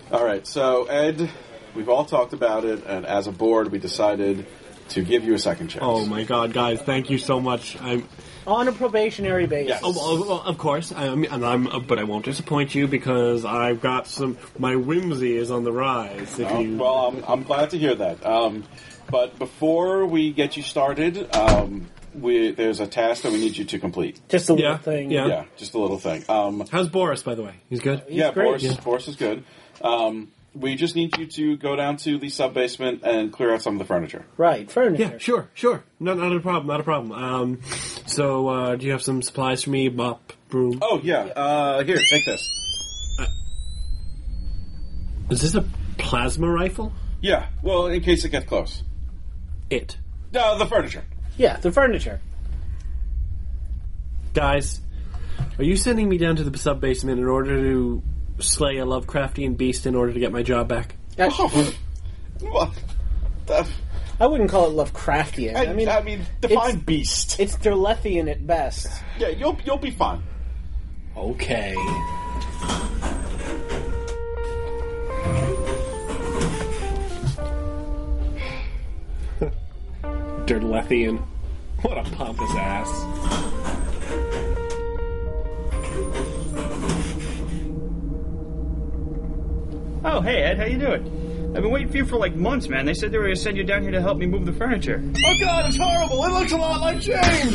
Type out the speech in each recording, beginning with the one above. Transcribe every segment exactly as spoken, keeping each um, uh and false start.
All right, so Ed, we've all talked about it, and as a board, we decided to give you a second chance. Oh my God, guys! Thank you so much. I'm on a probationary basis. Yes. oh, oh, of course, I, and I'm, uh, but I won't disappoint you because I've got some. My whimsy is on the rise. If Oh, you, well, I'm, I'm glad to hear that. Um, but before we get you started, um, we, there's a task that we need you to complete. Just a little Yeah, thing. yeah. Yeah, just a little thing. Um, how's Boris, by the way? He's good. He's yeah, great. Boris, Yeah. Boris is good. Um, we just need you to go down to the sub-basement and clear out some of the furniture. Right, furniture. Yeah, sure, sure. No, not a problem. Not a problem. Um, so, uh, do you have some supplies for me? Mop, broom. Oh, yeah. Uh, here, take this. Is this a plasma rifle? Yeah, well, in case it gets close. It. No, the furniture. Yeah, the furniture. Guys, are you sending me down to the sub basement in order to slay a Lovecraftian beast in order to get my job back? Oh, what? The, I wouldn't call it Lovecraftian. I, I mean, I mean, define it's- beast. it's Derlethian at best. Yeah, you'll you'll be fine. Okay. Derlethian. What a pompous ass. Oh, hey, Ed, how you doing? I've been waiting for you for like months, man. They said they were going to send you down here to help me move the furniture. Oh god, it's horrible! It looks a lot like James!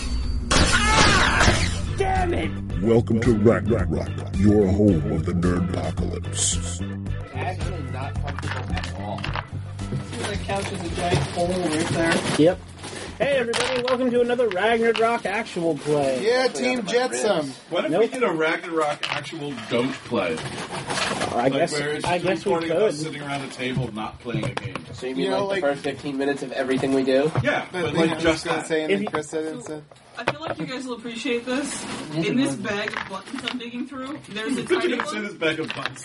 Damn it! Welcome to Ragnarok, your home of the Nerdpocalypse. Actually not comfortable at all. See that couch is a giant hole right there? Yep. Hey, everybody, welcome to another Ragnarok actual play. Yeah, Team Jetsam. What if Nope. we did a Ragnarok actual don't play? I Like guess, where it's I guess we recording of us could. sitting around a table not playing a game. So you mean You know, like, like- the first fifteen minutes of everything we do? Yeah, But but like like just gonna that. say, and If then you- Chris said it instead. I feel like you guys will appreciate this. In this bag of buttons I'm digging through, there's a tiny It's in one. his bag of butts.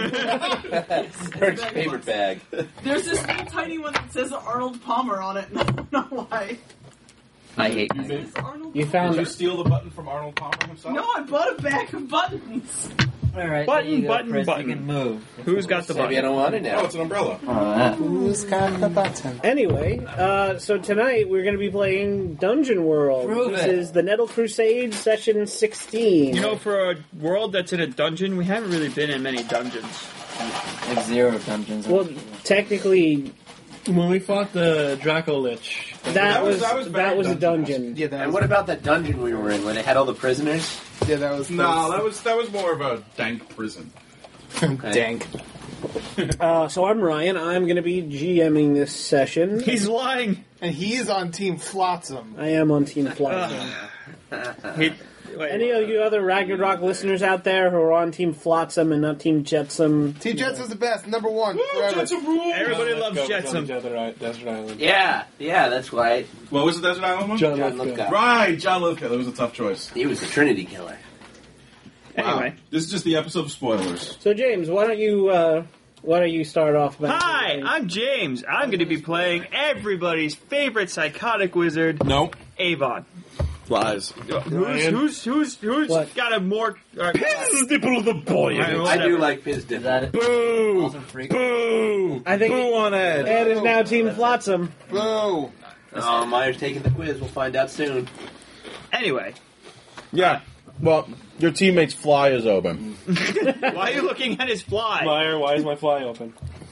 Bert's favorite bag. There's this little tiny one that says Arnold Palmer on it, and I don't know why. I hate Is this Arnold You Palmer? found Did you it. steal the button from Arnold Palmer himself? No, I bought a bag of buttons. Alright, Button, there you go, button, Chris, button. You can move. Who's got the Maybe I button? don't want it Oh, now. it's an umbrella. Uh, Who's got the button? Anyway, uh, so tonight we're going to be playing Dungeon World. Prove this it. is the Nettle Crusade session sixteen. You know, for a world that's in a dungeon, we haven't really been in many dungeons. like zero dungeons. well, technically, When we fought the Draco Lich, that, That was- was that was that very was a dungeon-esque. dungeon. Yeah, that And was, what about that dungeon we were in where they had all the prisoners? yeah, that was. No, that was that was more of a dank prison. dank. Uh, so I'm Ryan. I'm going to be GMing this session. He's lying. And he's on Team Flotsam. I am on Team Flotsam. He, wait, Any of you other Ragnarok listeners out there who are on Team Flotsam and not Team Jetsam? Team Jetsam's the best, number one, forever. everybody loves Go Jetsam. to the other Desert Island. Yeah, yeah, that's right. What was the Desert Island one? John John Lithgow. Lithgow. Right, John Lithgow. That was a tough choice. He was the Trinity Killer. Wow. Anyway. This is just the episode of spoilers. So James, why don't you uh, why don't you start off? About Hi, I'm James. I'm going to be playing everybody's favorite psychotic wizard, Nope. Avon. Lies. Who's who's who's who's What? got a more? Uh, Nipple of the boy. I do like Fizz Is Dip. that it? Boo! Also free. Boo! I think Boo on Ed. Ed is now Team Flotsam. Boo! Oh, Meyer's taking the quiz. We'll find out soon. Anyway, Yeah. Well, your teammate's fly is open. why are you looking at his fly? Meyer, why is my fly open?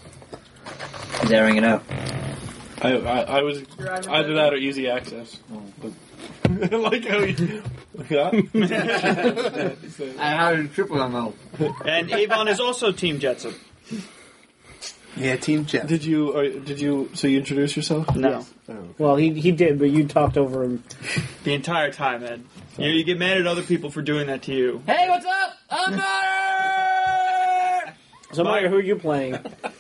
He's airing it out. I, I, I was either that or easy access. But I like how you. Yeah? I had a triple on though. And Avon is also Team Jetsam. Yeah, Team Jet. Did you? Or did you? So you introduce yourself? No, Well, he he did, but you talked over him. the entire time, Ed. You, you get mad at other people for doing that to you. Hey, what's up? I'm Meyer! So Meyer, who are you playing?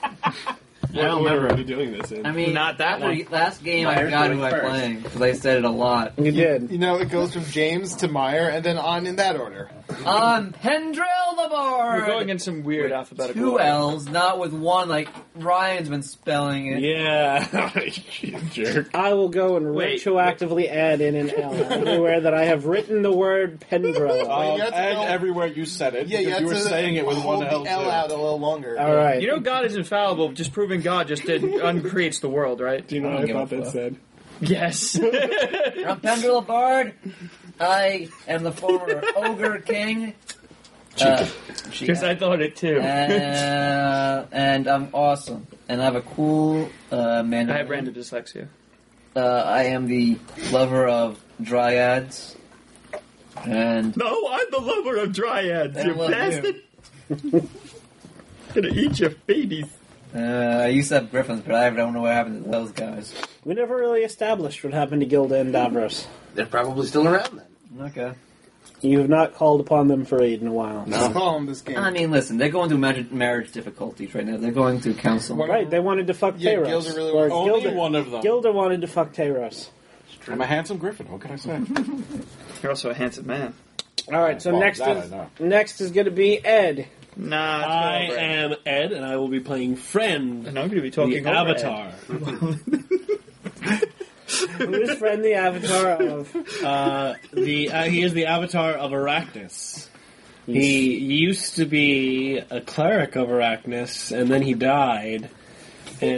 I don't remember. Are you doing this in? I mean, Not that one. the Last game I Meyer's forgot going who I'm first. playing because I said it a lot. You did. You know, it goes from James to Meyer and then on in that order. On Pendrill the aboard! We're going in some weird alphabetical Two order. L's, not with one like Ryan's been spelling it. Yeah, you jerk. I will go and Wait, retroactively add in an L everywhere that I have written the word Pendro. Um, you have to and go- everywhere you said it, Yeah, you, because you, have were to saying it with hold one L. the L too. out a little longer. All right. You know God is infallible, just proving God just did uncreates the world, right? Do you know I what I don't thought give a that fuck. said? Yes. I'm Pendle Bard. I am the former Ogre King. Uh, Because I thought it too. uh, and I'm awesome. And I have a cool uh, man. I have random dyslexia. Uh, I am the lover of dryads. And No, I'm the lover of dryads, I you love bastard. Gonna eat your babies. uh, I used to have griffins, but I don't know what happened to those guys. We never really established what happened to Gilda and Davros. They're probably still around then. Okay. You have not called upon them for aid in a while. Let's call him this game. I mean, listen, they're going through marriage, marriage difficulties right now. They're going through counseling. Right, they wanted to fuck Yeah, Tayros. Gilda really Or wanted- Only Gilda, one of them. Gilda wanted to fuck Tayros. I'm a handsome griffin. What can I say? You're also a handsome man. All right, so Well, next that is I know. next is going to be Ed. Nah, it's I over. am Ed, and I will be playing Friend, And I'm going to be talking the over Avatar. Who is Friend the Avatar of? Uh, the uh, he is the Avatar of Arachnus. He used to be a cleric of Arachnus, and then he died, and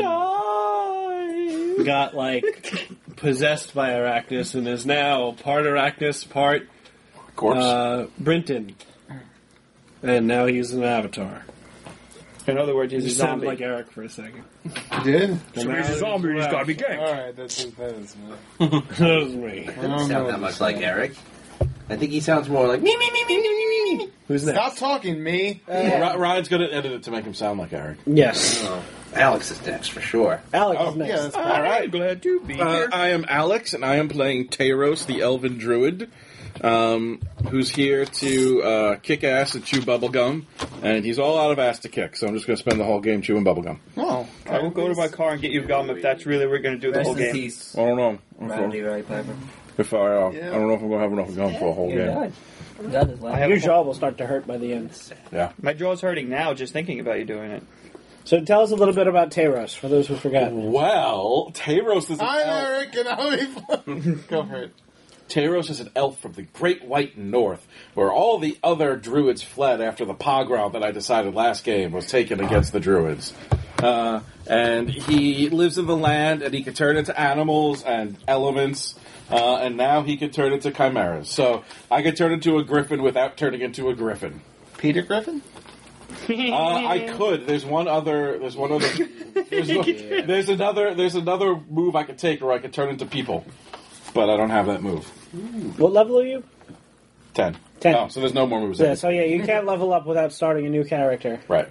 got like possessed by Arachnus, and is now part Arachnus, part Corpse. uh, Brinton, and now he's an Avatar. In other words, He he's a just sounded zombie. like Eric for a second. You did? So he's a zombie, he's got to be gay. Alright, that's that is me. That was me. I Doesn't don't sound know that what much this like is. Eric. I think he sounds more like me, me, me, me, me, me, me, me. Who's that? Stop talking, me. Ry- Ryan's going to edit it to make him sound like Eric. Yes. Oh, Alex is next for sure. Alex Oh, is next. Yeah, that's All fine. right. Glad to be Uh, here. I am Alex, and I am playing Tayros, the Elven Druid, um, who's here to uh, kick ass and chew bubblegum, and he's all out of ass to kick, so I'm just going to spend the whole game chewing bubblegum. Oh, I will go to my car and get you gum if that's really what we're going to do the Rest whole in game. peace, I don't know. Randy Ray Piper. If I, uh, Yeah. I don't know if I'm going to have enough gum for a whole You game. died. You died this I last have Your a- jaw will start to hurt by the end. Yeah. My jaw's hurting now just thinking about you doing it. So tell us a little bit about Tayros, for those who forgot. Well, Tayros is an I'm elf. Eric, and I'll be Go for it. Tayros is an elf from the Great White North, where all the other druids fled after the pogrom that I decided last game was taken against the druids. Uh, and he lives in the land, and he can turn into animals and elements, uh, and now he can turn into chimeras. So I can turn into a griffin without turning into a griffin. Peter Griffin? Uh, I could. There's one other. There's one other. There's, no, there's another. There's another move I could take where I could turn into people, but I don't have that move. What level are you? Ten. Ten. Oh, so there's no more moves. Yeah, so yeah, you can't level up without starting a new character. Right.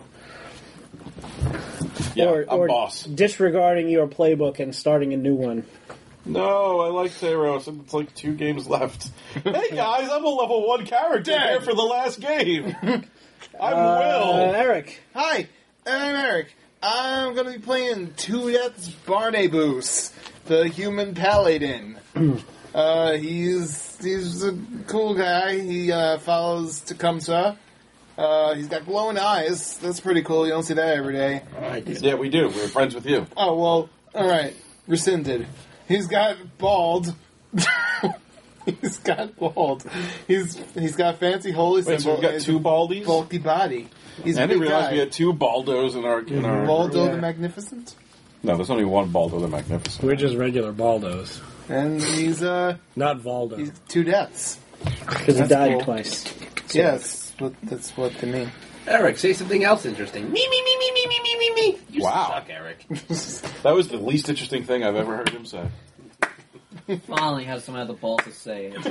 Yeah, or I'm or boss. disregarding your playbook and starting a new one. No, I like Tayros, and it's like two games left. Hey guys, I'm a level one character here for the last game. I'm Uh, Will. Eric. Hi, I'm Eric. I'm going to be playing Tuyet's Barnabus, the human paladin. uh, he's he's a cool guy. He uh, follows Tecumseh. Uh, he's got glowing eyes. That's pretty cool. You don't see that every day. Yeah, we do. We're friends with you. Oh, well, alright. Rescinded. He's got bald. He's got bald. He's He's got fancy holy Wait, so symbol. we've got He's two a baldies? bulky body. He's I a didn't big realize guy. we had two Baldos in our... In our Baldo Yeah. the Magnificent. No, there's only one Baldo the Magnificent. We're just regular Baldos. And he's, uh, Not Valdo. he's two deaths. Because he That's died cool. twice. Yes, what, that's what they mean. Eric, say something else interesting. Me, me, me, me, me, me, me, me, me. You Wow. suck, Eric. That was the least interesting thing I've ever heard him say. Finally has someone have the balls to say it.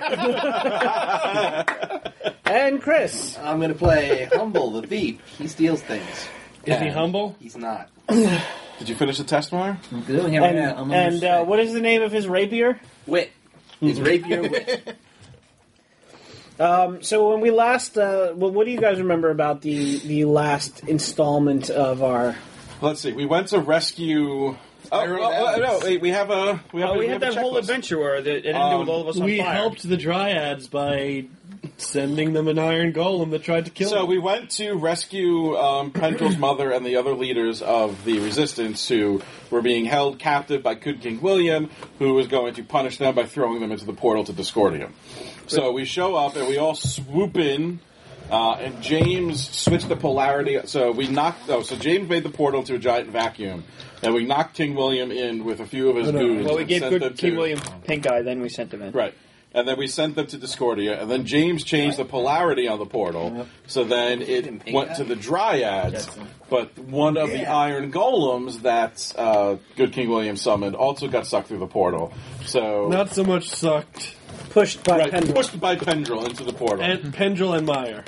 And Chris. I'm going to play Humble, the Thief. He steals things. Is he And humble? He's not. Did you finish the test, Meyer? I'm doing it right And, now. I'm and uh, what is the name of his rapier? Wit. He's rapier wit. Um, so when we last, uh, well, what do you guys remember about the the last installment of our? Let's see. We went to rescue Oh, Iron well, well, Alex. no, wait, we have a we have, Oh, a, we have had a that whole checklist. adventure where it ended Um, with all of us on We fire. helped the Dryads by sending them an iron golem that tried to kill So them. we went to rescue um, Pendrell's mother and the other leaders of the resistance who were being held captive by Good King William, who was going to punish them by throwing them into the portal to Discordium. So we show up and we all swoop in, uh, and James switched the polarity. So we knocked. Oh, so James made the portal to a giant vacuum, and we knocked King William in with a few of his goons. Well, we and gave sent good them King to- William pink eye, then we sent him in. Right. And then we sent them to Discordia, and then James changed the polarity on the portal, so then it went to the Dryads, but one of the iron golems that uh, Good King William summoned also got sucked through the portal. So Not so much sucked. Pushed by right, Pendrell. pushed by Pendrell into the portal. And Pendrell and Meyer.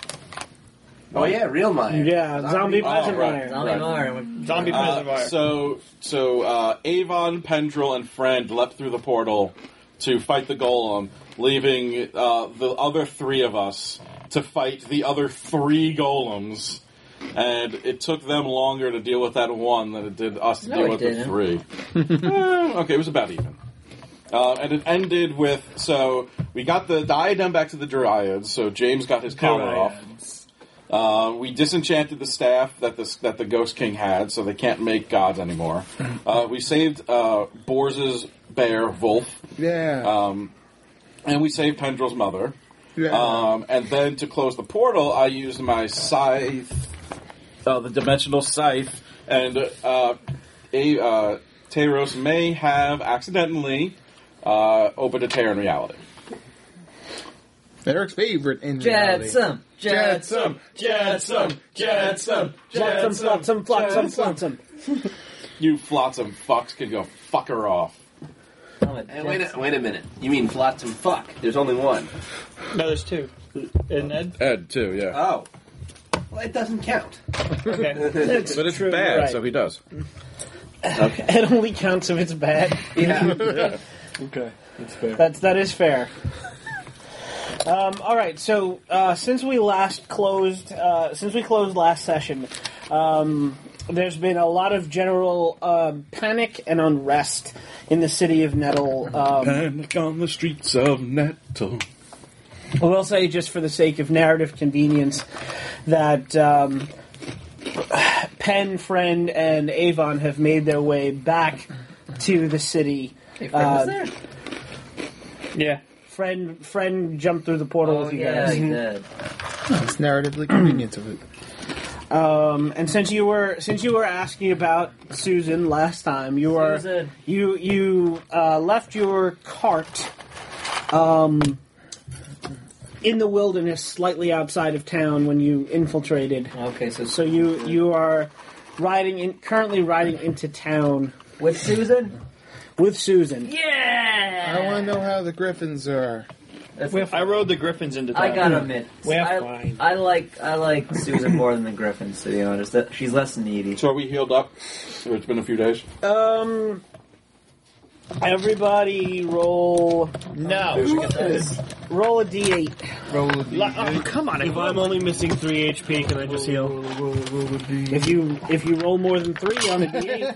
Oh yeah, real Meyer. Yeah, zombie Oh, peasant right. Meyer. Zombie Right. Meyer. Zombie Uh, peasant fire. so, so uh, Avon, Pendrell, and Friend leapt through the portal to fight the golem, leaving uh, the other three of us to fight the other three golems. And it took them longer to deal with that one than it did us to No, deal it with didn't. the three. Eh, okay, it was about even. Uh, and it ended with, so we got the diadem back to the Dryads, so James got his collar off. Uh, we disenchanted the staff that the that the Ghost King had, so they can't make gods anymore. Uh, we saved uh, Borz's bear, Wolf, Yeah. um, and we saved Pendrell's mother. yeah. Um, and then to close the portal, I used my scythe, uh, the dimensional scythe, and uh, a, uh, Teros may have accidentally uh, opened a tear in reality. Eric's favorite in reality. Jetsam. Jetsam. Jetsam, Jetsam, Flotsam, flotsam, flotsam, flotsam. You flotsam fucks can go fuck her off. Hey, wait, a, wait a minute. You mean flotsam fuck? There's only one. No, there's two. Isn't Ed? Ed, too, yeah. Oh. Well, it doesn't count. Okay. It's But it's true, bad, right. so he does. Okay. It only counts if it's bad. Yeah. Okay, that's fair. That's that is fair. Um, all right, so uh, since we last closed, uh, since we closed last session, um, there's been a lot of general um panic and unrest in the city of Nettle. Um, Panic on the streets of Nettle. I will say, just for the sake of narrative convenience, that um, Penn, Friend, and Avon have made their way back to the city. Hey, Fred was Uh, there. Yeah. Friend, friend jumped through the portal Oh, with you yeah, guys. he did. It's narratively convenient of it. Um, and since you were since you were asking about Susan last time, you were Susan. you you uh, left your cart um, in the wilderness, slightly outside of town, when you infiltrated. Okay, so So you you are riding in, currently riding into town with Susan? with Susan. Yeah! I want to know how the Griffins are. That's- I rode the Griffins into town. I gotta admit, We're I, fine. I like I like Susan more than the Griffins, to be honest. That, she's less needy. So are we healed up? So it's been a few days. Um, everybody roll No. roll a d eight. Roll La- oh, come on. If I'm only missing three H P, can I just heal? If you if you roll more than three on a d eight,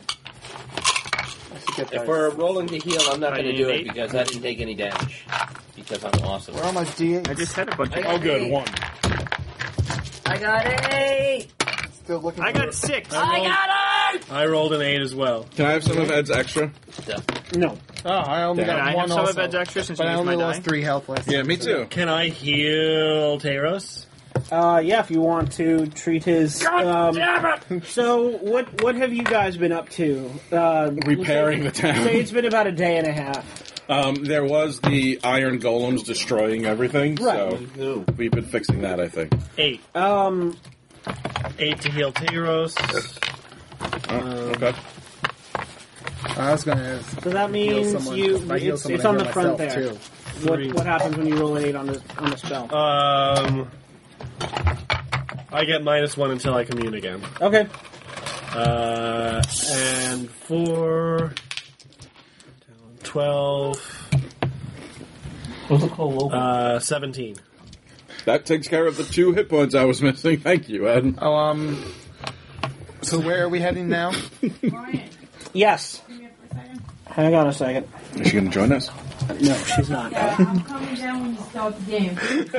If we're rolling to heal, I'm not I going to need do it eight. because I didn't take any damage. Because I'm awesome. Where are my D eights? I just had a bunch I of... got Oh, good, eight. one. I got eight! Still looking I for got it. six. I got eight! I rolled an eight as well. Can I have some of Ed's extra? no. Oh, I only Can got I one have some also. of Ed's extra since but you I used only my lost die? three health last Yeah, time. me too. Can I heal Teros? Uh, yeah, if you want to treat his. Um, so, what what have you guys been up to? Uh, Repairing the town. Say it's been about a day and a half. Um, there was the iron golems destroying everything, Right. so we've been fixing that, I think. Eight. Um, Eight to heal Teros. Oh, okay. I was going to so that heal means someone. you. If I heal It's, someone, it's I on heal the front there. myself, too. What Three. what happens when you roll an eight on the on the spell? Um, I get minus one until I commune again. Okay. Uh, and four, twelve, uh, seventeen. That takes care of the two hit points I was missing. Thank you, Ed. Oh, um... So where are we heading now? Brian. Yes. Hang on a second. Is she going to join us? No, she's not. Yeah, I'm coming down when you start the game.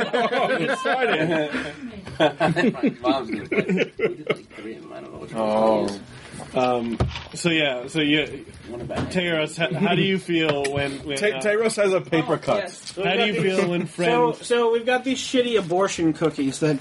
My mom's gonna play. We did like three of them. I don't know which one. Oh. Um, so yeah, so you, Teros, how, how do you feel when? when Ta- uh, Teros has a paper cut. Yes. How do you feel when So, friends? so we've got these shitty abortion cookies that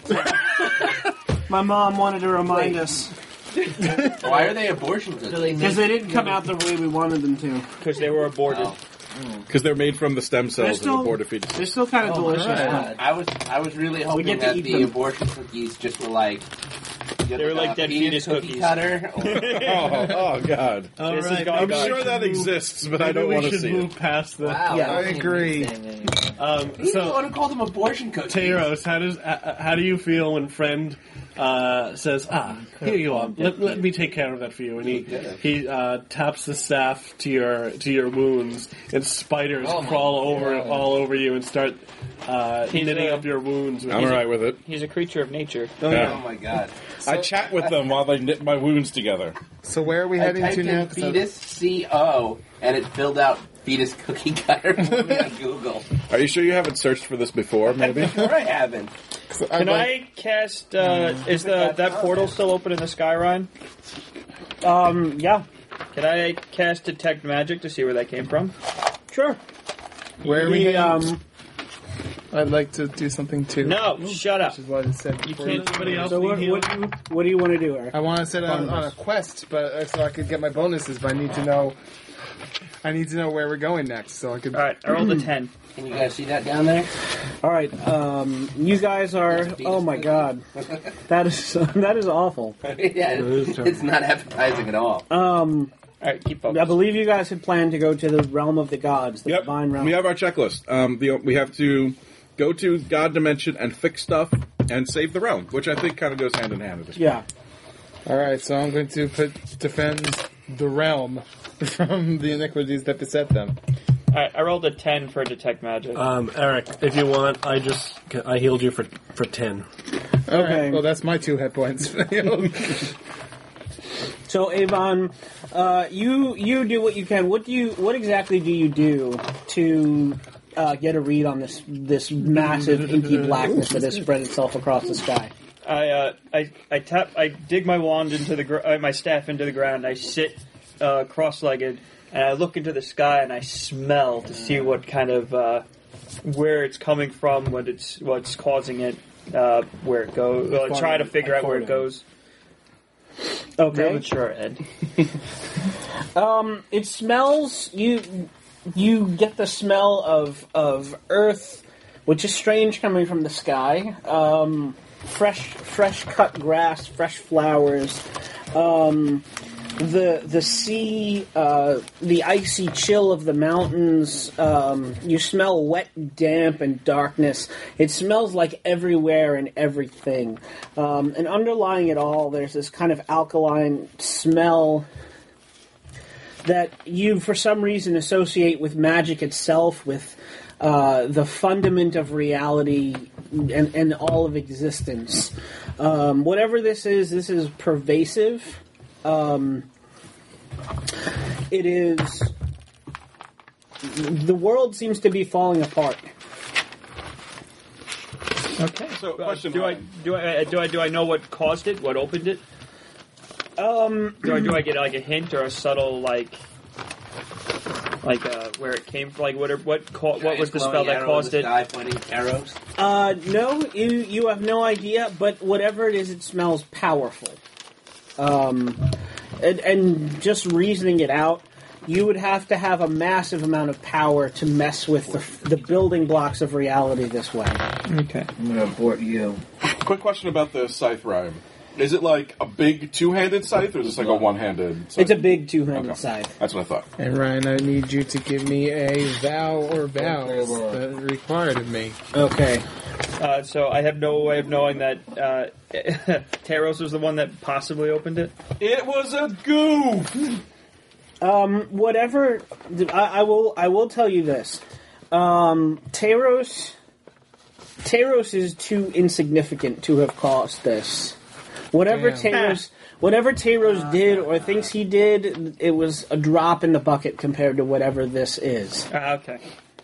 my mom wanted to remind us. Why are they abortion cookies? Because they didn't come out the way we wanted them to. Because they were aborted. Because they're made from the stem cells They're still- of aborted fetuses. They're still kind of delicious. God. I was I was really hoping get to that eat the them. abortion cookies just were like They were like dead fetus cookie cookies. cutter. Or, oh, oh, God. All This is right, gone I'm dark. sure that exists, but I maybe don't we want to should see move it. past the. wow, Yeah, I agree. Um, You don't so, want to call them abortion cookies. Teros, how does uh, how do you feel when friend uh, says, "Ah, here you are. Let, let me take care of that for you," and he he uh, taps the staff to your to your wounds, and spiders Oh my crawl over God. all over you and start uh, He's knitting a- up your wounds. With I'm all right with it. He's a creature of nature. Oh, Yeah. Oh my god. I chat with them while they knit my wounds together. So where are we I heading typed to in now? fetus C O and it filled out fetus cookie cutter for me on Google. Are you sure you haven't searched for this before, maybe? Sure I haven't. Can I cast? Uh, is the that portal still open in the sky, Ryan? Um, yeah, Can I cast detect magic to see where that came from? sure. Where are we The, heading? um, I'd like to do something too. No, shut up. Which is what it said. You before. can't. Somebody else so need what, healing? what, do you, what do you want to do, Eric? I want to set on, on a quest, but uh, so I could get my bonuses. But I need to know. I need to know where we're going next, so I could. All right, I rolled a ten. Can you guys see that down there? All right, um, you guys are. Oh my god, that is that is awful. yeah, it's, it's not appetizing at all. Um, All right, keep focused. I believe you guys had planned to go to the realm of the gods, the Yep. divine realm. We have our checklist. Um, the, we have to go to God Dimension and fix stuff and save the realm, which I think kind of goes hand in hand with this. Yeah. All right, so I'm going to put defend the realm from the iniquities that beset them. All right, I rolled a ten for detect magic. Um, Eric, if you want, I just I healed you for for ten. All Okay. right, well that's my two hit points. So Avon, uh, you you do what you can. What do you? What exactly do you do to uh, get a read on this this massive inky blackness that has spread itself across the sky? I uh, I I tap I dig my wand into the gr- uh, my staff into the ground. I sit uh, cross-legged and I look into the sky and I smell to see what kind of uh, where it's coming from, what it's what's causing it, uh, where it goes. Well, I try to figure out where it goes. Okay. Not sure, Ed. Um, it smells. You you get the smell of of earth, which is strange coming from the sky. Um, fresh fresh cut grass, fresh flowers. Um, the the sea, uh, the icy chill of the mountains. Um, you smell wet, damp, and darkness. It smells like everywhere and everything. Um, and underlying it all, there's this kind of alkaline smell that you, for some reason, associate with magic itself, with uh, the fundament of reality and, and all of existence. Um, whatever this is, this is pervasive. Um, it is. The world seems to be falling apart. Okay. So, question: do I do I uh, do I do I know what caused it? What opened it? Um, do I do I get like a hint or a subtle like like uh, where it came from? Like what are- what ca- what was the spell that caused it? Pointing arrows. Uh, no, you you have no idea, but whatever it is, it smells powerful. Um, and, and just reasoning it out, you would have to have a massive amount of power to mess with the, the building blocks of reality this way. Okay. I'm gonna abort you. Quick question about the scythe rhyme. Is it like a big two-handed scythe, or is this like a one-handed scythe? It's a big two-handed Okay. scythe. That's what I thought. And Ryan, I need you to give me a vow or vows that are required of me. Okay. Uh, so I have no way of knowing that uh, Taros was the one that possibly opened it. It was a goof. Um, whatever. I, I will. I will tell you this. Um, Taros. Taros is too insignificant to have caused this. Whatever Damn. Taros. whatever Tayros did or thinks he did, it was a drop in the bucket compared to whatever this is. Ah, okay.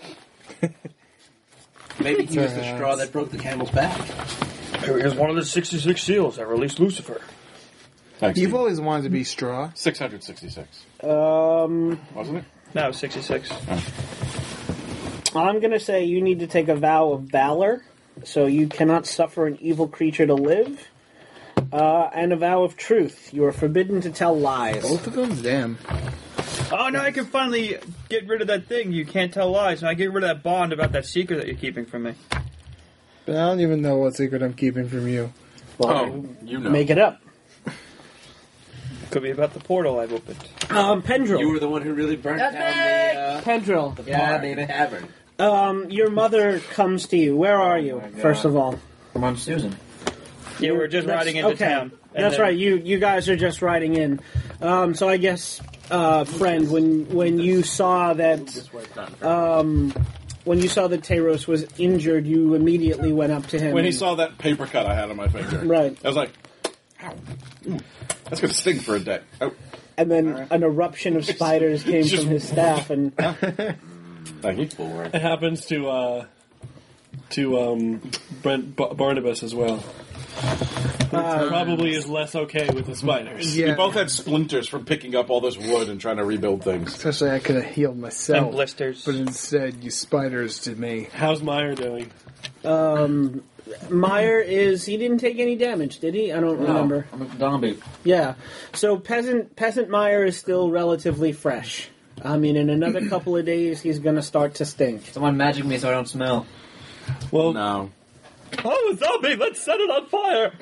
Maybe he was the straw that broke the camel's back. Here's one of the sixty-six seals that released Lucifer. Thanks, You've Steve. always wanted to be straw. six hundred sixty-six. Um, Wasn't it? No, sixty-six. I'm going to say you need to take a vow of valor, so you cannot suffer an evil creature to live, uh, and a vow of truth. You are forbidden to tell lies. Both of them? Damn. Oh, now I can finally get rid of that thing. You can't tell lies. And I get rid of that bond about that secret that you're keeping from me. But I don't even know what secret I'm keeping from you. Well, Oh, you know. make it up. Could be about the portal I've opened. Um, Pendril. You were the one who really burnt That's down me! the, uh, Pendril. the Yeah, bar, baby. the tavern. Um, your mother comes to you. Where are you, my God. first of all? Come on, Susan. Yeah, we're just That's- riding into okay. town. And That's then- right. You you guys are just riding in. Um, so I guess, uh, friend, when when you saw that, um, when you saw that Tayros was injured, you immediately went up to him. When he saw that paper cut I had on my finger. Right. I was like, ow. Ooh, that's going to sting for a day. Oh, and then an eruption of spiders came Just- from his staff, and thank you. It happens to uh, to um, Brent Bar- Barnabas as well. uh, Probably is less okay with the spiders. Yeah. We both had splinters from picking up all this wood and trying to rebuild things. Especially I could have healed myself. And blisters. But instead, you spiders did me. How's Meyer doing? um, Meyer is he didn't take any damage, did he? I don't remember. I'm a zombie. Yeah. So peasant peasant Meyer is still relatively fresh. I mean, in another couple of days, he's going to start to stink. Someone magic me so I don't smell. Well, No. oh, a zombie! Let's set it on fire!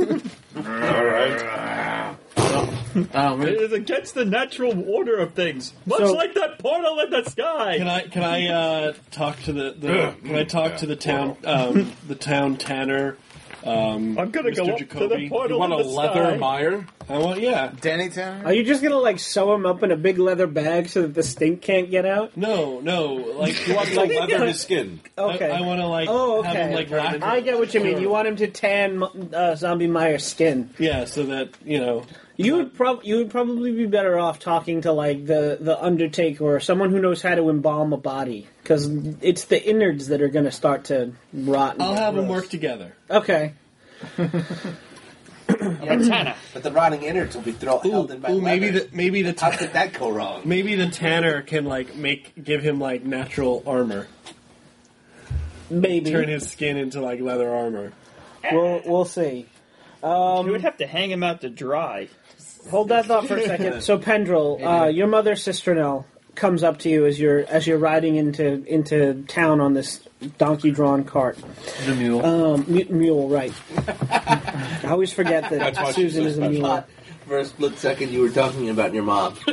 Um, It is against the natural order of things. Much So- like that portal in the sky. Can I can I uh, talk to the, the can I talk to the town um, the town tanner? Um, I'm gonna Mister go up to Jacoby? the portal You want in a the leather sky. mire? I want yeah. Danny Town? Are you just going to, like, sew him up in a big leather bag so that the stink can't get out? No, no, like You want to leather his skin? Okay. I, I want to like Oh, have him okay. like wrap- I get what you mean. You want him to tan uh, Zombie Meyer's skin. yeah, so that you know. You would prob- you would probably be better off talking to like the, the Undertaker or someone who knows how to embalm a body, because it's the innards that are going to start to rot. and I'll get have them gross. work together. Okay. But the rotting innards will be thrown held in by Ooh, maybe leather. the maybe the How ta- could that go wrong? maybe the tanner can like make give him like natural armor, Maybe. turn his skin into like leather armor. We'll we'll see. Um, You would have to hang him out to dry. Hold that thought for a second. So Pendril, uh, your mother, Cisternel, comes up to you as you're as you're riding into into town on this donkey-drawn cart. the mule. Um, mu- mule, right? I always forget That's why that she Susan said is a that. mule. For a split second, you were talking about your mom. She's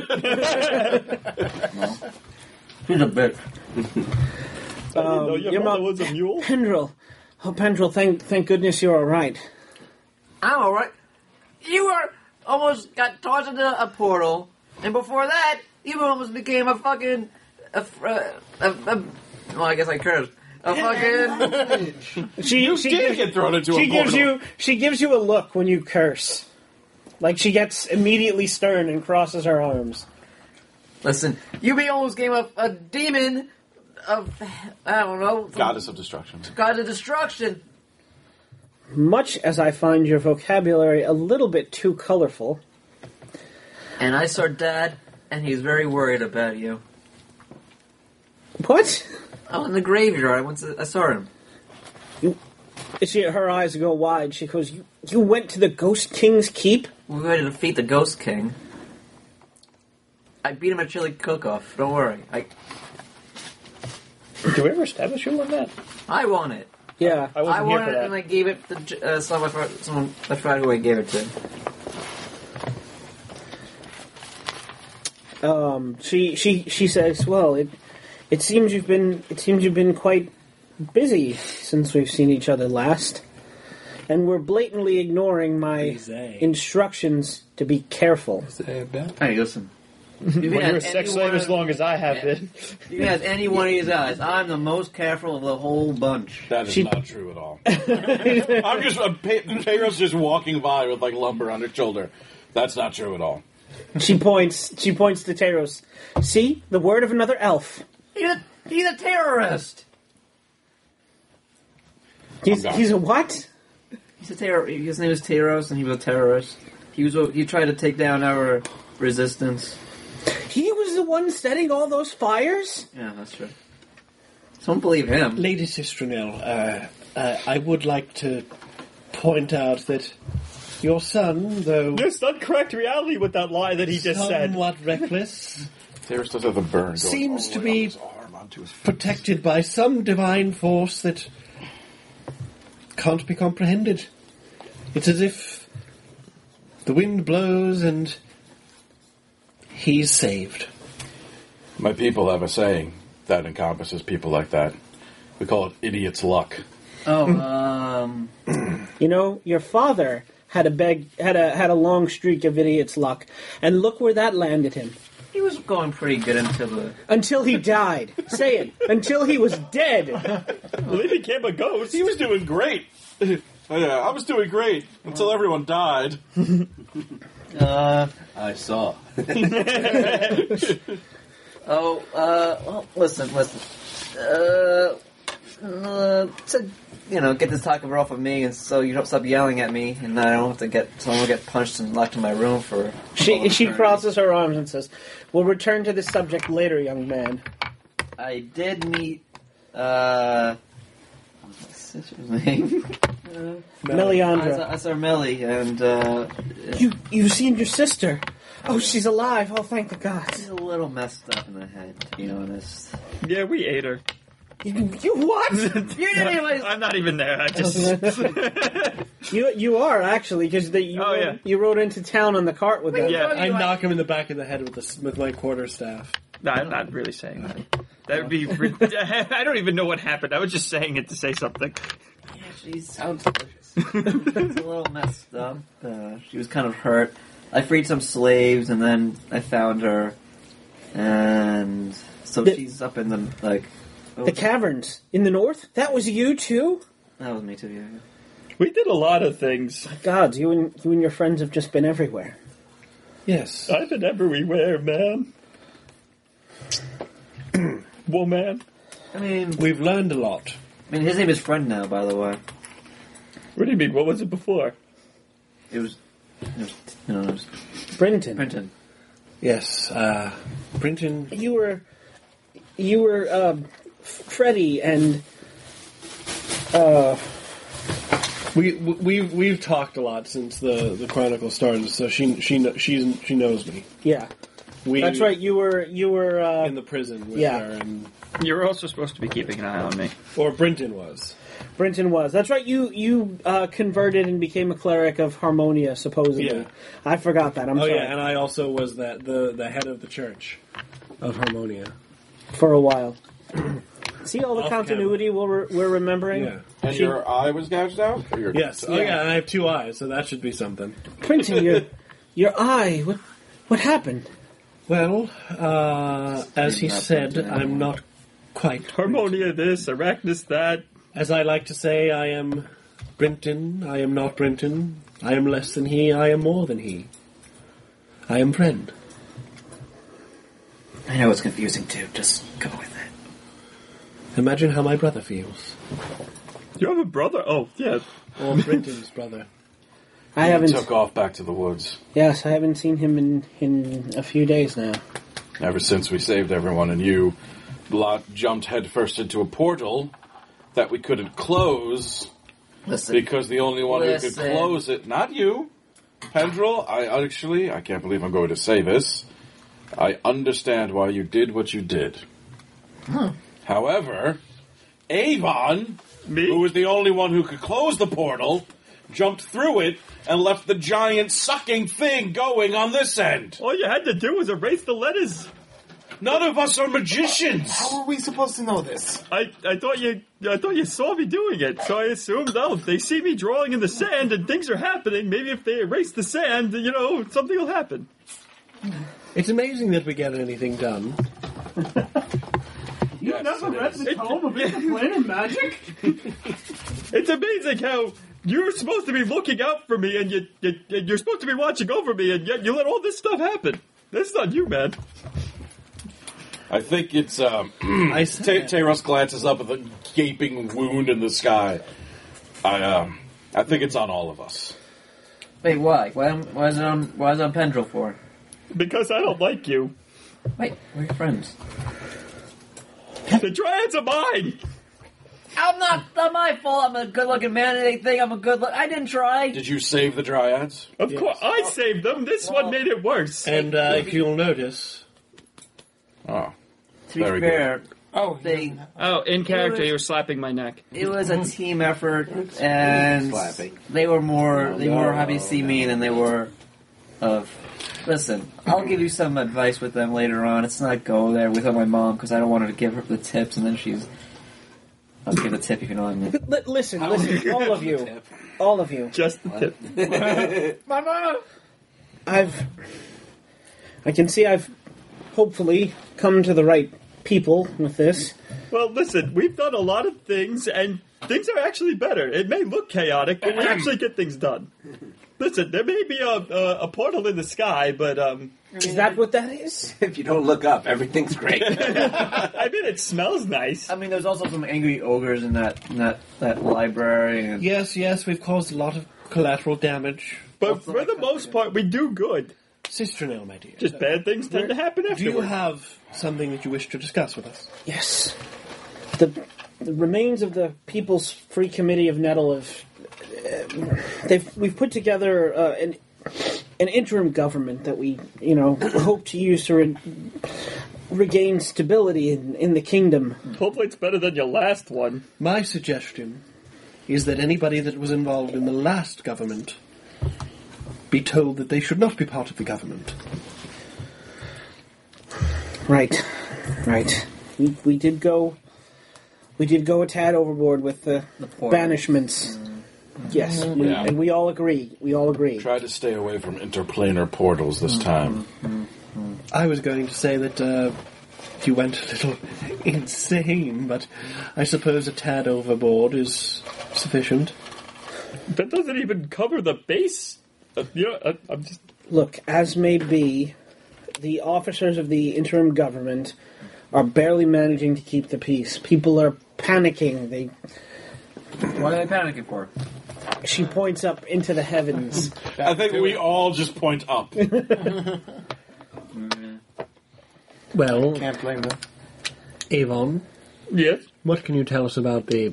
a bitch. I didn't know your, your mother mom- was a mule. Pendril, oh Pendril, thank thank goodness you're all right. I'm alright. You were almost got tossed into a portal, and before that, you almost became a fucking. A, a, a, a, well, I guess I cursed. A fucking. She You she did gives, get thrown into she a gives portal. you she gives you a look when you curse, like she gets immediately stern and crosses her arms. Listen, you be almost became a, a demon of. I don't know. Goddess of destruction. God of destruction. Much as I find your vocabulary a little bit too colorful. And I saw Dad, and he's very worried about you. What? Oh, in the graveyard. I went to, I saw him. She, her eyes go wide. She goes, you, you went to the Ghost King's Keep? We were ready to defeat the Ghost King. I beat him at Chili Cook-Off. Don't worry. I Did we ever establish who won that? I won it. Yeah. I wasn't I here won for it, that. and I gave it to J- uh, someone. I forgot- Someone I forgot who I gave it to. Um, she, she, she says, well, it, it seems you've been, it seems you've been quite busy since we've seen each other last. And we're blatantly ignoring my Busy. instructions to be careful. Hey, listen. You When can you're a have sex any slave one as of- long as I have been. You can have any one of these eyes. I'm the most careful of the whole bunch. That is She- not true at all. I'm just, uh, Pe- Pedro's just walking by with like lumber on his shoulder. That's not true at all. She points. She points to Teros. See, the word of another elf. He's a, he's a terrorist. He's, he's a what? He's a terror. His name is Teros, and he was a terrorist. He was. a- He tried to take down our resistance. He was the one setting all those fires? Yeah, that's true. Don't believe him. Lady Cistronelle, uh, uh, I would like to point out that your son, though Your son cracked reality with that lie that he just said. somewhat reckless, There's does have a burn going seems all to the way be up his arm onto his face. protected by some divine force that can't be comprehended. It's as if the wind blows and he's saved. My people have a saying that encompasses people like that. We call it idiot's luck. Oh, um... You know, your father had a beg, had a had a long streak of idiot's luck, and look where that landed him. He was going pretty good until the... Until he died. Say it. Until he was dead. Well, he became a ghost. He was doing great. Yeah, I was doing great until everyone died. Uh... I saw. Oh, uh... Well, listen, listen. Uh... Uh... To, you know, get this talking off of me, and so you don't stop yelling at me, and I don't have to get... So I don't get punched and locked in my room for... She she crosses her arms and says, "We'll return to this subject later, young man." I did meet... Uh... What's his name? uh, Meliandra. I saw Melly, and, uh... You, you've seen your sister. Oh, she's alive. Oh, thank the gods. She's a little messed up in the head, to be honest. Yeah, we ate her. You, you what? You didn't even... I'm not even there. I just... you you are, actually, because you, Oh, rode, yeah. you rode into town on the cart with them. Yeah. I knock him in the back of the head with the, with my quarterstaff. No, I'm not really saying that. That would be... Re- I don't even know what happened. I was just saying it to say something. Yeah, she sounds delicious. She's a little messed up. Uh, she was kind of hurt. I freed some slaves, and then I found her, and so The- she's up in the, like... The caverns in the north? That was you, too? That was me, too, yeah. We did a lot of things. God, you and, you and your friends have just been everywhere. Yes. I've been everywhere, man. Woman. I mean... We've learned a lot. I mean, his name is Friend now, by the way. What do you mean? What was it before? It was... It was you know, it was... Brenton. Brenton. Yes, uh... Brenton... You were... You were, uh... Freddy and... Uh... We we we've talked a lot since the, the Chronicle started, so she she kn- she's she knows me. Yeah. We, That's right, you were... You were, uh... in the prison with yeah. her, and You were also supposed to be keeping an eye on me. or Brenton was. Brenton was. That's right, you you uh, converted and became a cleric of Harmonia, supposedly. Yeah. I forgot that, I'm oh sorry. yeah, and I also was that the the head of the church of Harmonia. For a while. See all the Off continuity we're, we're remembering? Yeah. And She- your eye was gouged out? Or your Yes. Oh Yeah. yeah, and I have two eyes, so that should be something. Brenton, your, your eye, what, what happened? Well, uh, as he said, I'm not quite Harmonia this, Arachnus that. As I like to say, I am Brenton, I am not Brenton. I am less than he, I am more than he. I am friend. I know it's confusing, too. Just go with it. Imagine how my brother feels. You have a brother? Oh, yeah. Or Brenton's brother. I He haven't... took off back to the woods. Yes, I haven't seen him in, in a few days now. Ever since we saved everyone and you lot jumped headfirst into a portal that we couldn't close Listen. because the only one who Listen. could close it, not you, Pendrell, I actually, I can't believe I'm going to say this, I understand why you did what you did. Huh. However, Avon, Me? who was the only one who could close the portal, jumped through it and left the giant sucking thing going on this end. All you had to do was erase the letters. None of us are magicians. How are we supposed to know this? I, I thought you I thought you saw me doing it, so I assumed, oh, if they see me drawing in the sand and things are happening, maybe if they erase the sand, you know, something will happen. It's amazing that we get anything done. Yes, Never it read is. the tome of It's a Plan of Magic? It's amazing how You're supposed to be looking out for me, and you, you, you're supposed to be watching over me, and yet you let all this stuff happen. That's not you, man. I think it's, um... I T- Taros glances up at the gaping wound in the sky. I, um... I think it's on all of us. Wait, why? Why, why is it on, why is it on Pendril for? Because I don't like you. Wait, we're your friends. The Dryads are mine! I'm not, not my fault. I'm a good-looking man, and they think I'm a good look. I didn't try. Did you save the Dryads? Of yes. course, I saved them. This well, one made it worse. And uh, if you'll notice... Oh, to be very fair, good. Oh, they, oh, in character, was, you were slapping my neck. It was a team effort, and they were more they were happy to see me than they were of... Listen, I'll give you some advice with them later on. It's not go there with my mom, because I don't want her to give her the tips, and then she's... I'll give a tip if you know what I mean. L- listen, listen, all of you. All of you. Just the tip. Mama! I've... I can see I've hopefully come to the right people with this. Well, listen, we've done a lot of things, and things are actually better. It may look chaotic, but we actually get things done. Listen, there may be a, a, a portal in the sky, but... um. Is that what that is? If you don't look up, everything's great. I mean, it smells nice. I mean, there's also some angry ogres in that in that, that library. And... Yes, yes, we've caused a lot of collateral damage. But also, for the most part, we do good. Cisternel, my dear. Just bad things tend to happen afterwards. Do you have something that you wish to discuss with us? Yes. The, the remains of the People's Free Committee of Nettle have... Uh, they've, we've put together uh, an... an interim government that we, you know, hope to use to re- regain stability in, in the kingdom. Hopefully it's better than your last one. My suggestion is that anybody that was involved in the last government be told that they should not be part of the government. Right, right. We, we did go, we did go a tad overboard with the, the banishments. Mm. Yes, we, yeah. and we all agree. We all agree. Try to stay away from interplanar portals this time. Mm-hmm. I was going to say that uh, you went a little insane, but I suppose a tad overboard is sufficient. That doesn't even cover the base. Uh, you know, I, I'm just... Look, as may be, the officers of the interim government are barely managing to keep the peace. People are panicking. They. What are they panicking for? She points up into the heavens. I think we all just point up. Well, can't blame them. Avon, yes. What can you tell us about the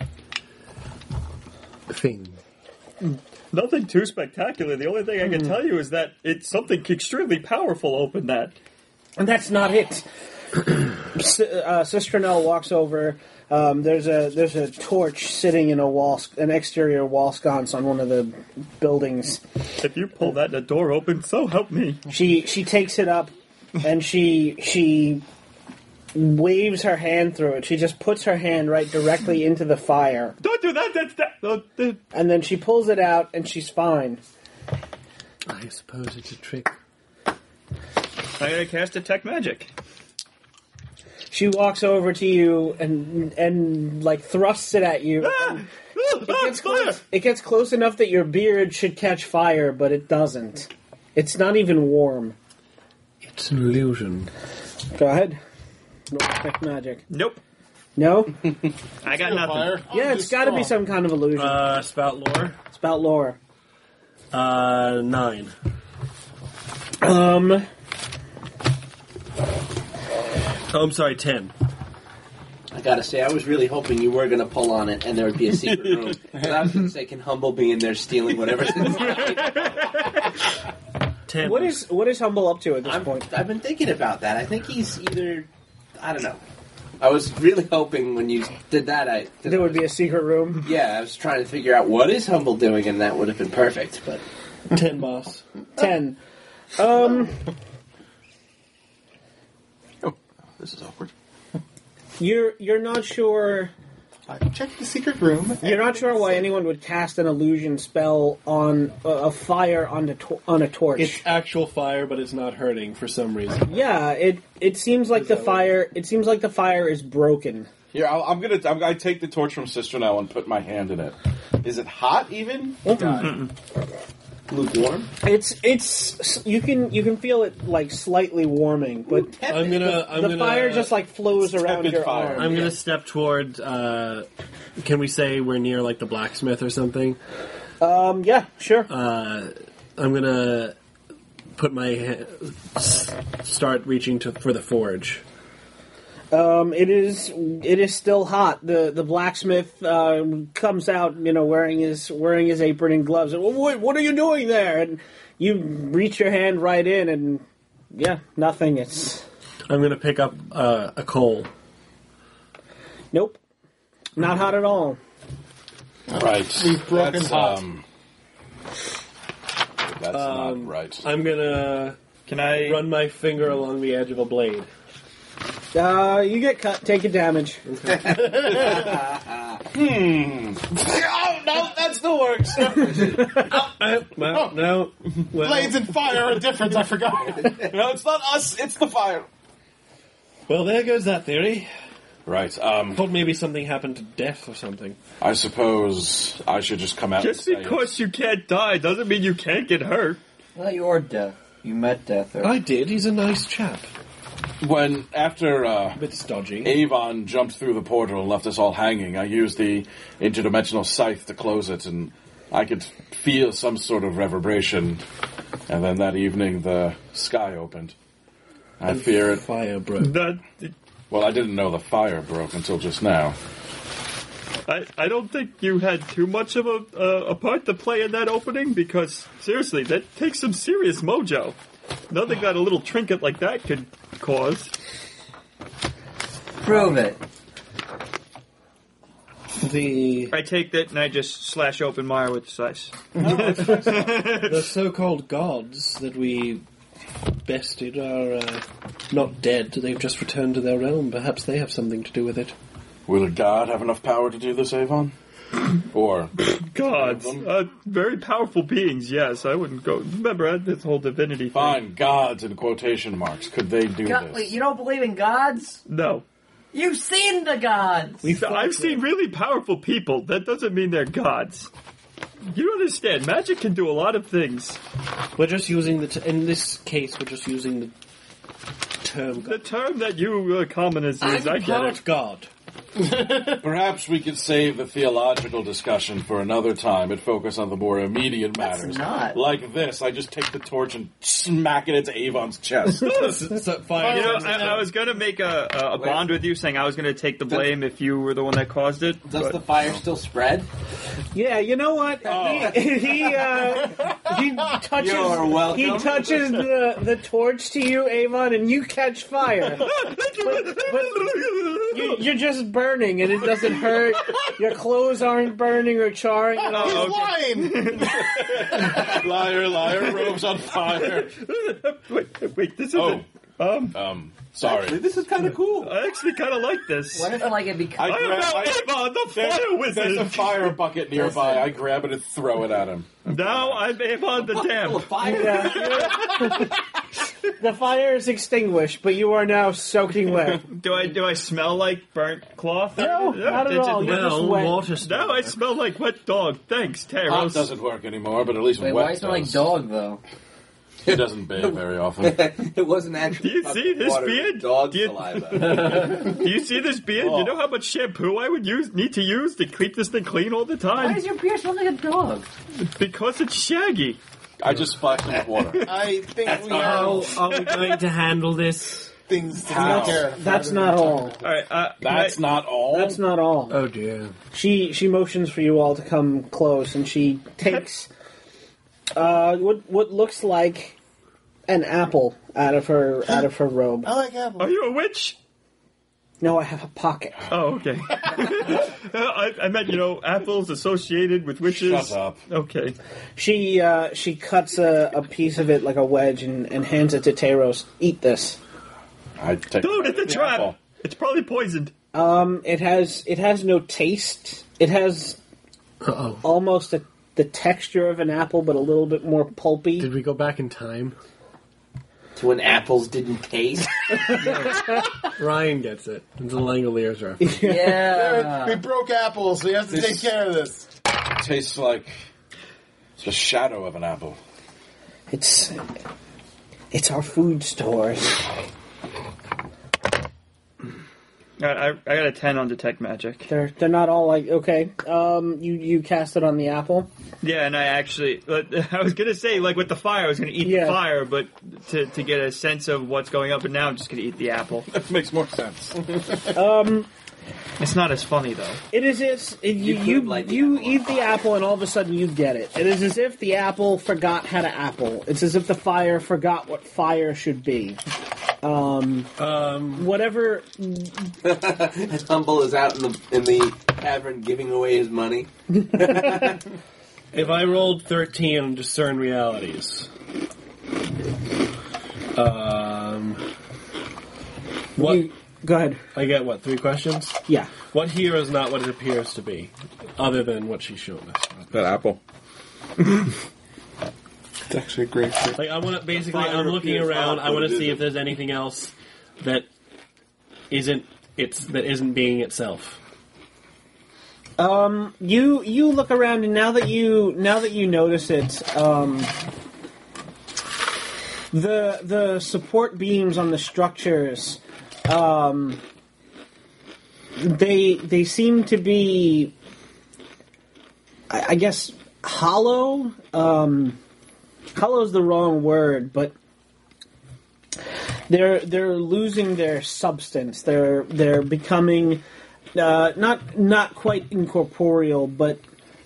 thing? Nothing too spectacular. The only thing I can tell you is that it's something extremely powerful. Open that, and that's not it. S- uh, Cisternel walks over. Um, there's a there's a torch sitting in a wall, an exterior wall sconce on one of the buildings. If you pull that, the door open. So help me. She she takes it up, and she she waves her hand through it. She just puts her hand right directly into the fire. Don't do that. That's that. Don't do. And then she pulls it out, and she's fine. I suppose it's a trick. I'm gonna cast Detect Magic. She walks over to you and and like thrusts it at you. Ah! It gets, close, it gets close enough that your beard should catch fire, but it doesn't. It's not even warm. It's an illusion. Go ahead. No Detect Magic. Nope. No? I got nothing. Yeah, it's got to be some kind of illusion. Uh, spout lore. Spout lore. Uh, nine. Um. Oh, I'm sorry, ten. I gotta say, I was really hoping you were gonna pull on it and there would be a secret room. But I was gonna say, can Humble be in there stealing whatever's inside? Ten. What is what is Humble up to at this I'm, point? I've been thinking about that. I think he's either... I don't know. I was really hoping when you did that, I... That there I would was, be a secret room? Yeah, I was trying to figure out what is Humble doing, and that would have been perfect, but... Ten, boss. Ten. Um... This is awkward. You're you're not sure. I checked the secret room. You're not sure why anyone would cast an illusion spell on a, a fire on a to- on a torch. It's actual fire, but it's not hurting for some reason. Yeah, it it seems like the fire. It seems like the fire is broken. Here, I'll, I'm gonna. I'm, I take the torch from Sister now and put my hand in it. Is it hot even? Lukewarm. It's it's you can you can feel it like slightly warming, but I'm gonna. I'm the gonna, fire just like flows around tepid your fire. arm. I'm gonna step toward. Uh, can we say we're near like the blacksmith or something? Um, yeah, sure. Uh, I'm gonna put my ha- start reaching to for the forge. Um, it is it is still hot. The the blacksmith uh, comes out, you know, wearing his wearing his apron and gloves. And, what, what are you doing there? And you reach your hand right in, and yeah, nothing. It's I'm gonna pick up uh, a coal. nope, not hot at all. Right. We've broken That's, hot. um, that's Um, not right. I'm gonna Can I run my finger along the edge of a blade. Uh, you get cut, take a damage. Hmm. Oh, no, that still works. Uh, well, no. Well, Blades and fire are different, I forgot. No, it's not us, it's the fire. well, there goes that theory. Right. Um, Thought maybe something happened to death or something. I suppose I should just come out Just and say because you can't die doesn't mean you can't get hurt. Well, you're death. You met death. Or... I did. He's a nice chap. when, after uh, A bit stodgy. Avon jumped through the portal and left us all hanging, I used the interdimensional scythe to close it, and I could feel some sort of reverberation. And then that evening, the sky opened. I And fear it. Fire broke. That, Well, I didn't know the fire broke until just now. I, I don't think you had too much of a, uh, a part to play in that opening, because, seriously, that takes some serious mojo. Nothing that a little trinket like that could cause. Prove it. The I take that and I just slash open Maya with the slice. the so-called gods that we bested are uh, not dead. They've just returned to their realm. Perhaps they have something to do with it. Will a god have enough power to do this, Avon? Or Gods. Uh, very powerful beings, yes. I wouldn't go... Remember, I had this whole divinity thing. fine, gods in quotation marks. Could they do God, this? wait, you don't believe in gods? No. You've seen the gods. We've I've seen really powerful people. That doesn't mean they're gods. You don't understand. Magic can do a lot of things. We're just using the. T- in this case, we're just using the term. The term that you uh, commoners use, I I'm get part it. God. Perhaps we could save the theological discussion for another time and focus on the more immediate matters. not. Like this, I just take the torch and smack it into Avon's chest. So, fire. You know, I, I was going to make a, a, a bond with you, saying I was going to take the blame if you were the one that caused it. Does but- the fire still spread? Yeah, you know what? Oh. He he, uh, he touches You're welcome. he touches the the torch to you, Avon, and you catch fire. but, but you, you're just burning, and it doesn't hurt. Your clothes aren't burning or charring at all. Oh, Wine! Liar, liar, robes on fire. wait, wait, this Oh. isn't... Um, Um, sorry. This is kind of cool. I actually kind of like this. What if like it becomes? I I am grab- now I- Avon, the There's, fire wizard. there's a fire bucket nearby. I grab it and throw it at him. Now I'm Avon the Full damned. of fire. Yeah, you're- the fire is extinguished, but you are now soaking wet. Do I do I smell like burnt cloth? No, not at It's all. just- You're just Well, wet. water. Now I smell like wet dog. Thanks, Hot Taros. doesn't work anymore, but at least Wait, wet why smell like does. dog though? He doesn't bathe very often. It wasn't actually. Do you see this water, beard? Dog Do you- saliva. Do you see this beard? Oh. You know how much shampoo I would use need to use to keep this thing clean all the Why time? does your beard smell like a dog? Because it's shaggy. I just splashed him with water. I think we How have are we going to handle this? things to How? take care of. That's not all. All right, uh, That's can not all. That's not all. Oh dear. She she motions for you all to come close, and she takes uh, what what looks like an apple out of her out of her robe. I like I- Are apples. you a witch? No, I have a pocket. Oh, okay. I, I meant, you know, apples associated with witches. Shut up. Okay. She uh, she cuts a, a piece of it like a wedge and, and hands it to Teros. Eat this. I take Dude, it's a the trap. apple. It's probably poisoned. Um, it has it has no taste. It has Uh oh. almost a, the texture of an apple, but a little bit more pulpy. Did we go back in time? To when apples didn't taste. Ryan gets it. It's a Langoliers reference. We Yeah. broke apples. We have to take care of this. tastes like the shadow of an apple. It's it's our food stores. I, I, I got a ten on detect magic. They're they're not all like okay. Um, you you cast it on the apple. Yeah, and I actually, I was gonna say like with the fire, I was gonna eat Yeah. the fire, but to to get a sense of what's going up, and now I'm just gonna eat the apple. That makes more sense. Um, it's not as funny though. It is as you You you, could light the you apple on eat the apple and all of a sudden you get it. It is as if the apple forgot how to apple. It's as if the fire forgot what fire should be. Um, Um, whatever. As Humble is out in the in the cavern giving away his money. if I rolled thirteen on discern realities, um, what You, go ahead. I get? What three questions? Yeah. What here is not what it appears to be, other than what she's shown us. That apple. It's actually a great trick. Like I want to basically, Fire I'm looking appears around. not I want what to it see is. if there's anything else that isn't it's that isn't being itself. Um, you you look around and now that you now that you notice it, um, the the support beams on the structures, um, they they seem to be, I, I guess, hollow. Um, hollow is the wrong word, but they're they're losing their substance. They're they're becoming. Uh, not not quite incorporeal, but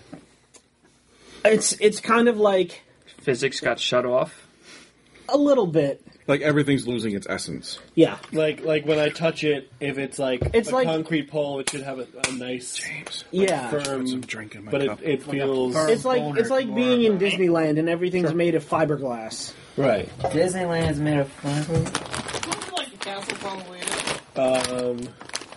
it's it's kind of like Physics got shut off. a little bit. Like everything's losing its essence. Yeah, Like like when I touch it, if it's like It's a like- concrete pole, it should have a, a nice yeah. firm. Put some drink in my But it, cup. it feels It's like it's like being in Disneyland and everything's made of fiberglass. right. Disneyland's made of fiber. Like the castle probably. Um,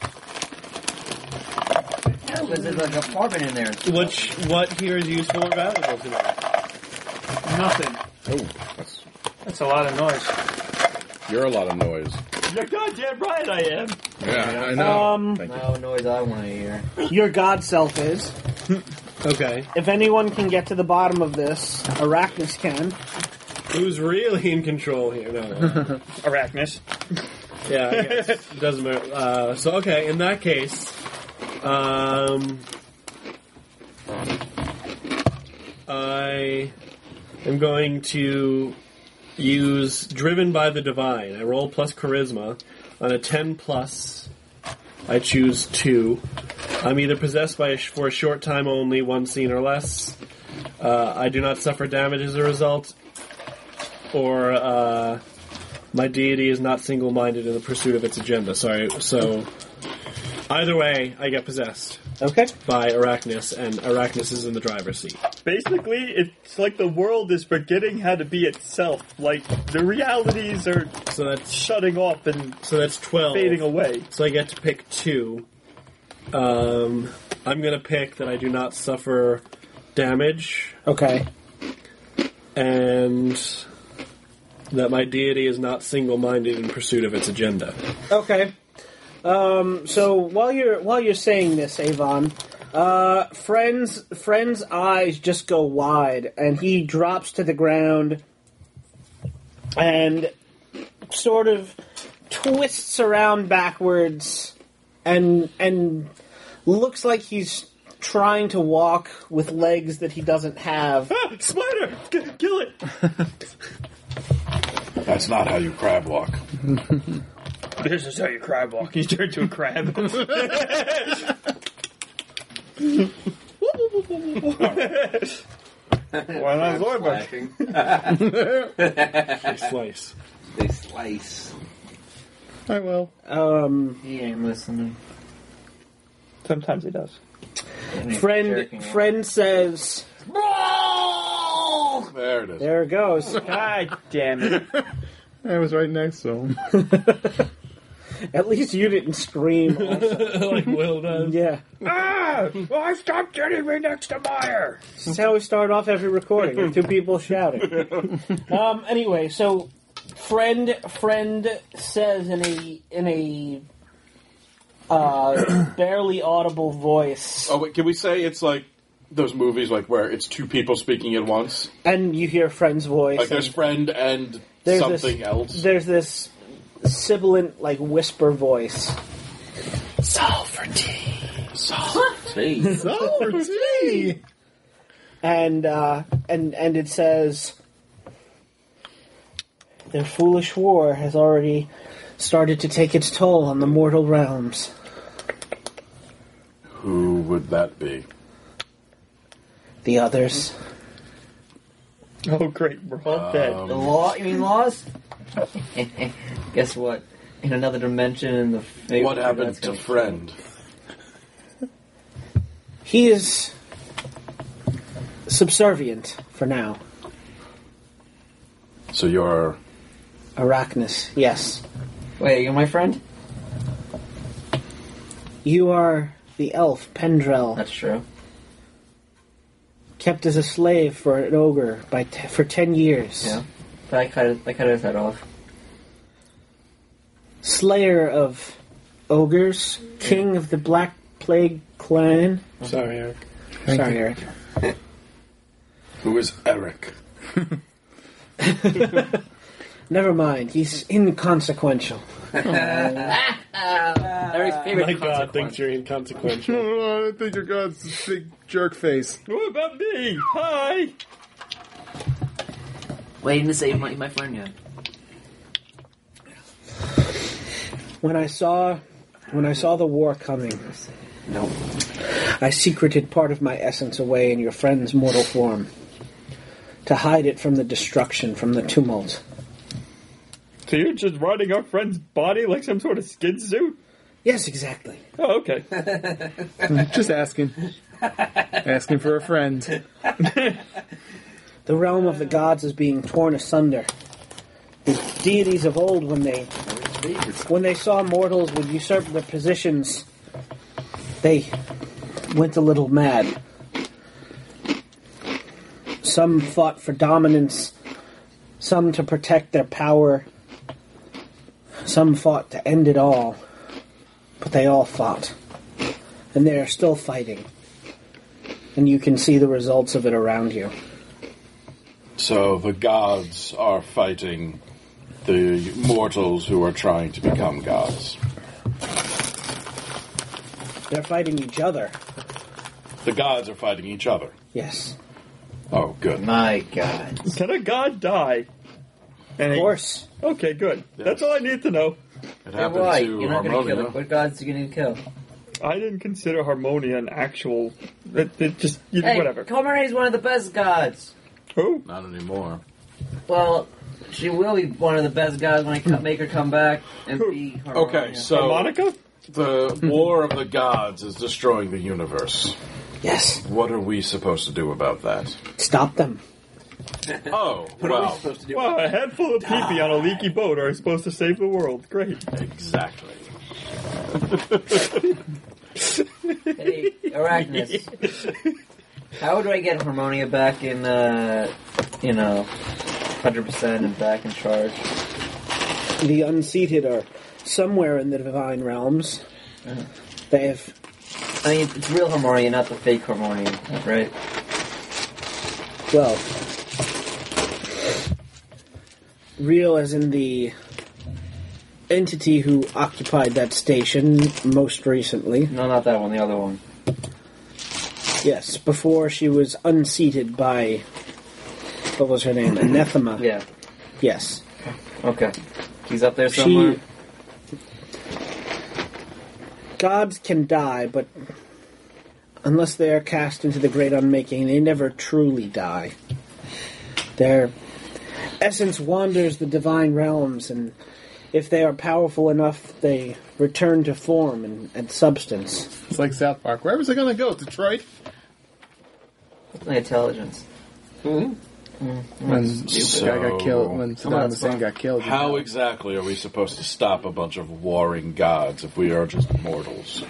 Yeah, but there's like an apartment in there. which what here is useful or valuable to know? Nothing. Oh, that's, That's a lot of noise. you're a lot of noise. You're goddamn right I am. Yeah, I know. Um, Thank you. No noise I want to hear. Your god self is. Okay, If anyone can get to the bottom of this, Arachnus can. who's really in control here? No, no. Arachnus. Yeah, I guess. It doesn't matter. Uh, so okay, in that case, um, I am going to use Driven by the Divine. I roll plus Charisma. On a ten plus, I choose two. I'm either possessed by a sh- for a short time only, one scene or less. Uh, I do not suffer damage as a result, or uh, my deity is not single-minded in the pursuit of its agenda. Sorry, so either way, I get possessed Okay. by Arachnus, and Arachnus is in the driver's seat. Basically, it's like the world is forgetting how to be itself. Like, the realities are So that's shutting off and so that's twelve. fading away. So I get to pick two. Um, I'm going to pick that I do not suffer damage, Okay. and that my deity is not single-minded in pursuit of its agenda. Okay. Um, so while you're while you're saying this, Avon, uh, friend's friend's eyes just go wide, and he drops to the ground, and sort of twists around backwards, and and looks like he's trying to walk with legs that he doesn't have. Ah, spider! K- kill it! That's not how you crab walk. This is how you crab walk. You turn to a crab. Why not Zorba? They slice. They slice. I will. Um, He ain't listening. Sometimes he does. friend Jerking off. friend says, There it is. "There it goes." God damn it. I was right next to him. At least you didn't scream. Also. Like Will does. Yeah. Ah! Why stop getting me next to Meyer? This is how we start off every recording, with two people shouting. Um, anyway, so friend friend says in a in a uh, barely audible voice. Oh, wait, can we say it's like those movies like where it's two people speaking at once. And you hear a friend's voice. Like there's and friend and there's something this, else. There's this sibilant, like, whisper voice. Solve for tea. Solve for tea. Solve for tea. And, uh, and, and it says, their foolish war has already started to take its toll on the mortal realms. Who would that be? The others. Oh, great. We're all Um, dead. The law? You mean laws? Guess what? In another dimension, in the fate What happened to friend? He is subservient for now. So you're Arachnus, yes. Wait, you're my friend? You are the elf, Pendrell. That's true. Kept as a slave for an ogre by t- for ten years. Yeah. But I cut, it, I cut his head off. Slayer of ogres, king of the Black Plague clan. Sorry, Eric. Sorry, Thank you. Eric. Who is Eric? Never mind, he's inconsequential. Eric's favorite My God thinks you're inconsequential. I think your God's a big jerk face. What about me? Hi! Waiting to save my, my friend yet. When I saw, when I saw the war coming, no, I secreted part of my essence away in your friend's mortal form to hide it from the destruction, from the tumult. So you're just riding our friend's body like some sort of skid suit? Yes, exactly. Oh, okay. Just asking. Asking for a friend. The realm of the gods is being torn asunder. The deities of old, when they when they saw mortals would usurp their positions, they went a little mad. Some fought for dominance, some to protect their power, some fought to end it all, but they all fought. And they are still fighting. And you can see the results of it around you. So the gods are fighting the mortals who are trying to become gods. They're fighting each other. The gods are fighting each other. Yes. Oh, good. My God. Can a god die? Of course. Okay, good. That's all I need to know. It Yeah, why? You're not going to kill it. What gods are you going to kill? I didn't consider Harmonia an actual... It, it just... You, Hey, whatever. Harmonia is one of the best gods. Who? Not anymore. Well, she will be one of the best gods when I co- make her come back and be Harmonia. Okay, so Harmonica? the war of the gods is destroying the universe. Yes. What are we supposed to do about that? Stop them. Oh, What are we well, supposed to do? Wow, a head full of pee-pee on a leaky boat are supposed to save the world. Great. exactly. Hey, Arachnus. How do I get Harmonia back in, uh, you know, one hundred percent and back in charge? The unseated are somewhere in the divine realms. Uh-huh. They have... I mean, it's real Harmonia, not the fake Harmonia, right? Well, real as in the entity who occupied that station most recently. No, not that one, the other one. Yes, before she was unseated by, what was her name, Anathema. Yeah. Yes. Okay. He's up there somewhere? She... Gods can die, but unless they are cast into the great unmaking, they never truly die. Their essence wanders the divine realms, and if they are powerful enough, they return to form and, and substance. It's like South Park. Where was it going to go? Detroit? My intelligence. Mm-hmm. When So- the guy got killed, when Saddam Hussein got killed. How exactly are we supposed to stop a bunch of warring gods if we are just mortals?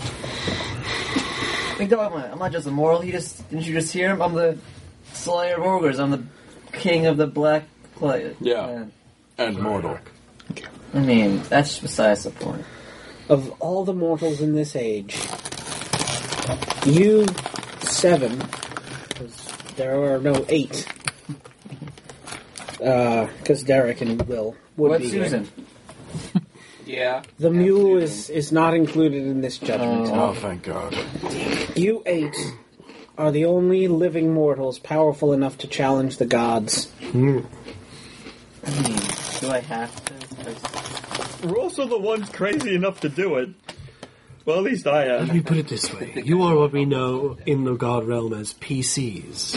Like, no, I'm not, I'm not just immortal. You just didn't you just hear him? I'm the Slayer of Ogres. I'm the King of the Black Plague. Yeah. And mortal. I mean, that's besides the point. Of all the mortals in this age, you seven, because there are no eight. Because uh, Derek and Will would What be Susan? here. Yeah. The mule is, is not included in this judgment. Oh, thank God. You eight are the only living mortals powerful enough to challenge the gods. I mean, do I have to? We're also the ones crazy enough to do it. Well, at least I am. Let me put it this way. You are what we know in the God realm as P Cs.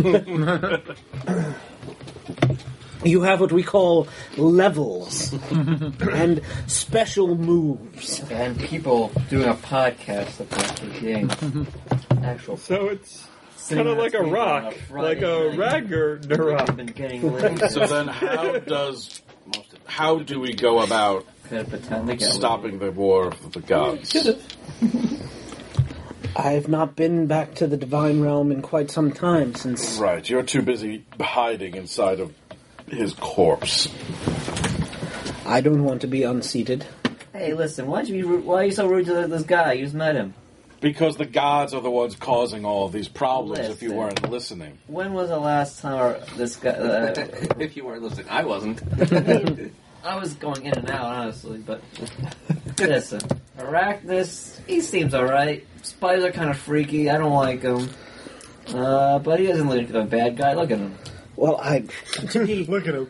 You have what we call levels and special moves. And people doing a podcast about the game. Actual. So it's kind of like a rock, like a Ragnarok. Been getting late. So then, how does how do we go about stopping the war of the gods? I've not been back to the divine realm in quite some time since. Right, you're too busy hiding inside of his corpse. I don't want to be unseated. Hey, listen, why, you be, ru- why are you so rude to this guy? You just met him. Because the gods are the ones causing all of these problems if you Listen. weren't listening. When was the last time our, this guy... Uh, If you weren't listening, I wasn't. I was going in and out, honestly, but... Listen, Arachnus, he seems alright. Spiders are kind of freaky, I don't like him. Uh, but he doesn't look like a bad guy, look at him. Well, I... Look at him.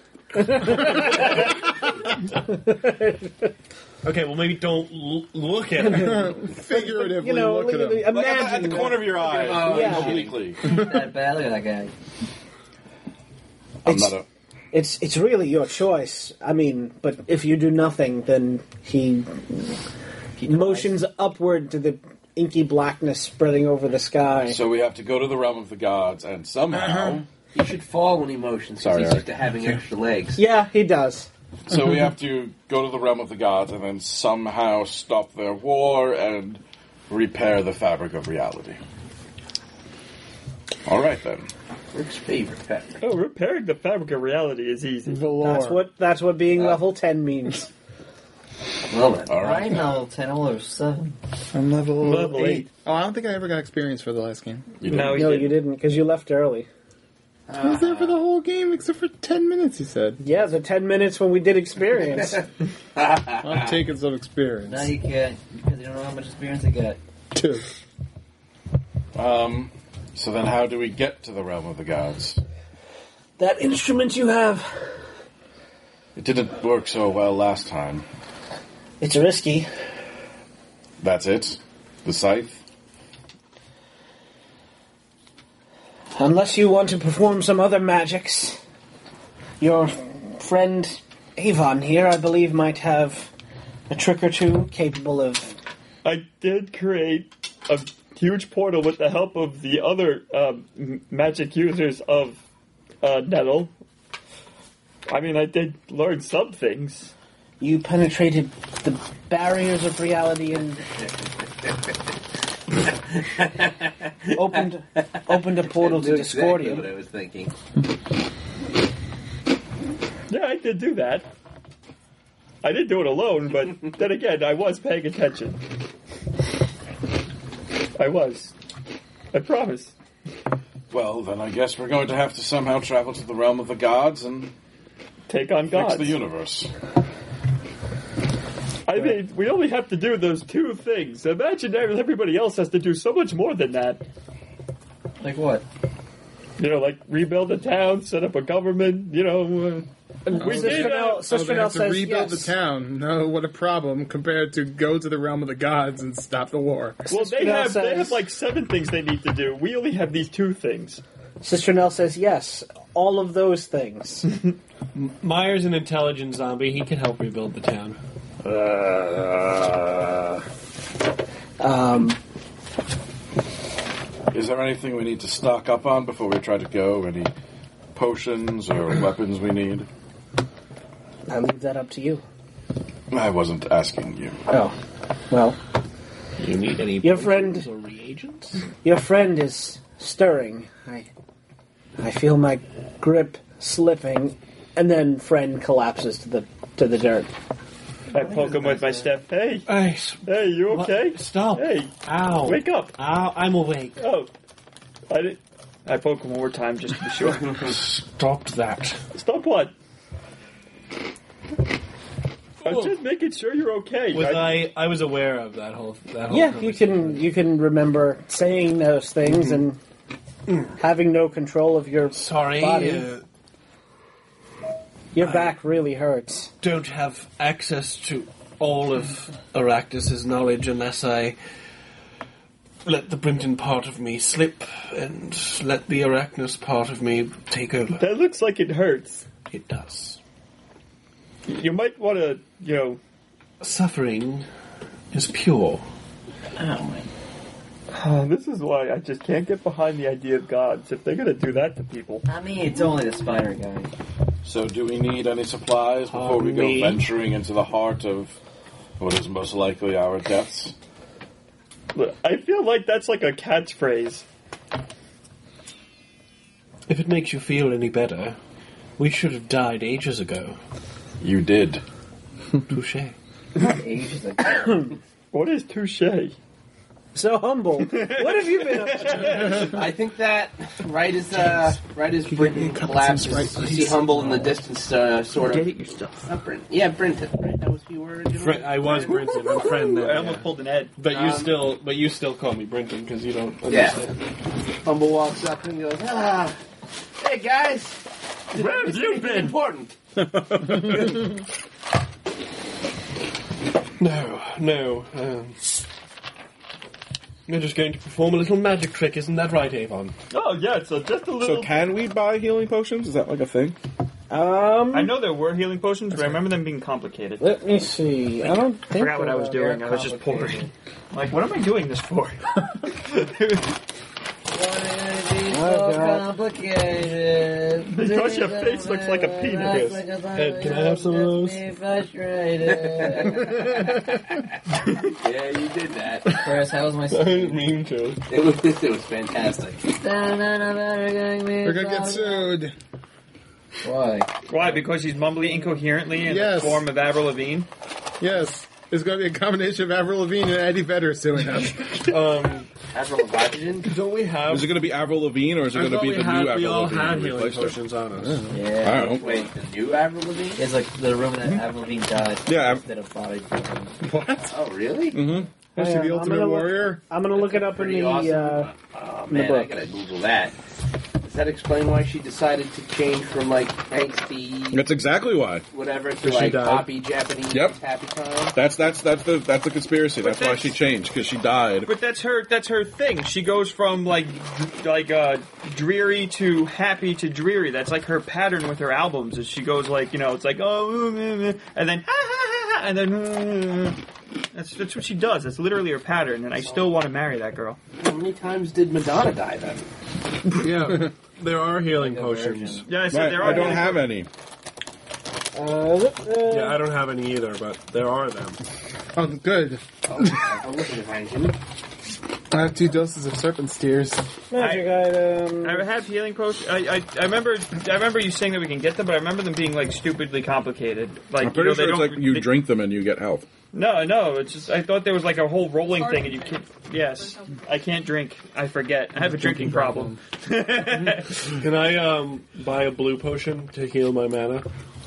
Okay, well maybe don't l- look at him. Figuratively You know, look at him. imagine Like at, the, at the corner of your eye, Oh, yeah. obliquely. That bad, look at that guy. I'm It's- not a... It's it's really your choice. I mean, but if you do nothing, then he motions upward to the inky blackness spreading over the sky. So we have to go to the realm of the gods, and somehow... He should fall when he motions, because Sorry, he's Eric. used to having extra legs. Yeah, he does. So we have to go to the realm of the gods and then somehow stop their war and repair the fabric of reality. All right, then. Rick's favorite fabric. Oh, repairing the fabric of reality is easy. That's what that's what being level ten means. Well then. All right. I'm level ten, I'm level seven. I'm level, Level eight. eight. Oh, I don't think I ever got experience for the last game. You No, did. he No, didn't. you didn't, because you left early. I was there for the whole game except for ten minutes, he said. Yeah, the ten minutes when we did experience. I'm taking some experience. Now you can't, because you don't know how much experience I got. Two. Um, so then how do we get to the realm of the gods? That instrument you have, It didn't work so well last time. it's risky. That's it? The scythe? Unless you want to perform some other magics. Your friend Avon here, I believe, might have a trick or two capable of... I did create a huge portal with the help of the other um, m- magic users of uh, Nettle. I mean, I did learn some things. You penetrated the barriers of reality and opened opened a portal to Knew exactly Discordia. what I was thinking. Yeah, I did do that. I did do it alone, but then again, I was paying attention. I was. I promise. Well, then I guess we're going to have to somehow travel to the realm of the gods and Take on fix gods. the universe. I mean, we only have to do those two things. Imagine everybody else has to do so much more than that. Like what? You know, like rebuild a town, set up a government, you know. Uh, and we Sister did Nell- that. Sister Oh, they Nell have to says rebuild yes. the town. No, what a problem compared to go to the realm of the gods and stop the war. Well, Sister they Nell have, they says- have like seven things they need to do. We only have these two things. Sister Nell says yes, all of those things. Meyer's an intelligent zombie. He can help rebuild the town. Uh, Um, is there anything we need to stock up on before we try to go? Any potions or weapons we need? I leave that up to you. I wasn't asking you. Oh, well, You need any Your friend- or reagents? your friend is stirring. I, I feel my grip slipping, and then friend collapses to the to the dirt. I poke him with my staff. Hey, Hey, hey, you what? okay? Stop. Hey, Ow. wake up. Ow, I'm awake. Oh, I did. I poke him one more time just to be sure. Stop that. Stop what? I'm just making sure you're okay. Was I, I was aware of that whole that whole Yeah, you can you can remember saying those things and having no control of your Sorry, body. uh, Your I- back really hurts. don't have access to all of Arachnus' knowledge unless I let the Brinton part of me slip and let the Arachnus part of me take over. That looks like it hurts. It does. You might want to, you know... Suffering is pure. Oh, this is why I just can't get behind the idea of gods. If they're going to do that to people. I mean, it's only the spider guy. So, do we need any supplies before we go me? venturing into the heart of what is most likely our deaths? I feel like that's like a catchphrase. If it makes you feel any better, we should have died ages ago. You did. Touche. Ages ago. What is touche? So humble. What have you been up to? I think that right as uh, right as Brinton collapses, you see Humble in the distance, uh, sort of. Get it yourself. Not Brinton. Yeah, Brinton. Right? That was who you were originally. Fri- I was Brinton. I'm friend there. I almost yeah. pulled an Ed. But you Um, still, but you still call me Brinton because you don't Yeah. understand. Humble walks up and goes, ah, hey guys. Where have you been? Important. No, no. Um, you're just going to perform a little magic trick, isn't that right, Avon? Oh, yeah, so just a little... So can we buy healing potions? Is that like a thing? Um, I know there were healing potions, but I remember them being complicated. Let me see. I don't I think forgot what I was they're doing. I was just pouring. complicated. Like, what am I doing this for? Oh, God. Complicated. Because your face looks like a penis. Ed, can I have some of those? Yeah, you did that. Chris, how was my I didn't mean to. It was it was fantastic. We're gonna get sued. Why? Why? Because he's mumbling incoherently in Yes. the form of Avril Lavigne? Yes. It's going to be a combination of Avril Lavigne and Eddie Vedder suing us. Um, Avril Lavigne? don't we have? Is it going to be Avril Lavigne or is it I going to thought be we the had, new Avril we all Lavigne? had who healing replaced her? potions on us. Yeah. I don't know. Wait, the new Avril Lavigne? It's like the room that Avril Lavigne died. Yeah. Instead of body. What? Oh, really? Mm-hmm. Was she Yeah, the I'm Ultimate gonna look- Warrior? I'm gonna look it up in Pretty the. awesome. Uh, Oh, in the man, I book. gotta Google that. Does that explain why she decided to change from, like, angsty, That's exactly why. whatever, to, Because she like, died. poppy Japanese Yep. happy time? That's that's that's the that's the conspiracy. But That's why that's- she changed because she died. But that's her. That's her thing. She goes from like, like uh, dreary to happy to dreary. That's like her pattern with her albums. Is she goes like, you know, it's like oh, and then and then that's that's what she does. That's literally her pattern. And I still want to marry that girl. How many times did Madonna die then? Yeah, there are healing potions. Yeah, I said Right, there are. I don't have any. uh, uh, Yeah, I don't have any either, but there are them. Oh, good. Oh, I'm looking behind you. I have two doses of serpent steers. magic item. I have healing potions. I, I I remember I remember you saying that we can get them, but I remember them being like stupidly complicated. Like I'm pretty you know, they sure it's don't. like you they- drink them and you get health. No, no. It's just I thought there was like a whole rolling thing, and you can't. Yes, I can't drink. I forget. I have a drinking problem. Can I um buy a blue potion to heal my mana?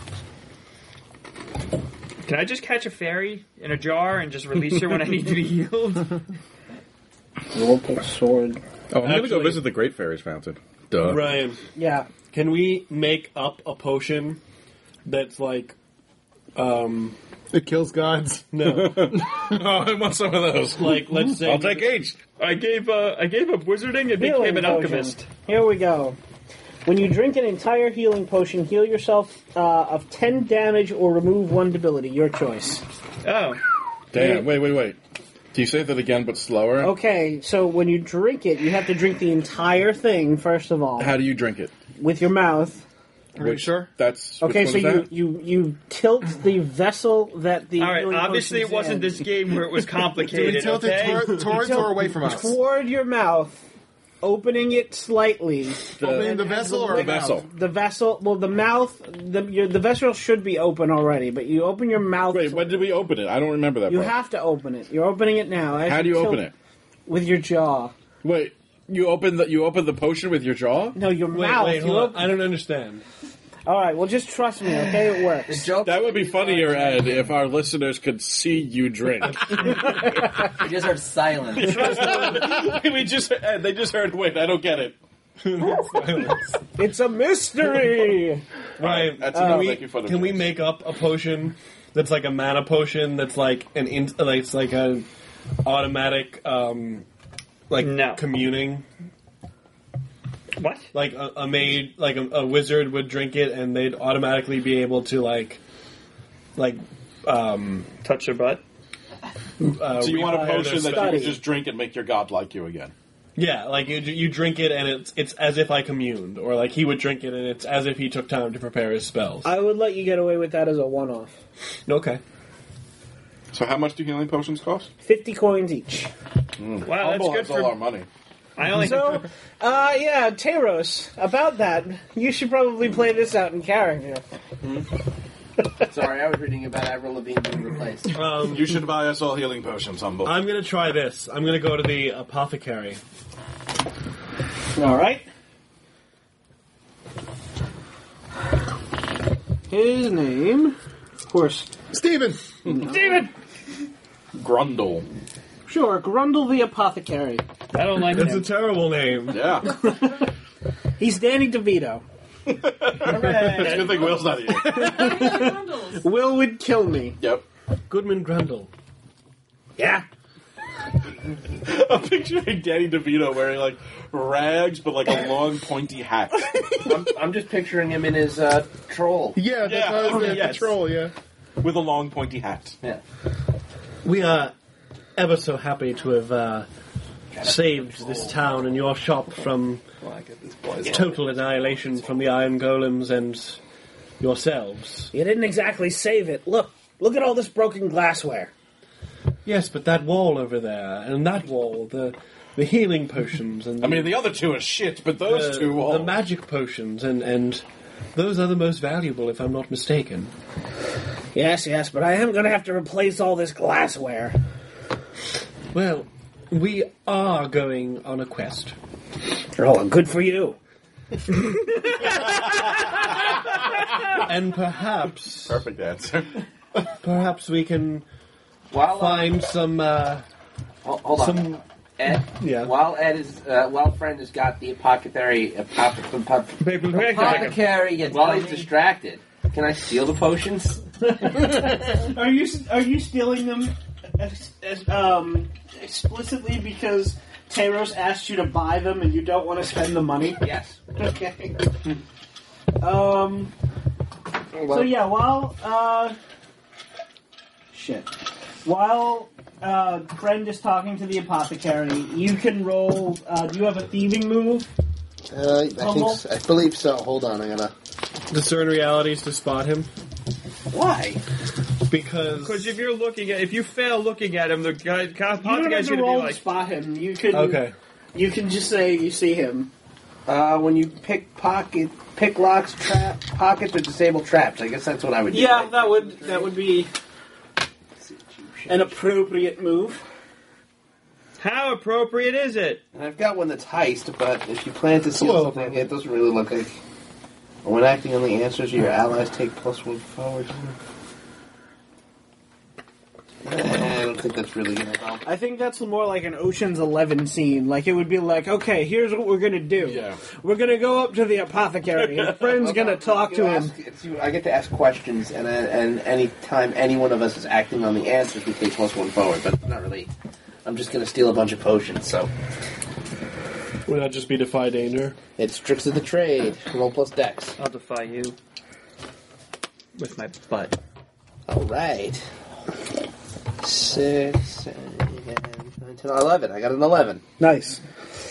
Can I just catch a fairy in a jar and just release her when I need to be healed? Roll sword. Oh, I'm gonna go Actually- visit the Great Fairies Fountain. Duh. Ryan, Yeah. can we make up a potion that's like, um, It kills gods. no, Oh, I want some of those. like let's say I'll take each. I gave uh, I gave up wizarding and Healing became an potion. alchemist. Here we go. When you drink an entire healing potion, heal yourself uh, of ten damage or remove one debility. Your choice. Oh, Damn. Wait, wait, wait. Can you say that again, but slower? Okay, so when you drink it, you have to drink the entire thing, first of all, How do you drink it? with your mouth. Are you sure? That's Okay, which so one you, is that? you, you tilt the vessel that the all right. healing Obviously, it potion's wasn't in this game where it was Do we complicated. tilt Okay. it toward, towards Tilt or away from us? toward your mouth, opening it slightly. Opening the vessel or The vessel. The vessel, well, the mouth, the your, the vessel should be open already, but you open your mouth. Wait, when did we open it? I don't remember that You part. have to open it. You're opening it now. As How do you tilt- open it? With your jaw. Wait, You open the you open the potion with your jaw? No, your Wait, mouth. wait, You hold on. open- I don't understand. All right, well, just trust me, okay? It works. That would be funnier, Ed, if our listeners could see you drink. We just heard silence. we just Ed, they just heard. Wait, I don't get it. It's a mystery. Right. That's can enough. we, Thank you for the can we voice. make up a potion that's like a mana potion that's like an in, like it's like a automatic um like No. communing? What? Like a, a maid, like a, a wizard would drink it, and they'd automatically be able to like, like, um, Touch your butt? uh, So you want a rewire potion their that spell. you can just drink and make your god like you again? Yeah, like you you drink it, and it's it's as if I communed, or like he would drink it, and it's as if he took time to prepare his spells. I would let you get away with that as a one-off. Okay. So how much do healing potions cost? Fifty coins each. Mm. Wow, that's Humble good has for- all our money. I only So, uh, yeah, Teros, about that, you should probably play this out in character. Sorry, I was reading about Avril Lavigne being replaced. Um, You should buy us all healing potions, Humble. I'm gonna try this. I'm gonna go to the apothecary. All right. His name, of course, Steven! Steven! Grundle. Sure, Grundle the Apothecary. I don't like That's him. a terrible name. Yeah. He's Danny DeVito. It's a good thing Will's not here. Will would kill me. Yep. Goodman Grundle. Yeah. I'm picturing Danny DeVito wearing like rags, but like a long pointy hat. I'm, I'm just picturing him in his uh, troll. Yeah, that's Yeah, how I was okay, the yes. troll, yeah. With a long pointy hat. Yeah. We are ever so happy to have uh, saved this town and your shop from total annihilation from the Iron Golems and yourselves. You didn't exactly save it. Look, look at all this broken glassware. Yes, but that wall over there and that wall, the the healing potions and the, I mean, the other two are shit, but those the, two, oh. the magic potions and and those are the most valuable, if I'm not mistaken. Yes, yes, but I am going to have to replace all this glassware. Well, we are going on a quest. Oh, good for you. And perhaps, Perfect answer. perhaps we can While uh, find some. Uh, hold, hold on, some. Ed. Yeah. While Ed is, uh, while Friend has got the apothecary, apop- apop- Apothecary, you while he's dummy. distracted, can I steal the potions? Are you are you stealing them as, as, um, explicitly because Teros asked you to buy them and you don't want to spend the money? Yes. Okay. um. So yeah, while uh, shit, while uh, Friend is talking to the apothecary, you can roll. Uh, do you have a thieving move? Uh, I think Humble? so. I believe so. Hold on, I gotta. Discern realities to spot him. Why? Because Because if you're looking at, if you fail looking at him, the guy, You don't the have guy's to going to be roll to like, spot him. You can. okay. You can just say you see him. Uh, when you pick pocket, pick locks, trap pockets, or disable traps. I guess that's what I would do. Yeah, right? that would that would be an appropriate move. how appropriate is it? And I've got one that's heist, but if you plan to steal Whoa. something, it doesn't really look like. When acting on the answers, your allies take plus one forward. Eh, I don't think that's really going to help. I think that's more like an Ocean's Eleven scene. Like it would be like, okay, here's what we're gonna do. Yeah. We're gonna go up to the apothecary, and Friend's gonna talk to him. Ask, it's, I get to ask questions, and uh, and any time any one of us is acting on the answers, we take plus one forward. But not really. I'm just going to steal a bunch of potions, so Would that just be defy danger? it's tricks of the trade. Roll plus dex. I'll defy you with my butt. All right. Six, seven, nine, ten, eleven. I got an eleven. Nice.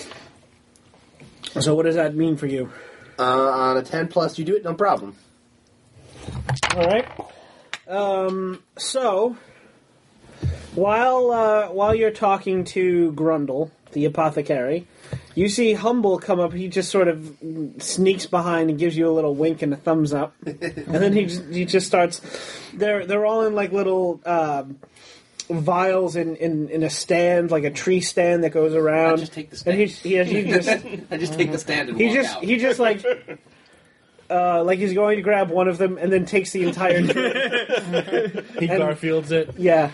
So what does that mean for you? Uh, on a ten plus, you do it, no problem. All right. Um. So while uh, while you're talking to Grundle, the apothecary, you see Humble come up. He just sort of sneaks behind and gives you a little wink and a thumbs up, and then he just, he just starts. They're they're all in like little um, vials in, in, in a stand, like a tree stand that goes around. I just take the stand. And he, he, he just I just take the stand and he walk just out. he just like uh, like he's going to grab one of them and then takes the entire tree. He And- Garfields it. Yeah.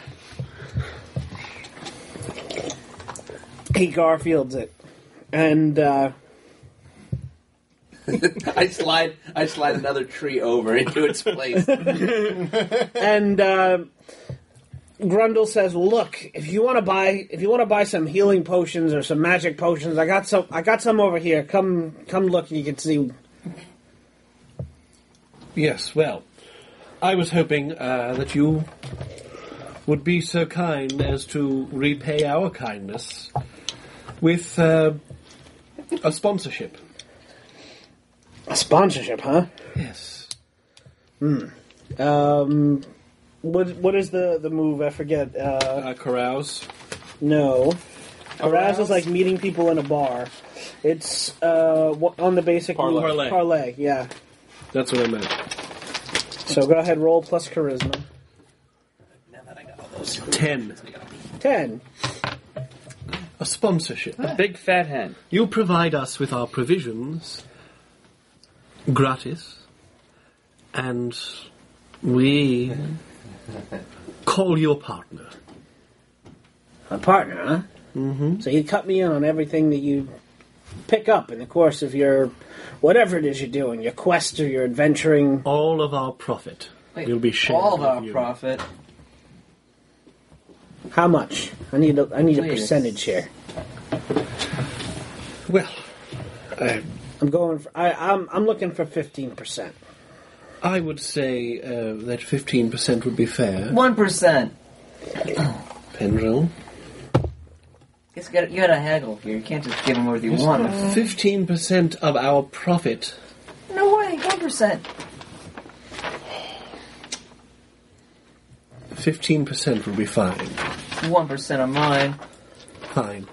He Garfields it. And uh, I slide I slide another tree over into its place. and uh, Grundle says, "Look, if you want to buy, if you want to buy some healing potions or some magic potions, I got some. I got some over here. Come, come look, and you can see." Yes, well, I was hoping uh, that you would be so kind as to repay our kindness with uh, a sponsorship. A sponsorship, huh? Yes. Hmm. Um. What What is the the move? I forget. Uh, uh, carouse. No. Carouse is like meeting people in a bar. It's uh wha- on the basic Parlay. move- Parlay. Parlay. Yeah. That's what I meant. So go ahead, roll plus charisma. Ten. Ten. A sponsorship. A big fat hen. You provide us with our provisions gratis, and we call you a partner. A partner, huh? Mm-hmm. So you cut me in on everything that you pick up in the course of your whatever it is you're doing, your quest or your adventuring. All of our profit Wait, will be shared. all of with our you. profit. How much? I need a I need a Please. percentage here. Well, I, I'm going for I, I'm I'm looking for fifteen percent. I would say uh, that fifteen percent would be fair. One percent. Pendril. You gotta, you gotta haggle here. You can't just give them what you want. Fifteen percent of our profit. No way. One percent. Fifteen percent would be fine. One percent of mine. Fine.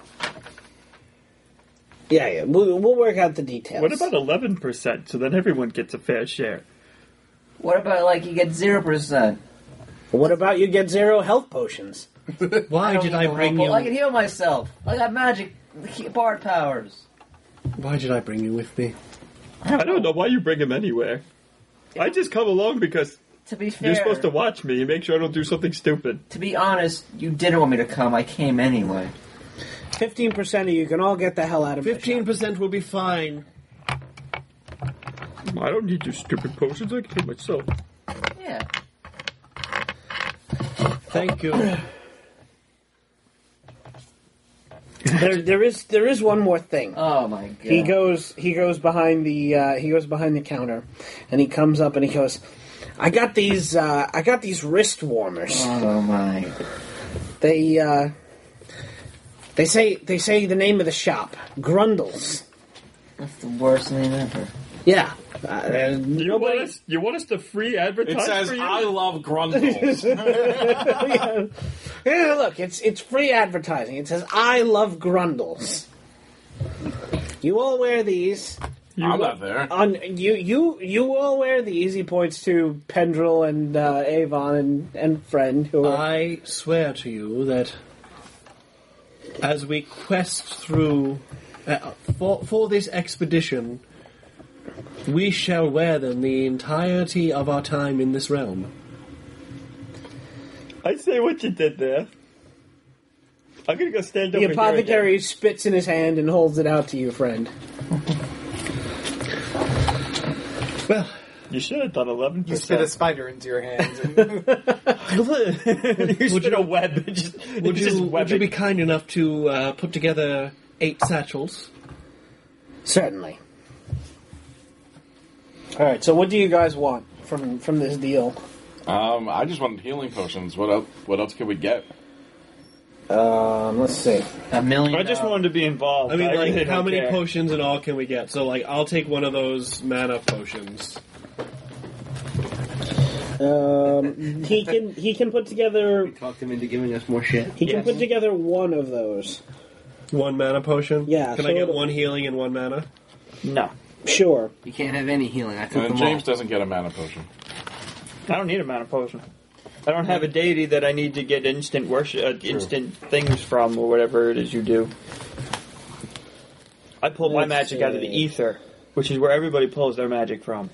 Yeah, yeah. We'll, we'll work out the details. What about eleven percent? So then everyone gets a fair share. What about like you get zero percent? What about you get zero health potions? Why did I bring you? I can heal myself. I got magic bard powers. Why did I bring you with me? I don't know why you bring him anywhere. I just come along because To be fair, you're supposed to watch me and make sure I don't do something stupid. to be honest, you didn't want me to come. I came anyway. Fifteen percent of you can all get the hell out of here. Fifteen percent will be fine. I don't need your stupid potions. I can do myself. Yeah. Thank you. There, there is there is one more thing. Oh my god. He goes he goes behind the uh, he goes behind the counter, and he comes up and he goes, "I got these uh, I got these wrist warmers. Oh my. They uh, they say they say the name of the shop, Grundle's. That's the worst name ever. Yeah. Uh, You want us? You want us to free advertise It says, for you? I love Grundles. yeah. Yeah, look, it's it's free advertising. It says, "I love Grundles." You all wear these. I'm not there. On you, you, you all wear these. He points to Pendril and uh, Avon and, and friend who are. I swear to you that as we quest through uh, for for this expedition, we shall wear them the entirety of our time in this realm. I say what you did there. I'm gonna go stand The over here. apothecary spits in his hand and holds it out to you, friend. Well, You should have done eleven You spit a percent. spider into your hands. And You spit a web. and Just, would just you would webbing. you be kind enough to uh, put together eight satchels? Certainly. All right. So, what do you guys want from from this deal? Um, I just wanted healing potions. What else? What else can we get? Um, let's see. A million. I just wanted to be involved. I mean, like, really how don't many care. potions in all can we get? So, like, I'll take one of those mana potions. Um, he can he can put together Talked him into giving us more shit. he can Yes. put together one of those. One mana potion? Yeah, Can so I get it'll- one healing and one mana? No, Sure. You can't have any healing. I took Uh, them James all. doesn't get a mana potion. I don't need a mana potion. I don't have a deity that I need to get instant worship, uh, instant things from, or whatever it is you do. I pull my Let's magic see. out of the ether, which is where everybody pulls their magic from.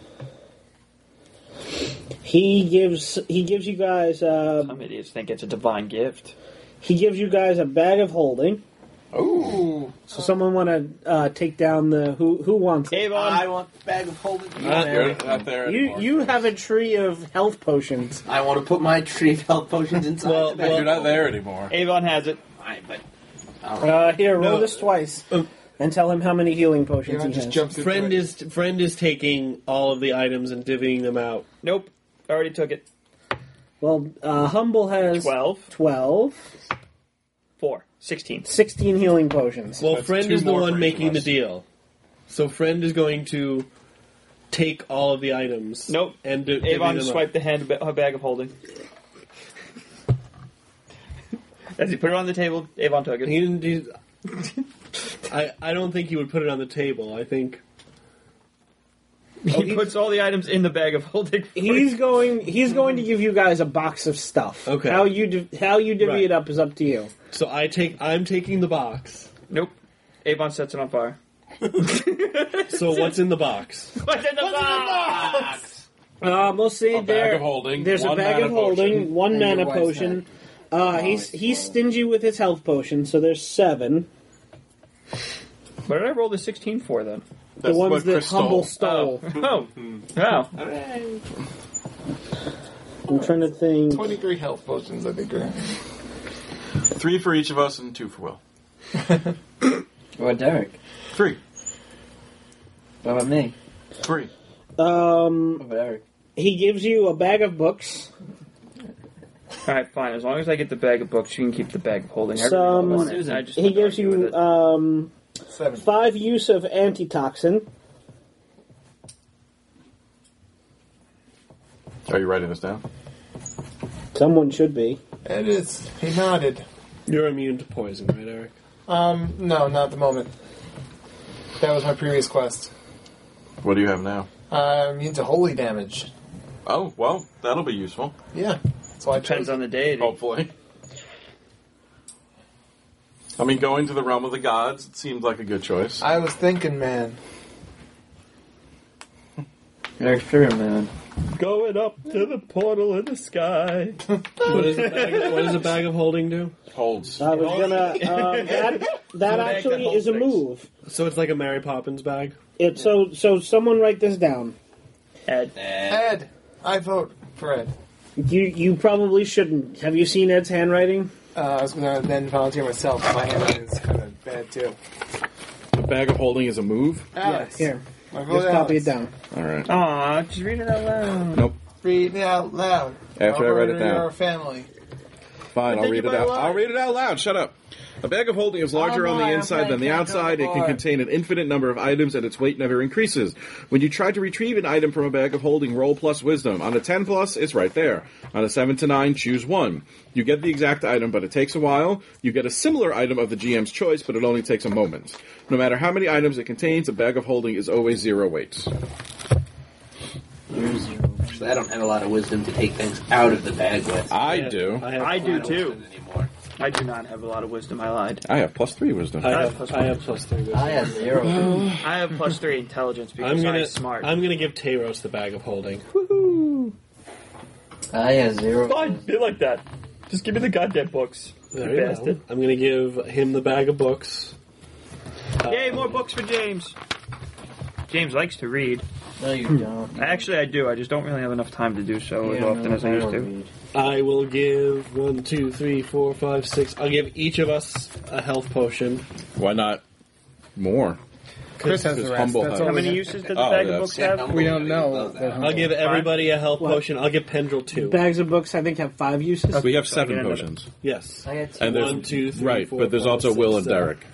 He gives he gives you guys uh, Some idiots think it's a divine gift. he gives you guys a bag of holding. Ooh. So someone want to uh, take down the who who wants it? Avon, I want the bag of holding. Not there, not there You anymore. you have a tree of health potions. I want to put my tree of health potions inside Well, the bag. You're not there anymore. Avon has it. Fine, but Uh, here, roll No. this twice Uh, and tell him how many healing potions Avon he just has. jumps into Friend it. is friend is taking all of the items and divvying them out. Nope, I already took it. Well, uh, Humble has Twelve, twelve, four, sixteen. sixteen healing potions. Well, That's friend two is the more one for each making of the us. deal. So friend is going to take all of the items. Nope. And di- divvy Avon them up. swiped the hand her bag of holding. As he put it on the table, Avon took it. He didn't do. I I don't think he would put it on the table. I think He puts all the items in the bag of holding. for He's you. going. He's going to give you guys a box of stuff. Okay. How you div- how you divvy Right. it up is up to you. so. I take. I'm taking the box. Nope. Avon sets it on fire. So what's in the box? What's in the box? Um, we'll see. A bag there, of holding, There's a one bag mana of holding, potion, one and your mana wife's potion. Uh, he's he's stingy with his health potions, so there's seven. What did I roll the sixteen for then? The ones what that Chris Humble stole. stole. Oh. Wow. I'm trying to think. twenty-three health potions, I think. Are... Three for each of us and two for Will. What about Derek? Three. What about me? Three. Um, What about Eric? he gives you a bag of books. Alright, fine. As long as I get the bag of books, you can keep the bag of holding. I really Some. don't want it. I just He want to gives argue with you it. um, Seven. five use of antitoxin. Are you writing this down? Someone should be. It is. He nodded. You're immune to poison, right, Eric? Um, no, not at the moment. That was my previous quest. What do you have now? Uh, immune to holy damage. Oh, well, that'll be useful. Yeah. That's why I Depends chose on the deity. Hopefully. I mean, going to the realm of the gods, it seems like a good choice. I was thinking, man. Eric Fury, man. Going up to the portal in the sky. what, is a bag of, what does a bag of holding do? Holds. I was gonna. Um, that that bag actually that is a holds move. So it's like a Mary Poppins bag. It so so. Someone write this down. Ed. Ed. I vote for Ed. You you probably shouldn't. Have you seen Ed's handwriting? Uh, I was going to then volunteer myself. My handwriting is kind of bad, too. A bag of holding is a move? Alex. Here, I vote just copy Alex. it down. All right. Aw, just read it out loud. Nope. Read it out loud. After I I'll write it murder down. Your family. Fine, But I'll then read you it might out. lie. I'll read it out loud. Shut up. A bag of holding is larger Oh, on the my, I'm inside than the playing outside. It can Captain contain an infinite number of items, and its weight never increases. When you try to retrieve an item from a bag of holding, roll plus wisdom. On a ten plus, it's right there. On a seven to nine, choose one. You get the exact item, but it takes a while. You get a similar item of the G M's choice, but it only takes a moment. No matter how many items it contains, a bag of holding is always zero weight. So I don't have a lot of wisdom to take things out of the bag with. I Yeah, do. I have, I do I don't too. wisdom anymore. I do not have a lot of wisdom. I lied. I have plus three wisdom. I I have, have I have plus three. wisdom. I have zero. I have plus three intelligence because I'm I'm, gonna smart. I'm gonna give Tayros the bag of holding. I have zero. Fine, be like that. Just give me the goddamn books. There You you bastard. go. I'm gonna give him the bag of books. Yay, more books for James. James likes to read. No, you don't. Actually, I do. I just don't really have enough time to do so as You often know, as I used don't to. read. I will give one, two, three, four, five, six. I'll give each of us a health potion. Why not more? Chris has the Because rest. Humble That's has- all How we many have. uses does the Oh, bag yes. of books Yeah, have? We don't know. Love that. I'll give everybody a health potion. I'll give Pendrell two. Bags of books, I think, have five uses. We have So I seven get into potions. Yes. I had two. And there's, One, two, three, right, four, but there's five, also six, Will and seven. Derek.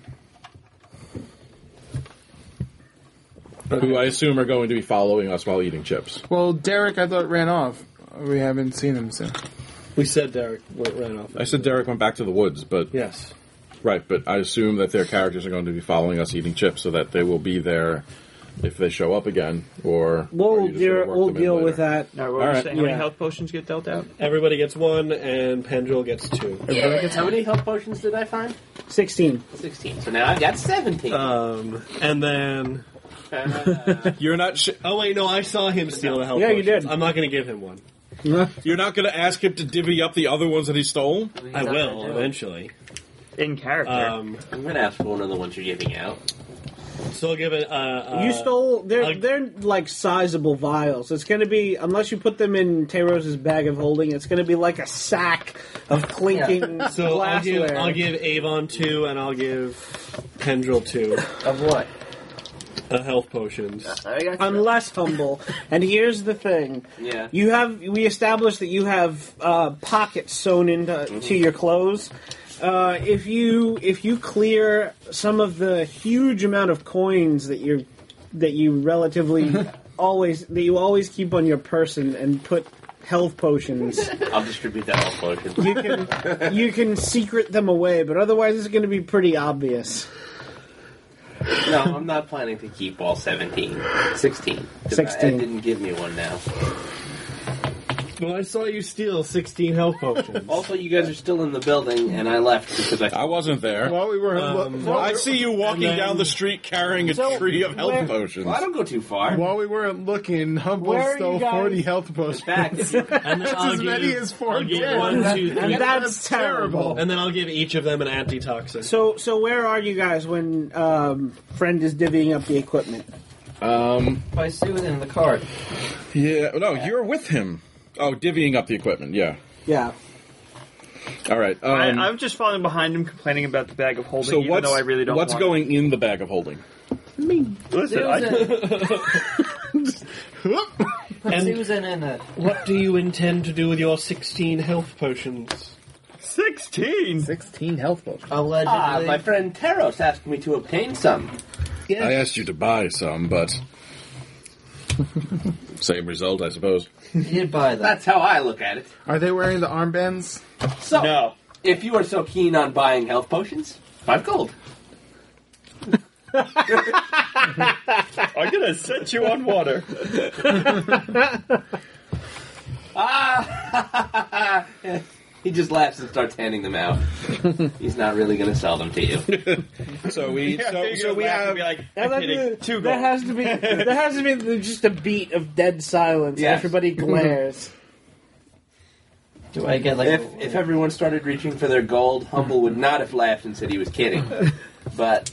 Who I assume are going to be following us while eating chips. Well, Derek, I thought ran off. We haven't seen him since. We said Derek went ran off. I said Derek went back to the woods, but Yes. right, but I assume that their characters are going to be following us eating chips so that they will be there if they show up again, or are We'll you just deal, gonna work we'll them in deal later? with that. No, what All were you right. saying? How many Yeah. health potions get dealt out? Everybody gets one, and Pendril gets two. How many health potions did I find? Sixteen. Sixteen. So now I've got seventeen. Um, and then... You're not. Sh- Oh, wait, no, I saw him steal the health Yeah, you potions. did. I'm not going to give him one. You're not going to ask him to divvy up the other ones that he stole? I will, eventually. In character. Um, I'm going to ask for one of the ones you're giving out. so I'll give it... Uh, uh, You stole. They're I'll- they're like sizable vials. It's going to be, unless you put them in Tayrose's bag of holding, it's going to be like a sack of clinking So I'll give, glassware. I'll give Avon two, and I'll give Pendril two. Of what? Uh, health potions. I'm less humble. And here's the thing: Yeah. you have we established that you have uh, pockets sewn into Mm-hmm. to your clothes. Uh, if you if you clear some of the huge amount of coins that you that you relatively always that you always keep on your person and put health potions, I'll distribute that health potion. you can you can secret them away. But otherwise, it's going to be pretty obvious. No, I'm not planning to keep all seventeen. sixteen. 'Cause sixteen. Ed didn't give me one now. Well, I saw you steal sixteen health potions. Also, you guys are still in the building, and I left because I... I wasn't there. While we were Um, while, I see you walking and then- down the street carrying a So, tree of health where- potions. Well, I don't go too far. while we weren't looking, Humble Where are stole you guys? forty health potions. In fact, And then That's I'll as give, many as four I'll give dead. one, two, three. And that's That's terrible. terrible. And then I'll give each of them an antitoxin. So so where are you guys when um, friend is divvying up the equipment? Um, By Susan in the cart. yeah, no, you're with him. Oh, divvying up the equipment, yeah. Yeah. All right. Um, I, I'm just falling behind him, complaining about the bag of holding, so even what's, though I really don't what's want going in the bag of holding? it. Listen, I, Susan. Put And- Susan in it. What do you intend to do with your sixteen health potions? sixteen! Sixteen health potions. Allegedly. Ah, my friend Teros asked me to obtain some. I asked you to buy some, but same result, I suppose. You did buy them. That's how I look at it. Are they wearing the armbands? So, No. if you are so keen on buying health potions, five gold. I'm gonna set you on water. Ah! He just laughs and starts handing them out. He's not really going to sell them to you. So we, so, so we have. Be like, Now I'm that- kidding, two there gold. has to be there has to be just a beat of dead silence. Yes. Everybody glares. Do I get like If, a, if everyone started reaching for their gold, Humble would not have laughed and said he was kidding. But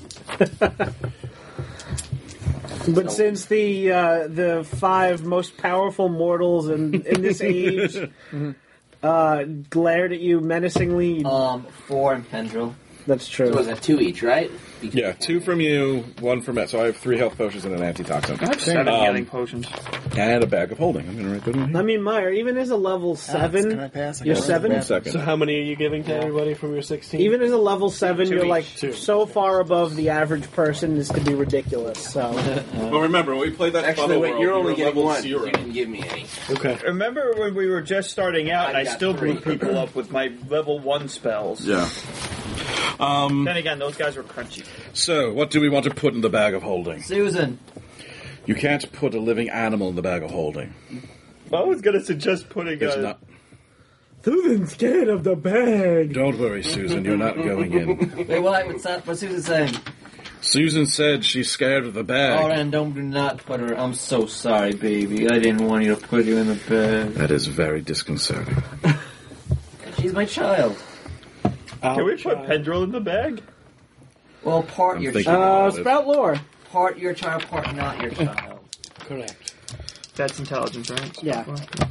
But since the uh, the five most powerful mortals in, in this age uh, glared at you menacingly, um four in Pendril? that's true. so was that two each, right? Yeah, two from you, one from Matt. So I have three health potions and an antitoxin. I have seven Um, healing potions. And a bag of holding. I'm going to write that in. I mean, Meyer, even as a level seven, Can I pass? I you're got seven. One second. So how many are you giving to everybody from your sixteen? Even as a level seven, Two you're each. like Two. so far above the average person as to be ridiculous. So Well, remember, when we played that Actually, Funnel wait, World, you're we only were getting level one. zero. You didn't give me any. Okay. Remember when we were just starting out and I I got still blew three. people up with my level one spells? Yeah. Um, Then again, those guys were crunchy. so, what do we want to put in the bag of holding? Susan. You can't put a living animal in the bag of holding. I was going to suggest putting It's a... not. Susan's scared of the bag. Don't worry, Susan. You're not going in. Wait, what? What's that? What's Susan saying? Susan said she's scared of the bag. Oh, and don't do not put her. I'm so sorry, baby. I didn't want you to put you in the bed. That is very disconcerting. She's my child. Can we put Pendril in the bag? Well, part I'm your thinking child. Uh, spout lore. Part your child, part not your child. Correct. That's intelligence, right? Yeah.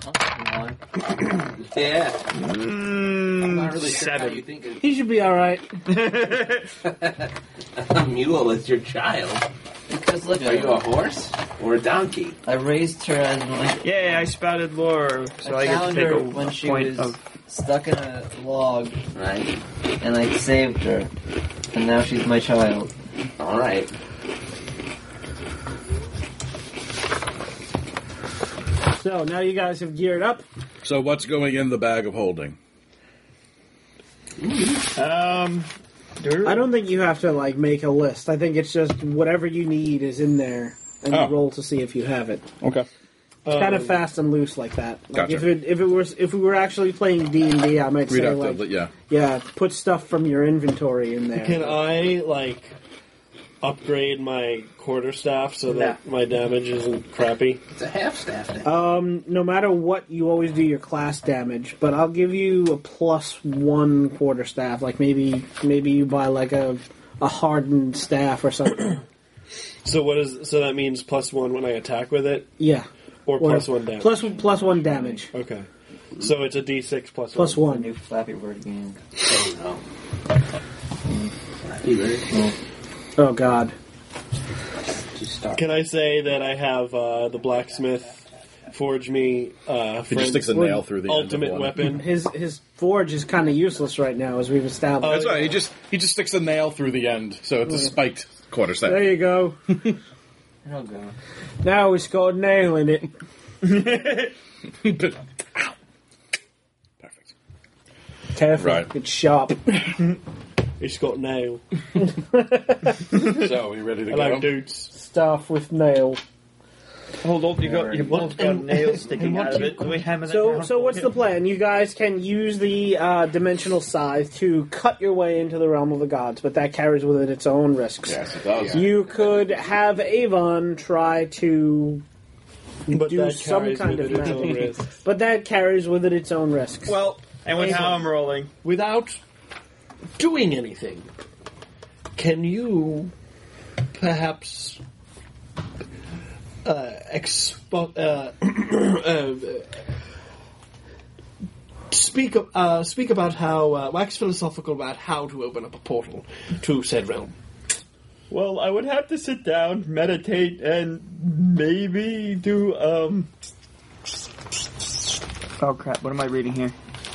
Yeah. Mm, I'm not really sure how seven. you think of He should be all right. a mule as your child. Because look, Are you a horse or a donkey? I raised her as my. Yeah, I spouted lore, so I, I get to found take her a when she point was of... stuck in a log, Right. and I saved her, and now she's my child. All right. So now you guys have geared up. So, what's going in the bag of holding? Um, I don't think you have to like make a list. I think it's just whatever you need is in there. and Oh. you roll to see if you have it. Okay. It's kind of Um, fast and loose like that. Like Gotcha. if it if it was if we were actually playing D and D, I might We'd say have like to, yeah. yeah, put stuff from your inventory in there. Can I like upgrade my quarterstaff so that my damage isn't crappy? It's a half staff now. Um, no matter what, you always do your class damage, but I'll give you a plus one quarterstaff. Like maybe maybe you buy like a a hardened staff or something. So what is? So that means plus one when I attack with it, Yeah, or plus one damage. plus plus one damage. Okay. So it's a D six plus Plus one. one. New Flappy Bird game. Oh, no. Flappy Bird. Oh God. Just start. Can I say that I have uh, the blacksmith forge me uh, He just sticks a nail through the end of ultimate one. weapon? His his forge is kind of useless right now, as we've established. That's right. He just he just sticks a nail through the end, so it's a spiked quarterstaff. There you go. Oh god. Now we scored nail in it. But- Ow. Perfect. Careful, Right. it's sharp. It's got nail. So, we ready to I go? like dudes. Staff with nail. Hold on, you got you both got and- nails sticking and what out of do you- it. Can we hammer that So, down? so what's the plan? You guys can use the uh, dimensional scythe to cut your way into the realm of the gods, but that carries with it its own risks. Yes, it does. You could have Avon try to But do that some carries kind with of it its own magic, risks. but that carries with it its own risks. Well, And with how I'm rolling, without doing anything, can you perhaps uh, expo- uh, uh, speak of, uh, speak about how uh, wax philosophical about how to open up a portal to said realm? well, I would have to sit down, meditate, and maybe do um. Oh crap! What am I reading here?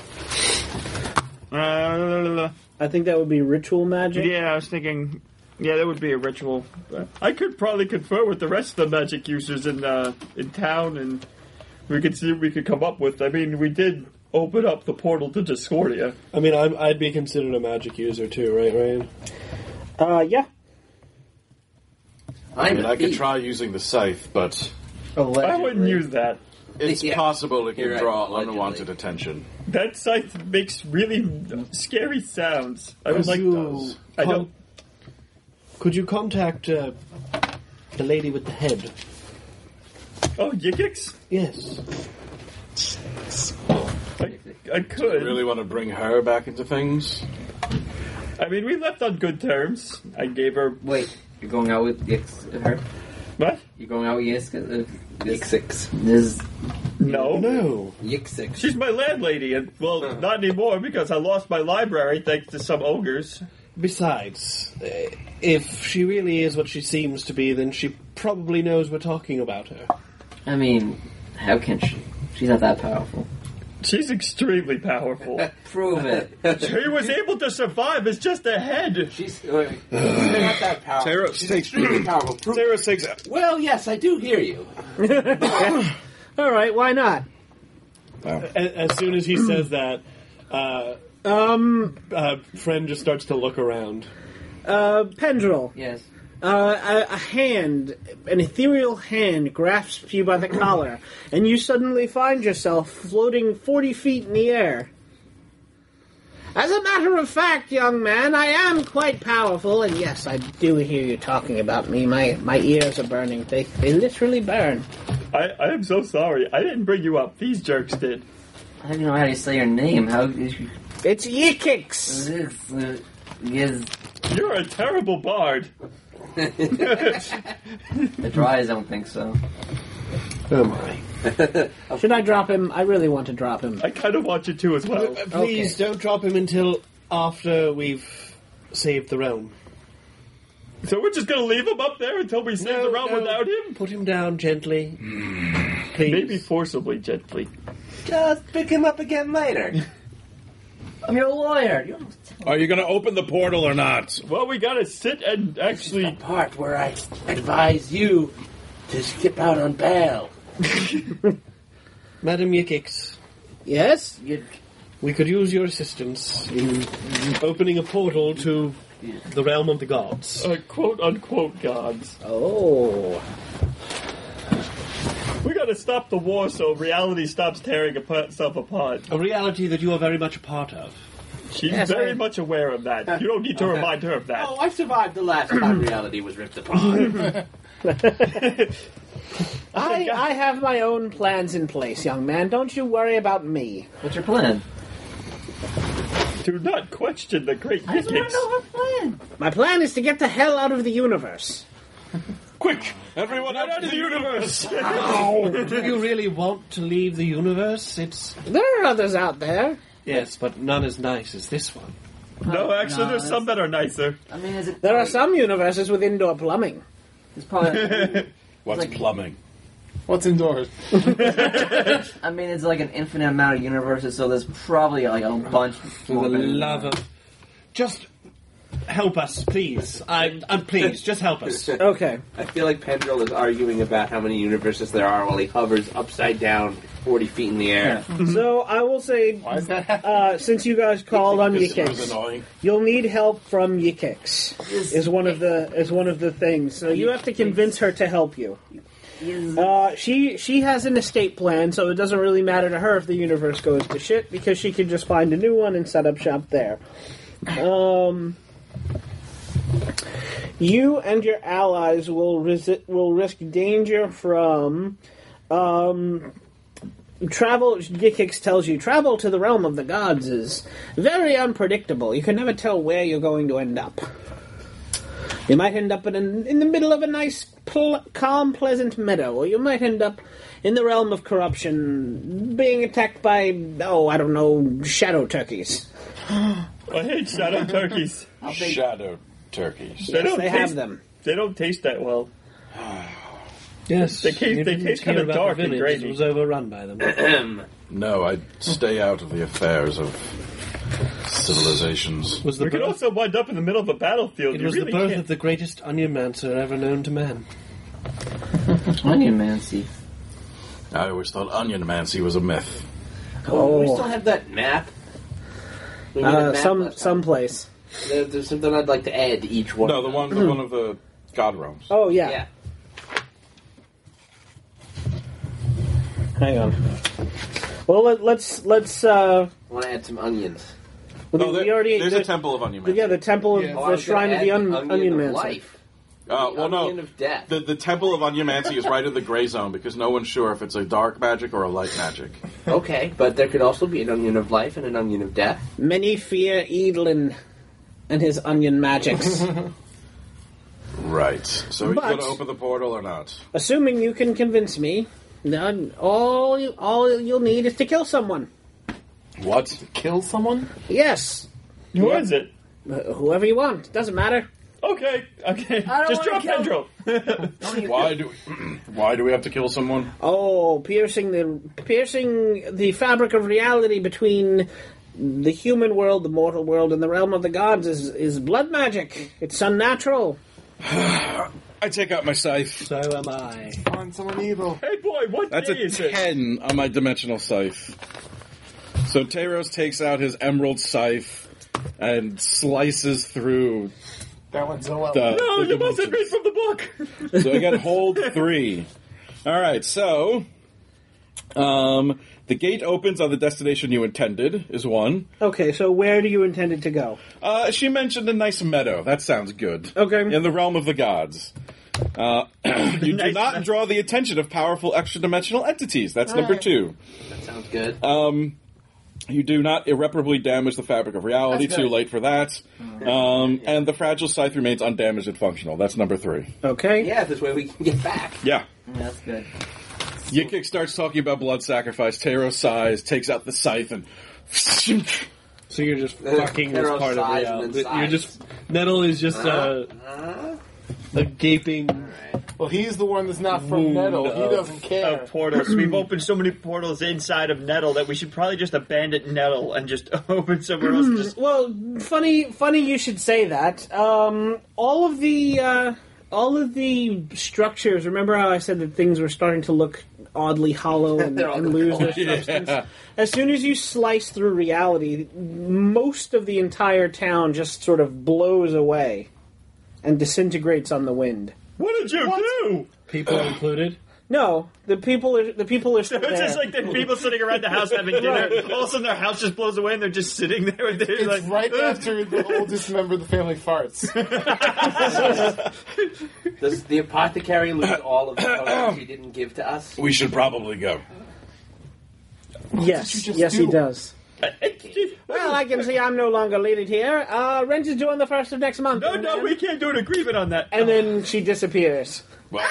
Uh, I think that would be ritual magic. yeah, I was thinking. Yeah, that would be a ritual. I could probably confer with the rest of the magic users in uh, in town, and we could see what we could come up with. I mean, we did open up the portal to Discordia. I mean, I'm, I'd be considered a magic user too, right, Ryan? Uh, yeah. I I'm mean, a I could thief. try using the scythe, but I wouldn't use that. it's Yeah. possible it You're can right, draw allegedly. unwanted attention. That scythe makes really scary sounds. I would Could like. you I con- don't. Could you contact uh, the lady with the head? Oh, Yikix? Yes. I, I I could. really want to bring her back into things. I mean, we left on good terms. I gave her Wait, you're going out with Yix, her? what? You're going out with Yix? Uh, Yik six. This, No, No. Yik six. she's my landlady, and well, not anymore because I lost my library thanks to some ogres. Besides, uh, if she really is what she seems to be, then she probably knows we're talking about her. I mean, how can she? She's not that powerful. She's extremely powerful. Prove it. She was able to survive as just a head. She's, wait, she's not that powerful. Sarah, She's extremely powerful. Prove- Sarah takes it. well, yes, I do hear you. All right, why not? A- As soon as he says that, uh, Um, uh, friend just starts to look around. uh, Pendril. Yes. Uh, a, a hand, an ethereal hand, grasps you by the collar, and you suddenly find yourself floating forty feet in the air. As a matter of fact, young man, I am quite powerful, and yes, I do hear you talking about me. My my ears are burning. They they literally burn. I, I am so sorry. I didn't bring you up. These jerks did. I don't even know how to say your name. How did you... It's Yikix. This, uh, yes. You're a terrible bard. The dries don't think so. Oh my. Should I drop him? I really want to drop him. I kind of want you to as well. Uh, Please don't drop him until after we've saved the realm. So we're just going to leave him up there until we save No, the realm no. without him? Put him down gently. Please. Maybe forcibly, gently. Just pick him up again later. I'm your lawyer. You Are you going to open the portal or not? Well, we got to sit and actually... The part where I advise you to skip out on bail. Madam Yikix, Yes? You, We could use your assistance in opening a portal to the realm of the gods. Uh, quote unquote gods. Oh. We gotta stop the war so reality stops tearing itself apart. A reality that you are very much a part of. She's Yes, very I- much aware of that. You don't need to remind her of that. Oh, I survived the last time reality was ripped apart. I, I have my own plans in place, young man. Don't you worry about me. What's your plan? Do not question the great I just want Yikix. to know her plan. My plan is to get the hell out of the universe. Quick! Everyone out of the universe! Do you really want to leave the universe? It's There are others out there. yes, but none as nice as this one. No, actually, no, there's some that are nicer. I mean, is it? There are some universes with indoor plumbing. It's probably. What's Like- plumbing? What's indoors? I mean, it's like an infinite amount of universes, so there's probably like a bunch. For more the than- love of... Just help us, please. I, I'm pleased. Just help us. Okay. I feel like Pendrell is arguing about how many universes there are while he hovers upside down forty feet in the air. So I will say, Why is that happening? uh, since you guys called on This was Yikix, annoying. you'll need help from Yikix. Is one of the is one of the things. So you have to convince her to help you. Uh, she she has an escape plan, so it doesn't really matter to her if the universe goes to shit because she can just find a new one and set up shop there. Um, you and your allies will resi- will risk danger from um, travel. Yikix tells you travel to the realm of the gods is very unpredictable. You can never tell where you're going to end up. You might end up in, an, in the middle of a nice, pl- calm, pleasant meadow, or you might end up in the realm of corruption, being attacked by, oh, I don't know, shadow turkeys. I hate shadow turkeys. Shadow turkeys. They don't they taste, have them. They don't taste that well. Yes. They taste- you they didn't taste hear kinda about dark the and village. gravy. It was overrun by them. No, I'd stay out of the affairs of civilizations. Was the We could birth, also wind up in the middle of a battlefield. it You was really the birth can't. of the greatest onion mancer ever known to man. Onion Mancy. I always thought onion mancy was a myth. Oh, we Oh. still have that map. We made a Uh, map some last time. someplace. There, there's something I'd like to add to each one. No, the one, the one of the god realms. Oh, yeah. Yeah. Hang on. Well, let, let's, let's, uh... I want to add some onions. we, Oh, there- we already... there's the, a temple of onion the- mancy. Yeah, the temple of Yeah. Oh, I the was Shrine gonna of the add un, the Onion of Mancer. life. Uh, The well, no. onion of death. The, the temple of Onyomancy is right in the gray zone because no one's sure if it's a dark magic or a light magic. Okay, but there could also be an onion of life and an onion of death. Many fear Edlin and his onion magics. Right. So are you But- going to open the portal or not? Assuming you can convince me, then all, you, all you'll need is to kill someone. What? Kill someone? Yes. Who is it? Uh, whoever you want. Doesn't matter. Okay, okay. I don't Just wanna drop kill- Pendrell. Why do why do we have to kill someone? Oh, piercing the piercing the fabric of reality between the human world, the mortal world, and the realm of the gods is, is blood magic. It's unnatural. I take out my scythe. So am I. Find someone evil. Hey boy, what That's day a is it? ten on my dimensional scythe. So Teros takes out his emerald scythe and slices through That went so well. the. No, the you mustn't read dimensions. from the book. So I got hold three. All right, so um, the gate opens on the destination you intended is one. Okay, so where do you intend it to go? Uh, she mentioned a nice meadow. That sounds good. Okay. In the realm of the gods. Uh, you do Nice not meadow. draw the attention of powerful extra-dimensional entities. That's number Alright. two. That sounds good. Um, you do not irreparably damage the fabric of reality. That's Too good. late for that. Um, and the fragile scythe remains undamaged and functional. That's number three. Okay. Yeah, this way we can get back. Yeah. That's good. Yikik starts talking about blood sacrifice. Taro sighs, takes out the scythe, and So you're just Uh, fucking this Pharaoh part of sighs reality. and then You're sighs. just Nettle is just uh, Uh, a gaping. Well, he's the one that's not from Wound Nettle. He of- doesn't care. Of portals. We've opened so many portals inside of Nettle that we should probably just abandon Nettle and just open somewhere else. Just Well, funny, funny you should say that. Um, all of the uh, all of the structures. Remember how I said that things were starting to look oddly hollow and, They're all and lose their Yeah. substance. As soon as you slice through reality, most of the entire town just sort of blows away and disintegrates on the wind. What did you do? People included. No, the people are the people are So still it's there. just like the people sitting around the house having dinner. All of a sudden, their house just blows away, and they're just sitting there. And they're It's like, right after the oldest member of the family farts. Does the apothecary lose all of the potions he didn't give to us? We should probably go. Yes, just yes, he do? does. Well, I can see I'm no longer leaded here. Uh, rent is due on the first of next month. No, and no, then- we can't do an agreement on that. And then she disappears. Well,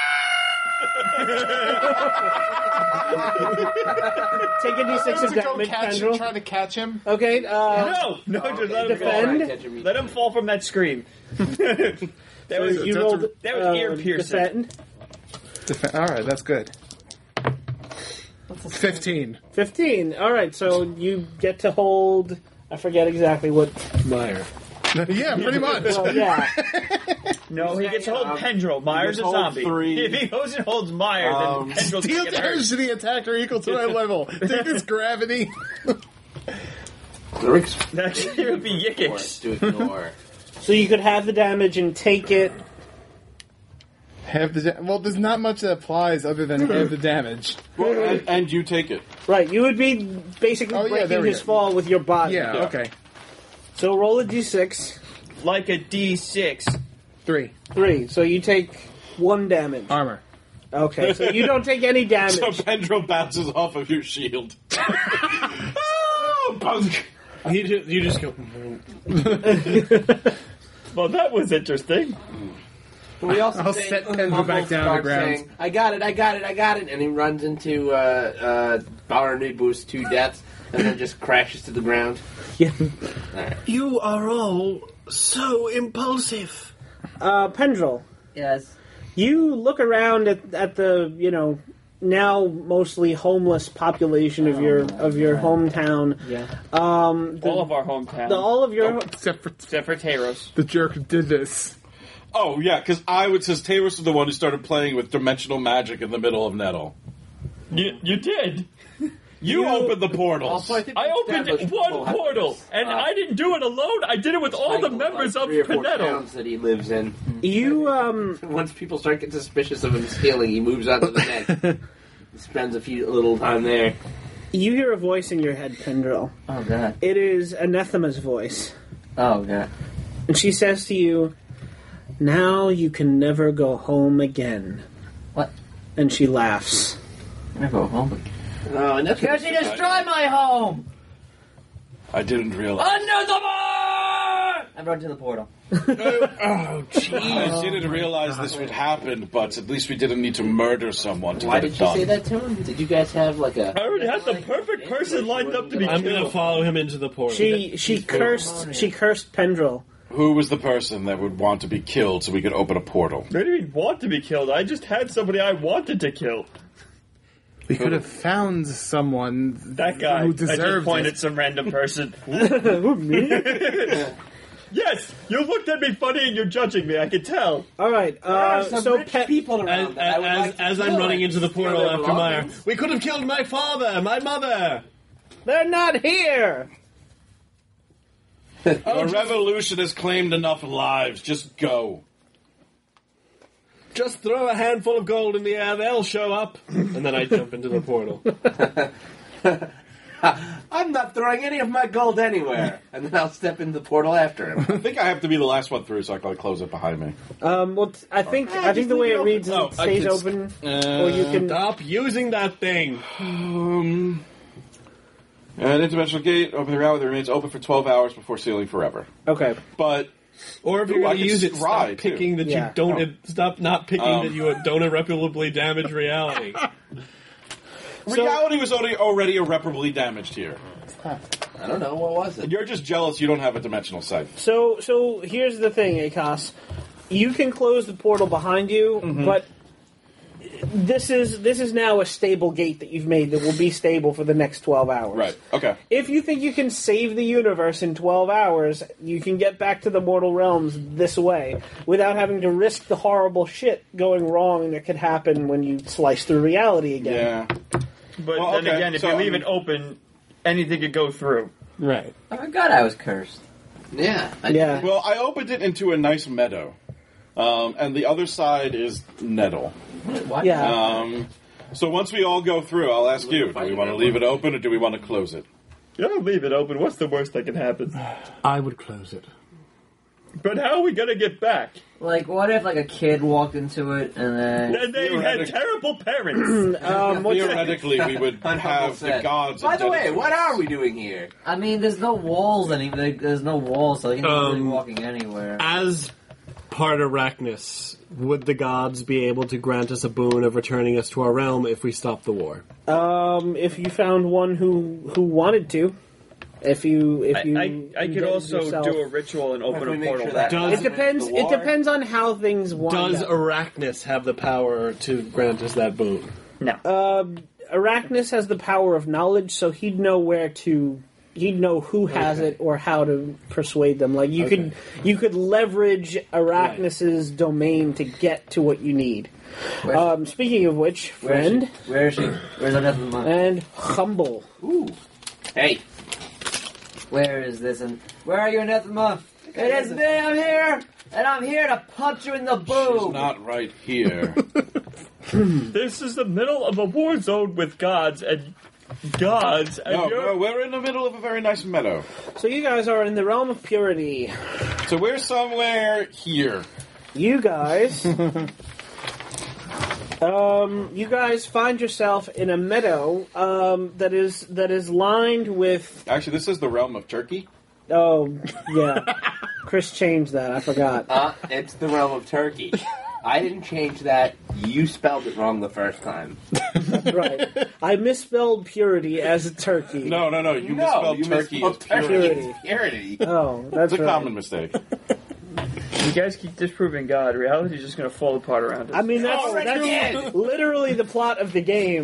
Take a d six of to go damage, catch him, Pendrel. try to catch him. Okay, uh, No, no, just let him defend. fall. Let him fall from that screen. that was You that's rolled, a- that was uh, ear piercing. defend. Defe- All right, that's good. Fifteen. fifteen. All right, so you get to hold. I forget exactly what. Meyer. Yeah, pretty much. Well, yeah. No, he gets to hold Pendrel. Myers a hold zombie. three. If he goes and holds Myers, Um, then Pendrel's Deal gonna get hurt. damage to the attacker equal to my level. Take this gravity. Actually, it would be Yickix. To ignore. So you could have the damage and take it. Have the da- well, there's not much that applies other than have the damage. well, and, and you take it. Right, you would be basically Oh, yeah, there breaking we his go. fall with your body. Yeah, Yeah. okay. So roll a d six. Like a D six. Three. Three. So you take one damage. Armor. Okay, so you don't take any damage. So Pendrel bounces off of your shield. Oh, bunk. You just, you just go. Well, that was interesting. We also I'll say, set Pendrel Mumble back down on the starts ground. saying, I got it, I got it, I got it, and he runs into uh, uh, Barney Boost two deaths, and then just crashes to the ground. Yeah. You are all so impulsive. Uh, Pendrel, Yes. you look around at, at the, you know, now mostly homeless population of your of your hometown. Yeah. Um, the, All of our hometown. the, all of your Except for Except for Taros. the jerk who did this. Oh, yeah, because I would says Taylor was the one who started playing with dimensional magic in the middle of Nettle. You, you did. You, opened the portals. Also, I think I we opened established one people have portal, this, and uh, I didn't do it alone. I did it with all the cycle members like of three or four Panetto. towns that he lives in. you um Once people start getting suspicious of him stealing, he moves on to the next. He spends a few a little time there. you hear a voice in your head, Pendrel. Oh god. It is Anathema's voice, Oh god. and she says to you, "Now you can never go home again." What? And she laughs. Can I go home? Oh, and that's because he destroyed my home! I didn't realize. Under the bar! I run to the portal. Oh, jeez. I didn't realize this would happen, but at least we didn't need to murder someone to Why get did it you done. say that to him? Did you guys have like a? I already had the perfect person lined up to be I'm going to killed. follow him into the portal. She she cursed she cursed Pendrel. Who was the person that would want to be killed so we could open a portal? I didn't even want to be killed. I just had somebody I wanted to kill. We could have found someone That guy. who I just deserved pointed it. at some random person. Me? Yes, you looked at me funny and you're judging me. I can tell. All right. Uh, some so rich Pe- people As, around that I would as, like to as I'm kill running and into the steal portal their after Meyer, belongings. we could have killed my father, my mother. they're not here. A revolution has claimed enough lives. Just go. Just throw a handful of gold in the air, they'll show up. And then I jump into the portal. I'm not throwing any of my gold anywhere, and then I'll step in the portal after him. I think I have to be the last one through so I can close it behind me. Um, well, t- I think I think the way it reads is Oh, it I stays can- open, Uh, or you can. Stop using that thing. Um, an interdimensional gate, open the route, that remains open for twelve hours before sealing forever. Okay. But Or if Ooh, you're I going to can use it, scry, stop too. picking that Yeah. you don't. Oh. Stop not picking Um. that you don't irreparably damage reality. reality was already, already irreparably damaged here. I don't know, what was it? You're just jealous you don't have a dimensional sight. So so here's the thing, Akos. You can close the portal behind you, Mm-hmm. but this is this is now a stable gate that you've made that will be stable for the next twelve hours. Right. Okay. If you think you can save the universe in twelve hours, you can get back to the mortal realms this way without having to risk the horrible shit going wrong that could happen when you slice through reality again. Yeah. But Well, then okay, again, if so, you leave um, it open, anything could go through. Right. I forgot I was cursed. Yeah. I, Yeah. Well, I opened it into a nice meadow, um, and the other side is nettle. What? Yeah. Um, so once we all go through, I'll ask you: do we want to leave it open or do we want to close it? Yeah, leave it open. What's the worst that can happen? I would close it. But how are we going to get back? Like, what if like a kid walked into it and then? And they had Theoretic- terrible parents. Um, what's Theoretically, we would have the said. gods. By the way, identify- what are we doing here? I mean, there's no walls anywhere. Like, there's no walls, so you can Um, really walking anywhere. As part Arachnus, would the gods be able to grant us a boon of returning us to our realm if we stop the war? Um, if you found one who who wanted to, if you if you, I, I, I you could did it also yourself. do a ritual and If open we a make portal sure back. that Does- It depends. the It war- depends on how things wind Does up. Arachnus have the power to grant us that boon? No. Um, Arachnus has the power of knowledge, so he'd know where to. He'd know who has Okay. it or how to persuade them. Like you Okay. could, you could leverage Arachnus's domain to get to what you need. Where- Um, speaking of which, Where is friend she? Where is she? Where's Anathema? and humble. Ooh. Hey. Where is this? And where are you, Anathema? It is me. I'm here, and I'm here to punch you in the boob. She's not right here. This is the middle of a war zone with gods and gods. And No, you're, no, we're in the middle of a very nice meadow. So you guys are in the realm of purity. So we're somewhere here. You guys, um, you guys find yourself in a meadow um, that is that is lined with. Actually, this is the realm of Turkey. Oh yeah, Chris changed that. I forgot. Uh, it's the realm of Turkey. I didn't change that. You spelled it wrong the first time. Right, I misspelled purity as a turkey. No, no, no. You No, misspelled you Turkey misspelled as Turkey. purity. Purity. Purity. Oh, that's It's a right. common mistake. you guys keep disproving God. Reality's just going to fall apart around us. I mean, that's, Oh, that's again. literally the plot of the game.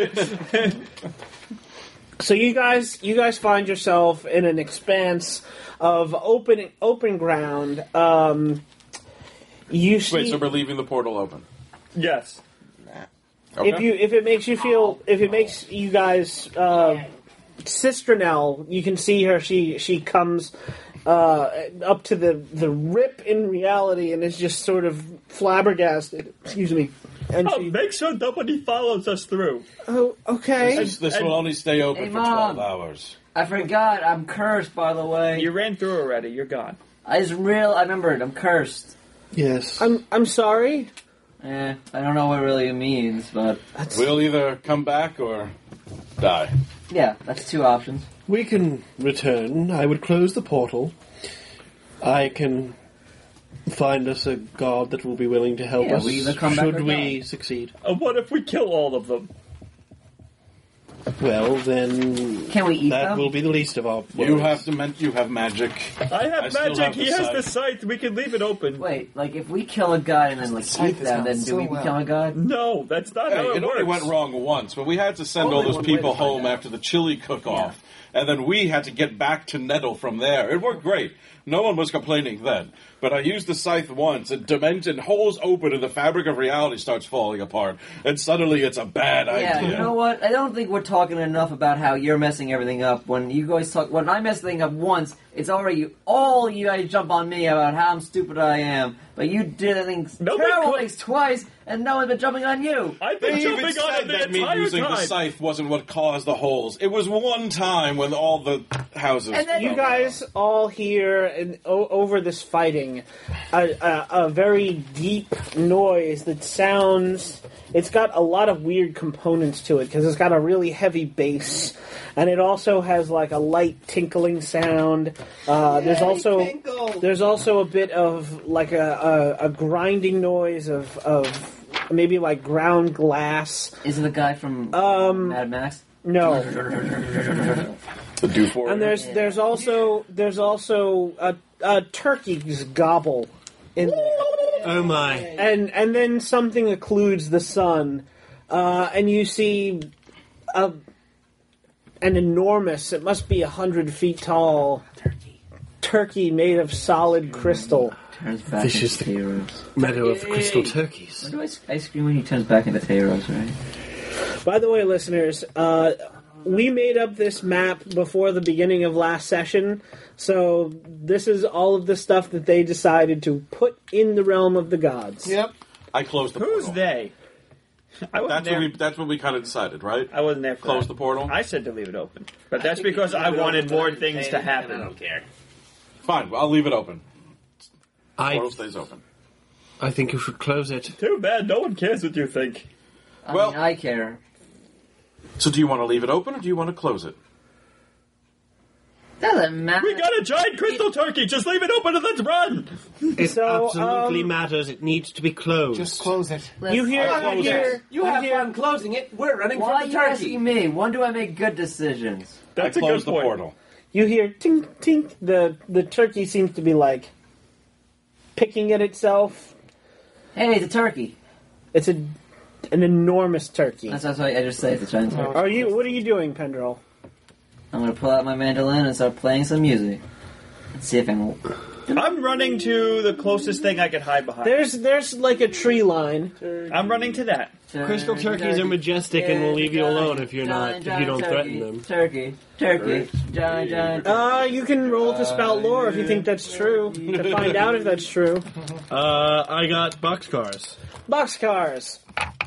So you guys, you guys find yourself in an expanse of open, open ground. Um, you see, Wait, so we're leaving the portal open? yes. Okay. if you, if it makes you feel, if it makes you guys, uh, Cisternell, you can see her. She she comes uh, up to the the rip in reality and is just sort of flabbergasted. Excuse me. And Oh, she, make sure nobody follows us through. oh, okay. This, this will only stay open Hey, for Mom. twelve hours. I forgot. I'm cursed, by the way. You ran through already. You're gone. I was real. I remembered. I'm cursed. Yes. I'm I'm sorry. Eh, I don't know what it really means, but We'll either come back or die. yeah, that's two options. We can return. I would close the portal. I can find us a god that will be willing to help Yeah, us we either come back should or we die. succeed. And what if we kill all of them? Well, then Can we eat that them? will be the least of our You worries. have to men- you have magic. I have I still magic. have he the has scythe. the scythe. We can leave it open. Wait, like if we kill a god and then like Scythe eat has them, gone then do so we well. become a god? No, that's not Hey, how it, it works. only went wrong once, but we had to send Only all those one way to people find home out. after the chili cook-off, and then we had to get back to Nettle from there. It worked great. No one was complaining then. But I used the scythe once, and dimension holes open, and the fabric of reality starts falling apart, and suddenly it's a bad Yeah, idea. you know what? I don't think we're talking enough about how you're messing everything up. When you guys talk, when I mess things up once, it's already all you guys jump on me about how stupid I am. But you did things Nobody terrible could- things twice, and no one's been jumping on you. I've been They even jumping on said it the that me entire using the time. scythe wasn't what caused the holes. It was one time when all the houses... And then- You fell guys all hear in, o- over this fighting a, a, a very deep noise that sounds. It's got a lot of weird components to it because it's got a really heavy bass, and it also has like a light tinkling sound. Uh, there's also there's also a bit of like a, a, a grinding noise of of maybe like ground glass. Is it the guy from Um, Mad Max? No. The do for And there's there's also there's also a, a turkey's gobble in there. Oh my. And and then something occludes the sun uh, and you see a, an enormous, it must be a hundred feet tall, turkey. turkey made of solid crystal. Turns back This into is the heroes. meadow of crystal turkeys. When do ice, ice cream when he turns back into heroes, right? By the way, listeners, uh, we made up this map before the beginning of last session, so this is all of the stuff that they decided to put in the realm of the gods. Yep. I closed the Who's portal. they? I wasn't That's there. what we. That's what we kind of decided, right? I wasn't there for Close that. the portal. I said to leave it open, but that's because I wanted more things to happen. I don't care. Fine. Well, I'll leave it open. I, Portal stays open. I think you should close it. Too bad. No one cares what you think. I Well- mean, I care. So, do you want to leave it open or do you want to close it? Doesn't matter. We got a giant crystal turkey. Just leave it open and let's run. It So, absolutely um, matters. It needs to be closed. Just close it. You hear, I'll you close hear, it. You have fun closing it. We're running Why are from the you turkey. asking me? When do I make good decisions? That's I a good closed the point. portal. you hear tink tink. The the turkey seems to be like picking at itself. Hey, the turkey. It's a an enormous turkey. That's, that's what I just said. The giant turkey. Are you? What are you doing, Pendrell? I'm gonna pull out my mandolin and start playing some music. Let's see if I can. I'm running to the closest thing I could hide behind. There's there's like a tree line. I'm running to that. Crystal turkeys are majestic and will leave you alone if you're not if you don't threaten them. Turkey, turkey, giant, giant. Uh, you can roll to spout lore if you think that's true. To find out if that's true. Uh, I got boxcars. Boxcars.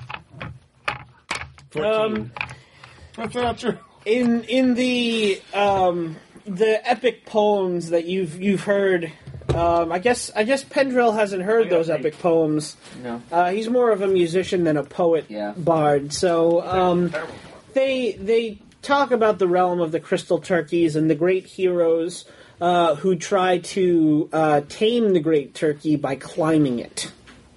fourteen. That's not true. In in the um, the epic poems that you've you've heard, um, I guess I guess Pendrell hasn't heard those epic poems. No. Uh, he's more of a musician than a poet Yeah. bard. So um, they they talk about the realm of the crystal turkeys and the great heroes uh, who try to uh, tame the great turkey by climbing it.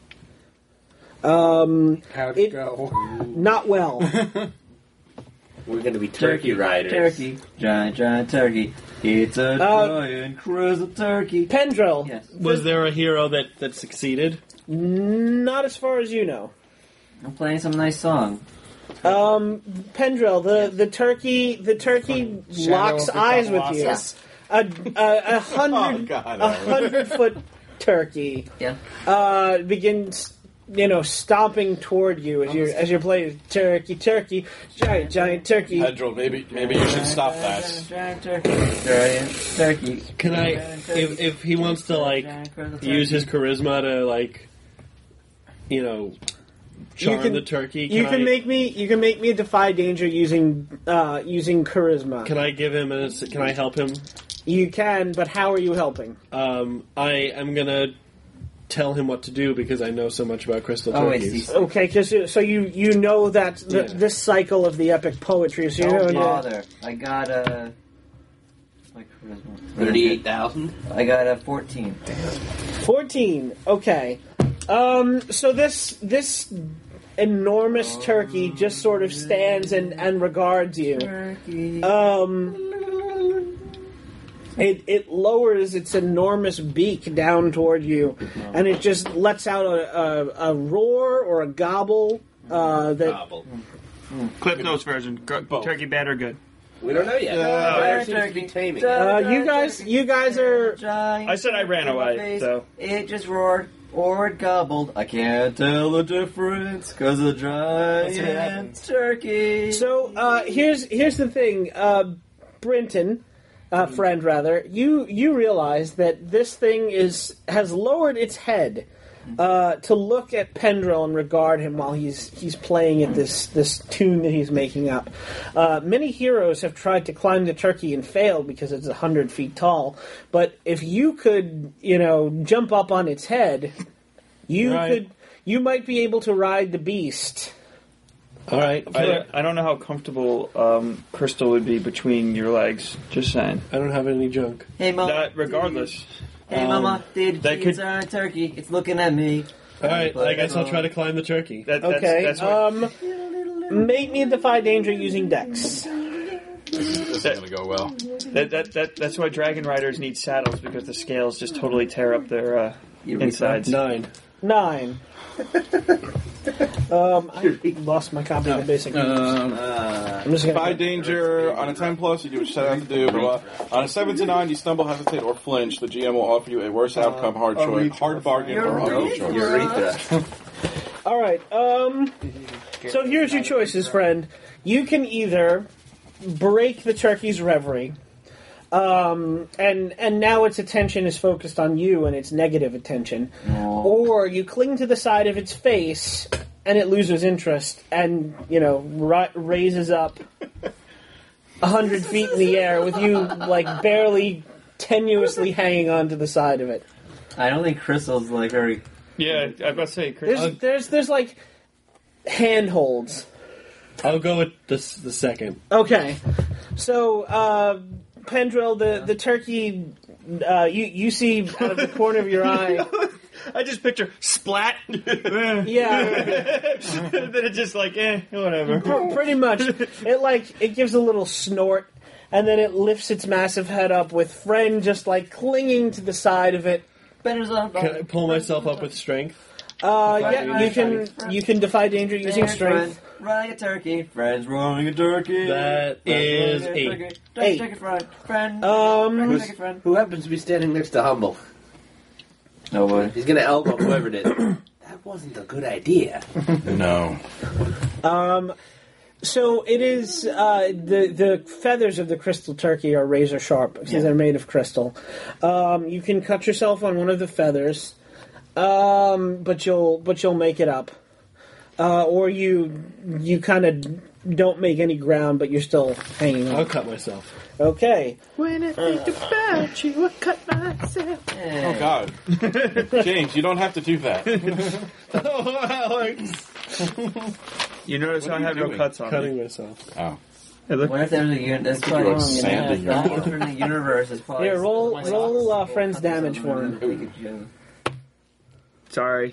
Um, How'd it it go? not well. We're going to be turkey riders. Turkey, giant, giant turkey. It's a Uh, giant crystal turkey. Pendrell, Yes. Was there a hero that, that succeeded? not as far as you know. I'm playing some nice song. Um, Pendrell, the, the turkey, the turkey Shadow locks of the eyes with you. Colossus. A, a, a hundred, Oh, God, a hundred foot turkey Yeah. uh, begins, you know, stomping toward you as you're as you're playing turkey, turkey, giant, giant turkey. Pedro, maybe maybe you should stop that. Giant turkey. Giant turkey. Can I, if, if he wants to, like, Giant crystal use turkey. his charisma to, like, you know, charm can- the turkey, can You can I, make me, you can make me defy danger using uh, using charisma. can I give him a, can I help him? You can, but how are you helping? Um, I am gonna tell him what to do because I know so much about crystal Oh, wait, turkeys. see. Okay, because so you you know that the, Yeah. this cycle of the epic poetry. So you know Don't that- bother. I got a. My charisma. thirty-eight thousand. I got a fourteen. fourteen. Okay. Um, so this this enormous turkey just sort of stands and, and regards you. Turkey. Um, it it lowers its enormous beak down toward you, and it just lets out a, a, a roar or a gobble. Uh, that Gobble. Clip notes version. G- turkey bad or good? We don't know yet. Uh, Ryder seems to be taming. uh, you guys you guys are Giant I said I ran away, face. so- It just roared or it gobbled. I can't tell the difference because a giant turkey. So uh, here's here's the thing, uh, Brinton, uh, friend rather. You you realize that this thing is has lowered its head uh, to look at Pendrell and regard him while he's he's playing at this this tune that he's making up. Uh, many heroes have tried to climb the turkey and failed because it's a hundred feet tall. But if you could, you know, jump up on its head, you Right. could you might be able to ride the beast. All right. I, I don't know how comfortable um, Crystal would be between your legs. Just saying. I don't have any junk. Hey, Mama. That, regardless. Hey, Um, Mama. Did that you could- see a turkey? It's looking at me. All right. I guess I'll try to climb the turkey. That, that's, Okay. That's what, um, make me defy danger using Dex. This isn't going to go well. that, that, that, that's why dragon riders need saddles, because the scales just totally tear up their uh, Insides. Nine. Nine. um, I lost my copy of the basic. Um, Uh, I'm just gonna By danger, on a ten plus, you do what you set out to do. Blah, blah. On a seven to nine, you stumble, hesitate, or flinch. The G M will offer you a worse outcome, hard choice, hard bargain, or hard choice. urethra. All right. Um. So here's your choices, friend. You can either break the turkey's reverie, um, and and now its attention is focused on you and its negative attention, or you cling to the side of its face and it loses interest and you know ri- raises up a hundred feet in the air with you like barely tenuously hanging on to the side of it. I don't think Crystal's like very. Yeah, I was about to say, Chris. There's there's there's like handholds. I'll go with the the second. Okay, so uh, Pendrell, the the turkey, uh, you you see out of the corner of your eye. I just picture splat. Yeah, then it's just like, eh, whatever. pr- pretty much. It like it gives a little snort, and then it lifts its massive head up with Friend just like clinging to the side of it. Can I pull myself up with strength? Uh, Defy yeah, you danger. can you can defy danger using strength. Running a turkey. Friends rolling a turkey. That Friends is rolling a eight. turkey. Eight. Take it, friend. Friend. Um, Friend, Who's- take it, friend. Who happens to be standing next to Humble? No way. He's gonna elbow whoever it is. That wasn't a good idea. No. Um, so it is uh, the the feathers of the crystal turkey are razor sharp because they're made of crystal. Um, you can cut yourself on one of the feathers, um, but you'll but you'll make it up, uh, or you you kind of don't make any ground, but you're still hanging on. I'll cut myself. Okay. When I think about you, I cut myself. Oh, God. James, you don't have to do that. Oh, Alex! You notice What I are you have no doing? cuts on Cutting me. myself. Oh. Hey, look. What if there's a un- that's You probably are wrong. sanding your That arm. alternate universe is probably. Here, roll my roll socks. uh, friend's damage for him. Sorry.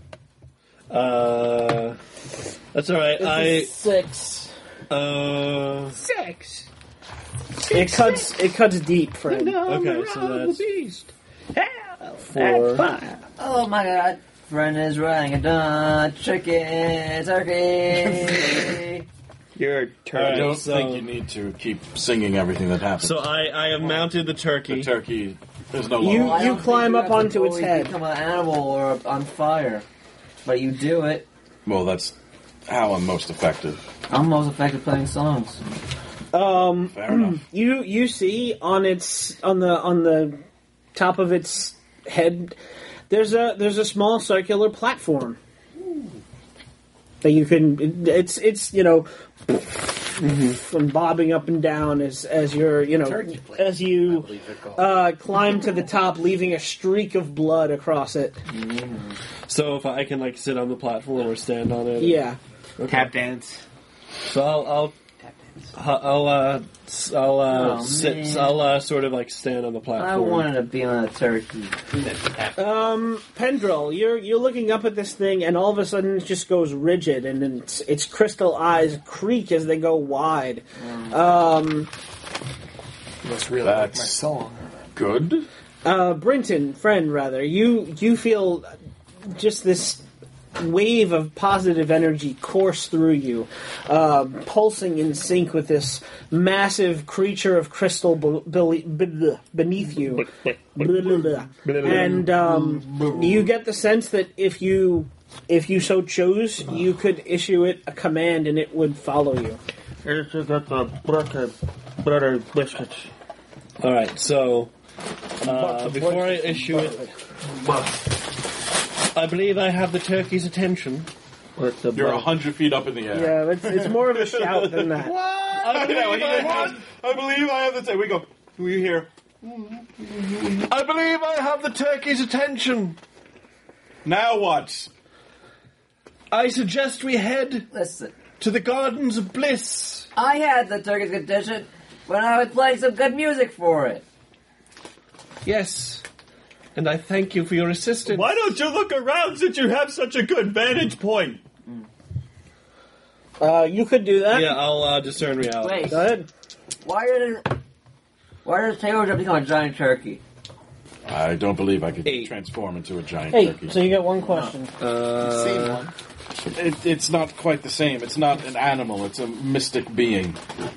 Uh, that's all right. I Six. uh. Six. It cuts. It cuts deep, friend. Okay, so that's four. Oh my god. Friend is running a Dutch chicken turkey. You're a All I right, don't so, think you need to keep singing everything that happens. so I, I have mounted the the turkey. turkey is no You- longer. I don't climb think up you have onto to its always head. Become an animal or on fire, but you do it. Well, that's how I'm most effective. I'm most effective playing songs. Um, Fair enough. you you see on its on the on the top of its head, there's a there's a small circular platform that you can. It's it's you know, and bobbing up and down as as you're you know Turkey plate, as I you believe they're called. uh, climb to the top, leaving a streak of blood across it. So if I can like sit on the platform or stand on it. Yeah. Tap dance. So I'll I'll I'll uh s- I'll uh Oh, sit man. I'll uh sort of like stand on the I platform. wanted to be on a turkey. Um, Pendrell, you're you're looking up at this thing, and all of a sudden it just goes rigid, and then its, its crystal eyes creak as they go wide. Um, You must really like my That's- song. Good. uh, Brinton, friend, rather, you you feel just this wave of positive energy course through you, uh, pulsing in sync with this massive creature of crystal be- be- be- beneath you. And um, you get the sense that if you if you so chose, you could issue it a command and it would follow you. Here's got the butter, butter biscuits. All right, so uh, before I issue it, I believe I have the turkey's attention. What's the You're a hundred feet up in the air. Yeah, it's, it's more of a shout than that. I believe I have, I believe I have the. T- we go. Who you hear? I believe I have the turkey's attention. Now what? I suggest we head Listen, to the Gardens of Bliss. I had the turkey's condition when I was playing some good music for it. Yes, and I thank you for your assistance. Why don't you look around since you have such a good vantage point? Uh, you could do that. Yeah, I'll uh, discern reality. Wait, Go ahead. why did why does Taylor become a giant turkey? I don't believe I could Eight. transform into a giant Hey, turkey. so you get one question. Uh, Same one. It, it's not quite the same. It's not an animal. It's a mystic being.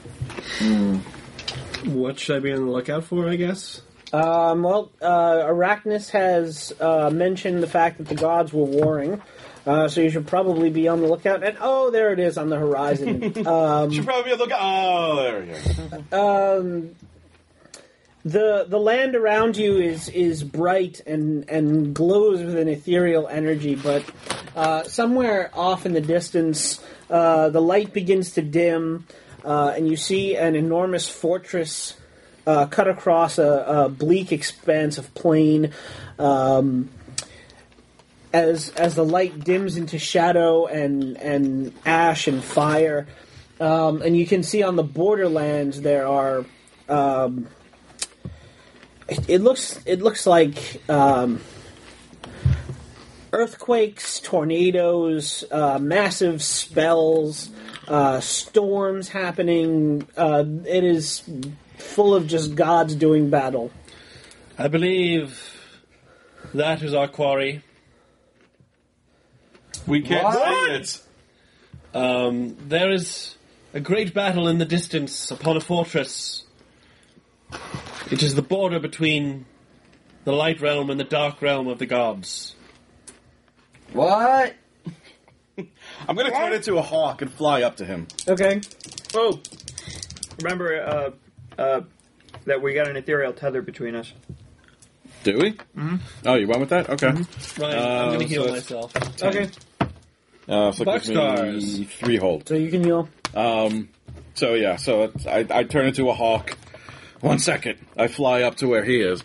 What should I be on the lookout for, I guess? Um, well, uh, Arachnus has uh, mentioned the fact that the gods were warring, uh, so you should probably be on the lookout. And oh, there it is on the horizon. um, Should probably be looking. Oh, there we go. um, the the land around you is is bright and and glows with an ethereal energy, but uh, somewhere off in the distance, uh, the light begins to dim, uh, and you see an enormous fortress uh, cut across a, a bleak expanse of plain. Um, as as the light dims into shadow and and ash and fire, um, and you can see on the borderlands there are. Um, it, it looks it looks like um, earthquakes, tornadoes, uh, massive spells, uh, storms happening. Uh, it is full of just gods doing battle. I believe that is our quarry. We can't What? see it. Um, there is a great battle in the distance upon a fortress. It is the border between the light realm and the dark realm of the gods. What? I'm going to turn into a hawk and fly up to him. Okay. Oh, remember uh, uh, that we got an ethereal tether between us. Do we? Mm-hmm. Oh, you went with that? Okay. Right, Uh, I'm going to heal so that's myself. ten. Okay. Uh, so it gives me Boxcars. three hold. So you can heal. Um, so yeah, so it's, I, I turn into a hawk. One second, I fly up to where he is.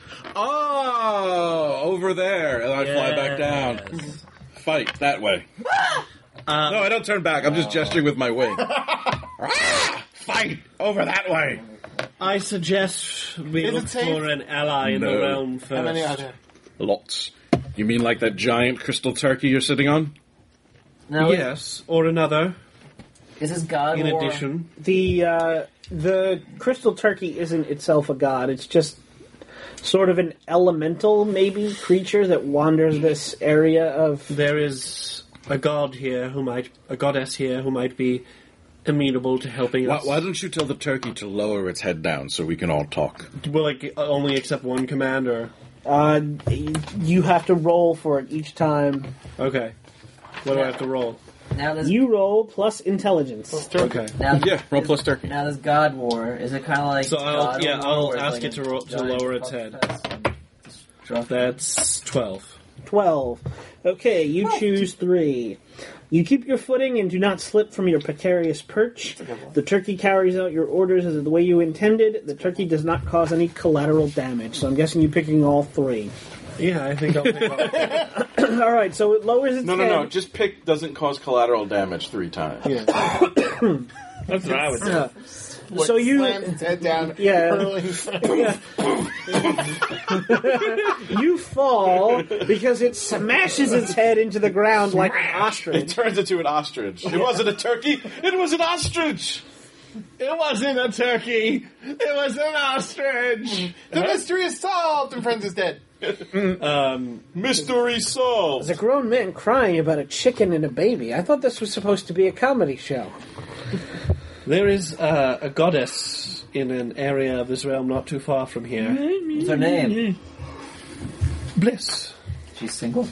Oh, over there, and I fly back down. Fight that way. Um, no, I don't turn back. I'm just gesturing with my wing. Ah, fight over that way. I suggest we Is it look safe? for an ally in No. the realm first. How many are there? Lots. You mean like that giant crystal turkey you're sitting on? Now, Yes, or another, is this God in War? addition. The uh, the crystal turkey isn't itself a god. It's just sort of an elemental, maybe, creature that wanders this area of. There is a god here who might, a goddess here who might be amenable to helping Why, us. why don't you tell the turkey to lower its head down so we can all talk? Will it only accept one command, or Uh, you have to roll for it each time. okay? What do I have to roll? Now this, You roll plus intelligence. Okay. now, Yeah, roll this- plus turkey. Now this God War, is it kind of like So I'll God yeah War, I'll where it's ask like it to a ro- to giant lower its fuck head. fest and just drop it? That's twelve. Twelve. Okay, you choose three. You keep your footing and do not slip from your precarious perch. The turkey carries out your orders as the way you intended. The turkey does not cause any collateral damage. So I'm guessing you're picking all three. Yeah, I think I'll pick up. All right, so it lowers its No, no, head. no. Just pick doesn't cause collateral damage three times. Yeah. That's what I would do. Uh, so you, Slams its head down. yeah, hurling- you fall because it smashes its head into the ground like an It ostrich. turns into an ostrich. It wasn't a turkey. It was an ostrich. It wasn't a turkey. It was an ostrich. The mystery is solved and Friends is dead. Um, Mystery solved. There's a grown man crying about a chicken and a baby. I thought this was supposed to be a comedy show. there is uh, a goddess in an area of this realm not too far from here. What's her name? Bliss. She's single.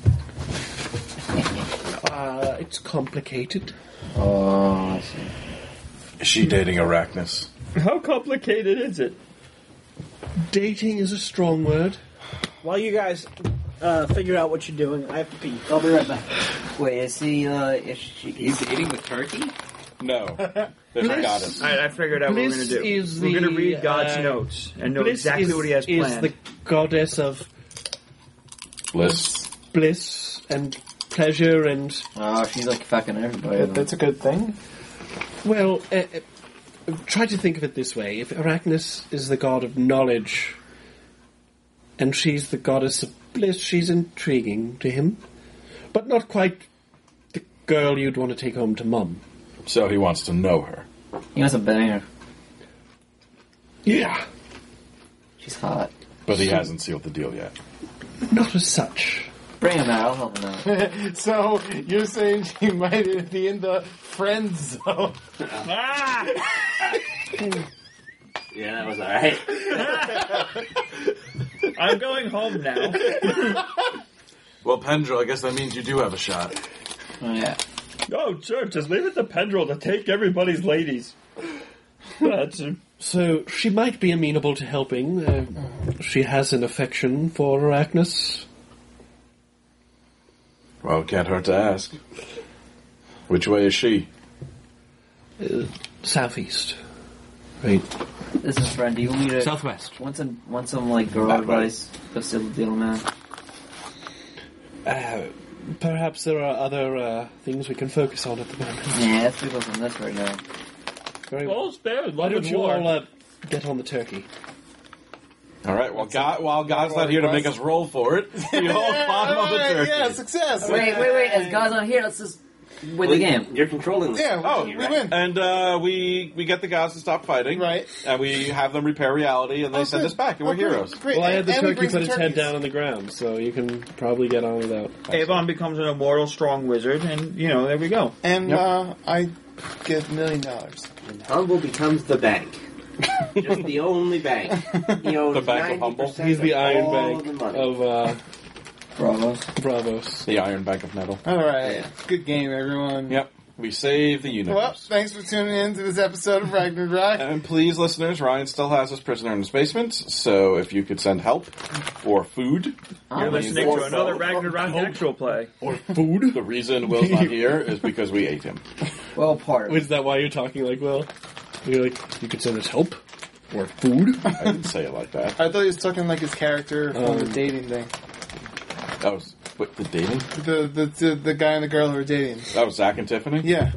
Uh, it's complicated. Oh, I see. Is she dating Arachnus? How complicated is it? Dating is a strong word. While you guys uh, figure out what you're doing, I have to pee. I'll be right back. Wait, is he? Uh, is she? You dating the turkey? No. There's a goddess. I, I figured out what we're Bliss going to do. is we're going the, to read God's uh, notes and know Bliss exactly is, what he has is planned. the goddess of Bliss. bliss and pleasure and Oh, she's like fucking everybody. That's a good thing. well. Uh, uh, try to think of it this way: if Arachnus is the god of knowledge, and she's the goddess of bliss, she's intriguing to him, but not quite the girl you'd want to take home to mum. So he wants to know her. He wants a bang her. Yeah. She's hot. But he hasn't sealed the deal yet. Not as such. Bring him out. I'll help him out. So you're saying she might be in the friend zone? Ah! Yeah, that was alright. I'm going home now. Well, Pendrell, I guess that means you do have a shot. Oh, yeah. Oh, sure, just leave it to Pendrell to take everybody's ladies. That's uh, So she might be amenable to helping. Uh, she has an affection for Arachnus. Well, it can't hurt to ask. Which way is she? Uh, southeast. Right. This is friend. Do you want me to Southwest. Want some? Want some like girl That way. advice? Go seal the deal, man. Uh, perhaps there are other uh, things we can focus on at the moment. Yeah, let's focus on this right now. Very well. all spared. Why Love don't and you war. all uh, get on the turkey? All right. Well, God, while God's not here to make us roll for it, we all climb on the Alright, turkey. yeah, success. Wait, wait, wait. As God's not here, let's just win the game. You're controlling the Yeah, Oh, we right? win. And uh, we we get the gods to stop fighting, Right. And we have them repair reality, and they Oh, send good. us back, and Oh, we're great. heroes. Great. Well, I had the And we turkey bring put some its head turkeys. down on the ground, so you can probably get on without. Avon becomes an immortal, strong wizard, and, you know, there we go. And Yep. uh, I get a million dollars. And Humble becomes the bank. Just the only bank. He owns The Bank of Humble? ninety percent He's the of Iron all Bank the money. of uh, Bravos. Bravos. The Iron Bank of Metal. All right. Yeah. Good game, everyone. Yep. We save the universe. Well, thanks for tuning in to this episode of Ragnarok. And please, listeners, Ryan still has us prisoner in his basement, so if you could send help or food. You're listening or to another food. Ragnarok actual play. Or food? The reason Will's not here is because we ate him. Well, part. Is that why you're talking like Will? You're like, you could send us help? Or food? I didn't say it like that. I thought he was talking like his character from the Um, dating thing. That was what, the dating? The, the the the guy and the girl who were dating. That was Zach and Tiffany? Yeah.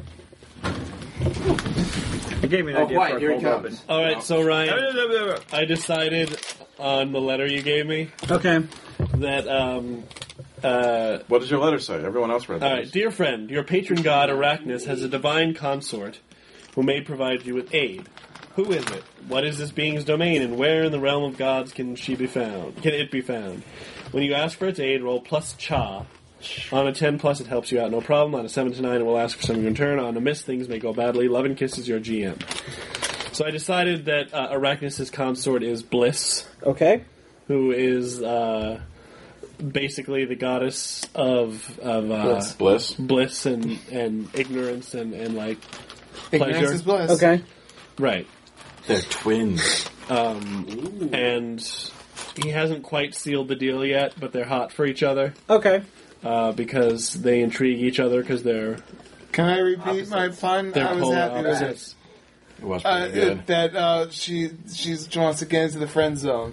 It gave me an Oh, idea quiet, for a here he cold comes. Alright, so Ryan, open. I decided on the letter you gave me Okay. that, um, uh, What does your letter say? Everyone else read that. alright, dear friend, your patron god Arachnus has a divine consort who may provide you with aid. Who is it? What is this being's domain, and where in the realm of gods can she be found? Can it be found? When you ask for its aid, roll plus cha. On a ten plus, it helps you out, no problem. On a seven to nine, it will ask for something in return. On a miss, things may go badly. Love and kisses, your G M. So I decided that uh, Arachnus' consort is Bliss, Okay. who is uh, basically the goddess of of uh, Bliss. Bliss. bliss and, and ignorance and, and like Ignorance pleasure. is bliss. Okay. Right. They're twins. Um, and he hasn't quite sealed the deal yet, but they're hot for each other Okay. uh, because they intrigue each other because they're Can I repeat my pun? they're I was polar happy with it. opposites. It was Uh, pretty good. that uh, she she's, she wants to get into the friend zone.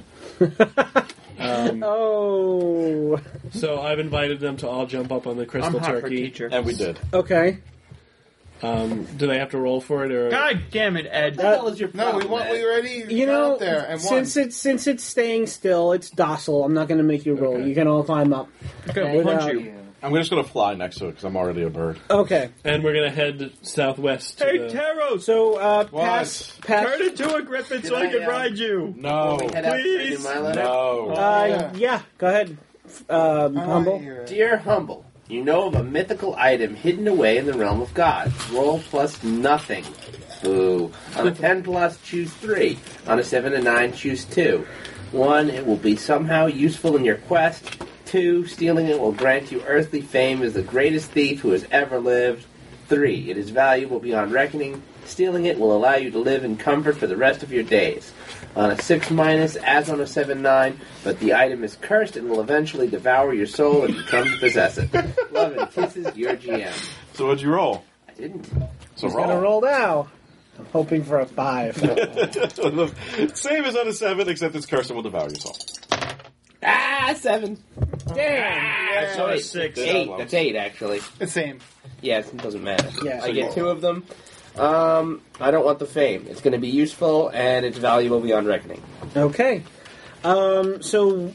Um, Oh. so I've invited them to all jump up on the I'm crystal hot for turkey. teacher. And we did. Okay. Um, do they have to roll for it or? God damn it, Ed. What the hell is your No, we problem, want Ed? we already You got know, up there and since won. it's since it's staying still, it's docile. I'm not going to make you roll. Okay. You can all climb up. I'm gonna Without- punch you. I'm just going to fly next to it because I'm already a bird. Okay. And we're gonna head southwest. To Hey, the, Taros! So uh, What? pass pass. Turn into a griffin so Did I I, can uh, ride you! No. Before we head out to Please. do my letter? No. Uh, Yeah. yeah. Go ahead. Um, I humble. hear it. Dear Humble, you know of a mythical item hidden away in the realm of gods. Roll plus nothing. Boo. On a ten plus, choose three. On a seven and nine, choose two. One, it will be somehow useful in your quest. Two, stealing it will grant you earthly fame as the greatest thief who has ever lived. Three, it is valuable beyond reckoning. Stealing it will allow you to live in comfort for the rest of your days. On a six minus, as on a seven nine, but the item is cursed and will eventually devour your soul if you come to possess it. Love and kisses, your G M. So what'd you roll? I didn't. So He's gonna roll now. I'm hoping for a five. Same as on a seven, except it's cursed and will devour your soul. Ah, seven. Damn. I saw a Wait, six. Eight. That's eight, actually. The same. Yes, it doesn't matter. Yeah. I get two of them. Um, I don't want the fame. It's going to be useful and it's valuable beyond reckoning. Okay. Um, so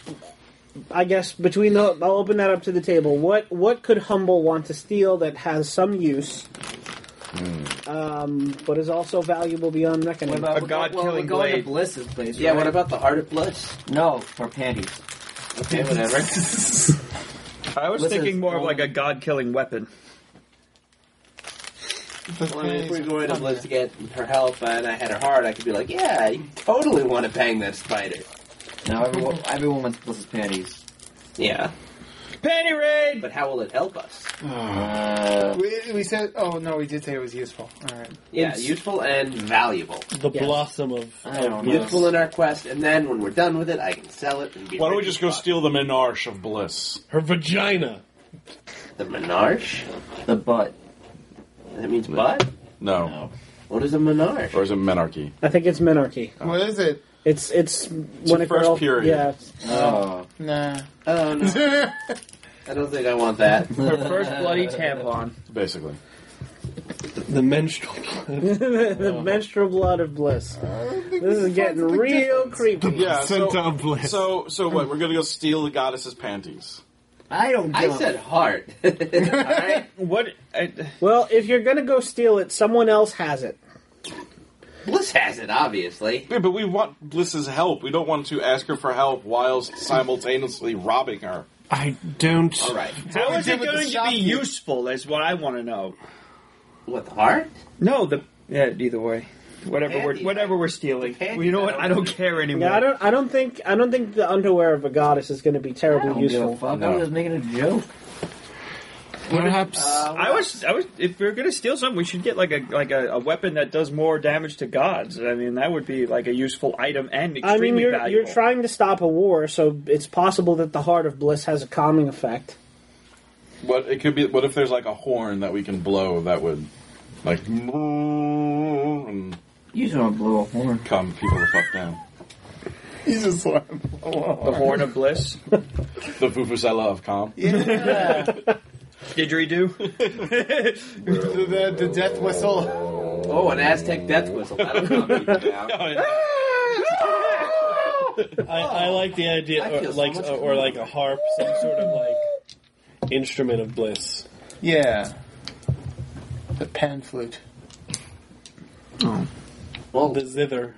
I guess between the, I'll open that up to the table. What what could Humble want to steal that has some use? um, but is also valuable beyond reckoning. What about well, we're going to Bliss's place? Yeah, right? what about the Heart of Bliss? No, for panties. Okay, whatever. I was Bliss thinking is more of only- like a god-killing weapon. Well, if we go to Bliss to get her help and I had her heart, I could be like, yeah, you totally want to bang that spider. No, everyone, everyone wants Bliss's panties. Yeah. Panty raid! But how will it help us? Uh, We, we said, oh no, we did say it was useful. All right. Yeah, useful and valuable. The blossom of, I don't of know. Useful in our quest, and then when we're done with it, I can sell it and be Why don't we rich just as go fuck. steal the Menarche of Bliss? her vagina. The Menarche? The butt. That means butt? No. No. What is a Menarche? Or is it Menarchy? I think it's menarche. What is it? It's it's when a a first girl. period. Yeah. Oh. Nah. Oh, no. I don't think I want that. Her first bloody tampon. Basically. The menstrual. The menstrual blood of bliss. This is getting real creepy. Yeah, so, Placenta of bliss. so, so what? We're going to go steal the goddess's panties. I don't I give a- said heart. Alright? What? I, Well, if you're gonna go steal it, someone else has it. Bliss has it, obviously. Yeah, but we want Bliss's help. We don't want to ask her for help whilst simultaneously robbing her. I don't. Alright. how is it with the going to shop be here. useful? Is what I want to know. What, the heart? No, the yeah. Either way, whatever we're Panties, whatever right? we're stealing. The panties, Well, you know I what? don't I don't know. care anymore. Yeah, I don't. I don't think. I don't think the underwear of a goddess is going to be I terribly don't give a useful. fuck. No. I'm just making a joke. Perhaps. Uh, I was, I was. If we're gonna steal something, we should get like a like a, a weapon that does more damage to gods. I mean, that would be like a useful item and I extremely mean, you're valuable. you're trying to stop a war, so it's possible that the heart of bliss has a calming effect. What it could be? What if there's like a horn that we can blow that would, like, and You just want to blow a horn. calm people the fuck down? You just want to the horn of bliss. The Vuvuzela of calm. Yeah. Didgeridoo. the, the, the death whistle. Oh, an Aztec death whistle. That'll calm people down. I, I like the idea, I or, feel so like, much or, or like a harp, some sort of like instrument of bliss. Yeah. The pan flute. Well, The zither.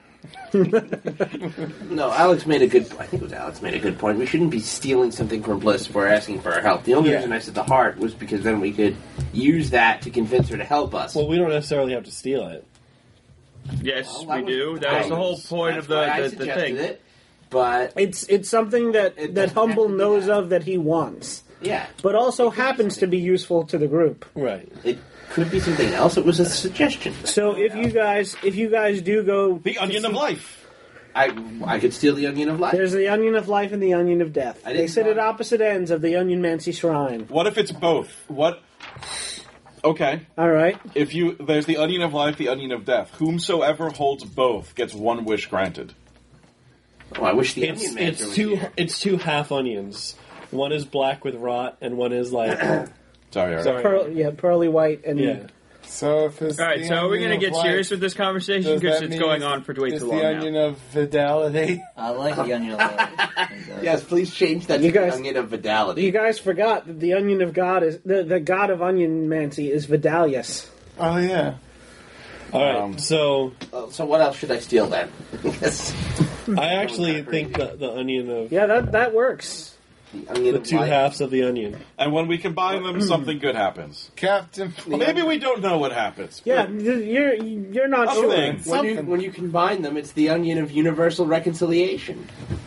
no, Alex made a good. I think it was Alex made a good point. We shouldn't be stealing something from Bliss if we're asking for her help. The only Yeah. reason I said the heart was because then we could use that to convince her to help us. Well, we don't necessarily have to steal it. Yes, Well, we that was- do. That was the whole point That's of the why I the, the suggested thing. It, but It's it's something that It that doesn't Humble have to be knows that. of that he wants, yeah, but also happens to be useful to the group. Right. it could be something else. It was a suggestion. So if you guys if you guys do go, The onion of life. I I could steal the onion of life. there's the onion of life and the onion of death. I They didn't sit at know. opposite ends of the Onion Mancy Shrine. What if it's both? What? Okay. All right. If you there's the onion of life, the onion of death. Whomsoever holds both gets one wish granted. Oh, I wish the It's onion mancer it's was two here. it's two half onions. One is black with rot, and one is like Sorry, Eric. sorry. Pearl, yeah, pearly white and Yeah. So if it's All right, the so are we onion going to of get life, serious with this conversation does because that it's mean going it's- on for way it's too the long onion now? of fidelity. I like the onion a lot. Yes, please change that to You guys- the onion of fidelity. You guys forgot that the onion of God is the, the god of onion mancy is Vidalius. Oh yeah. All right. Um, so Oh, so what else should I steal then? Yes. I actually think the, the onion of Yeah, that that works. The onion the of two life. halves of the onion. And when we combine them, something good happens. Captain. Maybe we don't know what happens. Yeah, you're you're not A sure. thing. When you, when you combine them, it's the onion of universal reconciliation.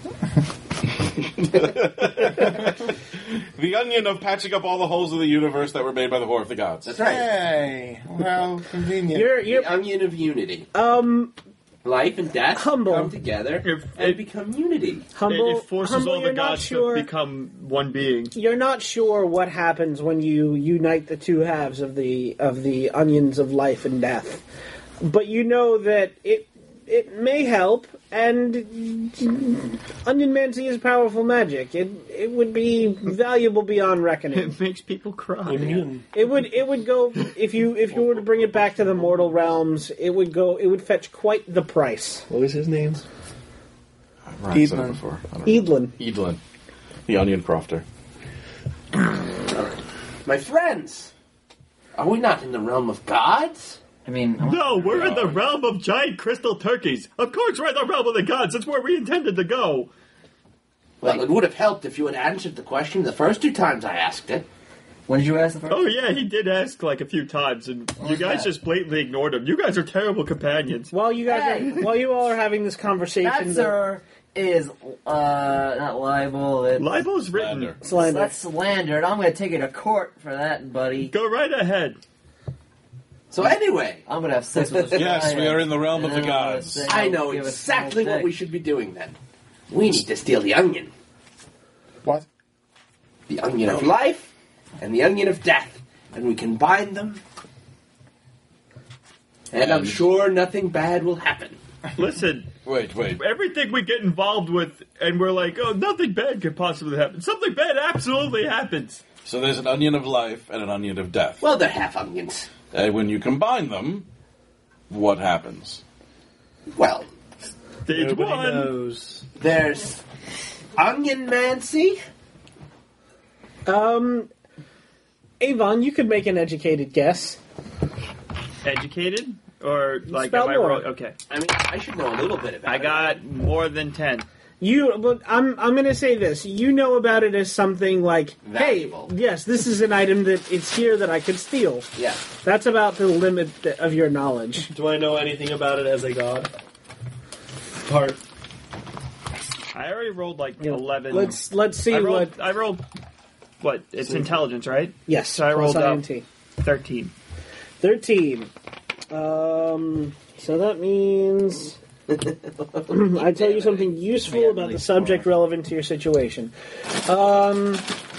The onion of patching up all the holes of the universe that were made by the Whore of the Gods. That's right. Hey, how convenient. You're you're The onion of unity. um Life and death Humble. come together If- and it- become unity. humble. It, it forces humble, all the you're not gods sure. to become one being. You're not sure what happens when you unite the two halves of the of the onions of life and death, but you know that it it may help. And onion mancy is powerful magic. It it would be valuable beyond reckoning. It makes people cry. Onion. It would it would go if you if you were to bring it back to the mortal realms. It would go. It would fetch quite the price. What was his name? Right, said it Edlin. before. I don't know. Edlin. Edlin. The onion crofter. My friends, are we not in the realm of gods? I mean, No, we're in the realm of giant crystal turkeys. Of course we're in the realm of the gods. That's where we intended to go. Well, it would have helped if you had answered the question the first two times I asked it. When did you ask the first? Oh, yeah, he did ask like a few times, and you guys that? just blatantly ignored him. You guys are terrible companions. While you guys, Hey. are, while you all are having this conversation, That, the- sir, is uh, not libel. It's, Libel is written. Slander. slander. That's slander, and I'm going to take you to court for that, buddy. Go right ahead. So anyway, I'm going to have sex with this Yes, we are in the realm of the And then I'm gonna gods. say, I know give us exactly some what dick. we should be doing then. We need to steal the onion. What? The onion of life and the onion of death. And we can bind them. And I'm And- sure nothing bad will happen. Listen, Wait, wait. everything we get involved with, and we're like, oh, nothing bad could possibly happen. Something bad absolutely happens. So there's an onion of life and an onion of death. Well, they're half onions. And when you combine them, what happens? Well, Stage Nobody one. knows. there's onion mancy. Um, Avon, you could make an educated guess. Educated? Or, like, Spell am I more. wrong? Okay. I mean, I should know a little bit about I it. got more than ten. You, but I'm I'm going to say this. You know about it as something like, Valuable. hey, yes, this is an item that it's here that I could steal. Yeah. That's about the limit th- of your knowledge. Do I know anything about it as a god? Part. I already rolled, like, eleven. Let's let's see I rolled, what. I rolled, what? It's intelligence, right? Yes, So I plus rolled up I N T. thirteen. Thirteen. Um, so that means I tell you something useful about the subject relevant to your situation. Um,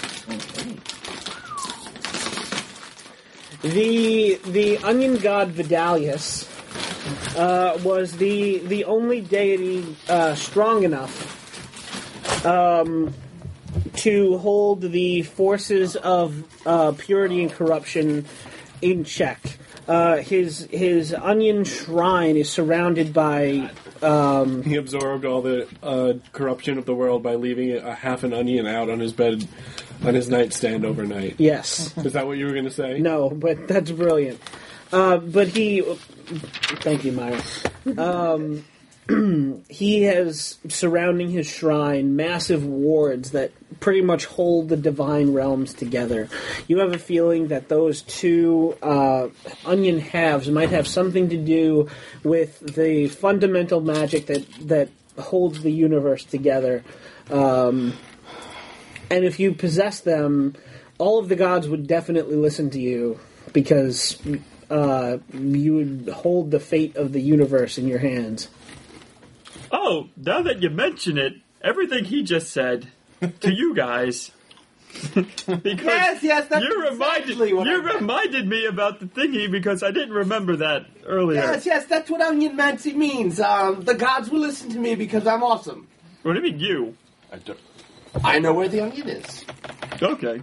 the the onion god Vidalius uh, was the the only deity uh, strong enough um, to hold the forces of uh, purity and corruption in check. Uh, his his onion shrine is surrounded by. Um, He absorbed all the uh, corruption of the world by leaving a half an onion out on his bed, on his nightstand overnight. yes. Is that what you were going to say? No, but that's brilliant. Uh, but he, thank you, Myra. Um, he has surrounding his shrine massive wards that pretty much hold the divine realms together. You have a feeling that those two uh, onion halves might have something to do with the fundamental magic that that holds the universe together. Um, and if you possess them, all of the gods would definitely listen to you because uh, you would hold the fate of the universe in your hands. Oh, now that you mention it, everything he just said to you guys. because Yes, yes, that's you reminded exactly what you I meant. reminded me about the thingy because I didn't remember that earlier. Yes, yes, that's what onion mancy means. Um, the gods will listen to me because I'm awesome. What do you mean you? I don't. I know where the onion is. Okay.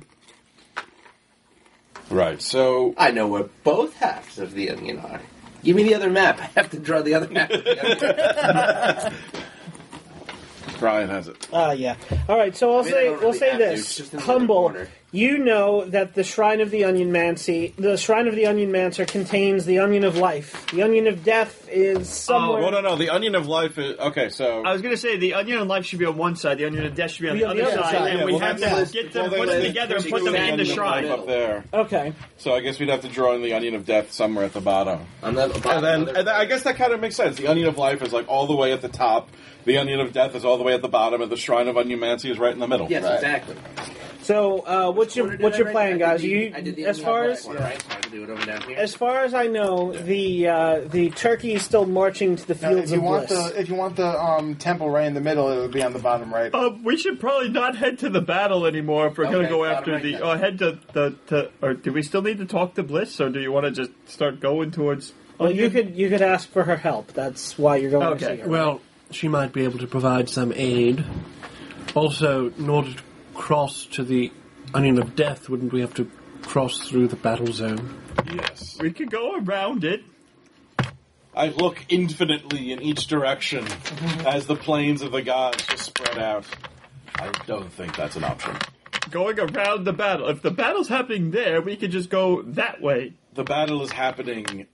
Right, so I know where both halves of the onion are. Give me the other map. I have to draw the other map. Of the onion. Brian has it. Ah, yeah. All right, so I'll I mean, I say don't we'll really say have to, this: it's just in the humble. corner. You know that the Shrine of the Onion Mancy, the Shrine of the Onion Mancer contains the Onion of Life. The Onion of Death is somewhere. Well, no, no. The onion of life is okay. So I was going to say the onion of life should be on one side, the onion of death should be on Be the on other the other side, side. and Yeah, we well, have to that's- get them, well, they- put them they- together, and they put do them the in the onion of shrine. life up there. Okay. So I guess we'd have to draw in the onion of death somewhere at the bottom. On the And then, and then I guess that kind of makes sense. The onion of life is like all the way at the top. The onion of death is all the way at the bottom, and the shrine of onion mancy is right in the middle. Yes, exactly. So, uh, what's your Did what's I your write- plan, I did guys? the- You I did the as onion far of as life one, right? So I can do it over down here. as far as I know, the uh, the turkey is still marching to the Now, fields if you of want bliss. the if you want the um, temple right in the middle, it would be on the bottom right. Uh, we should probably not head to the battle anymore if we're going to Okay, go bottom after right the. then. Oh, head to the. To, or do we still need to talk to Bliss, or do you want to just start going towards? Well, you could you could ask for her help. That's why you're going to Okay. see her. Well, she might be able to provide some aid. Also, in order to cross to the Onion of Death, wouldn't we have to cross through the battle zone? Yes. We could go around it. I look infinitely in each direction as the plains of the gods just spread out. I don't think that's an option. Going around the battle. If the battle's happening there, we could just go that way. The battle is happening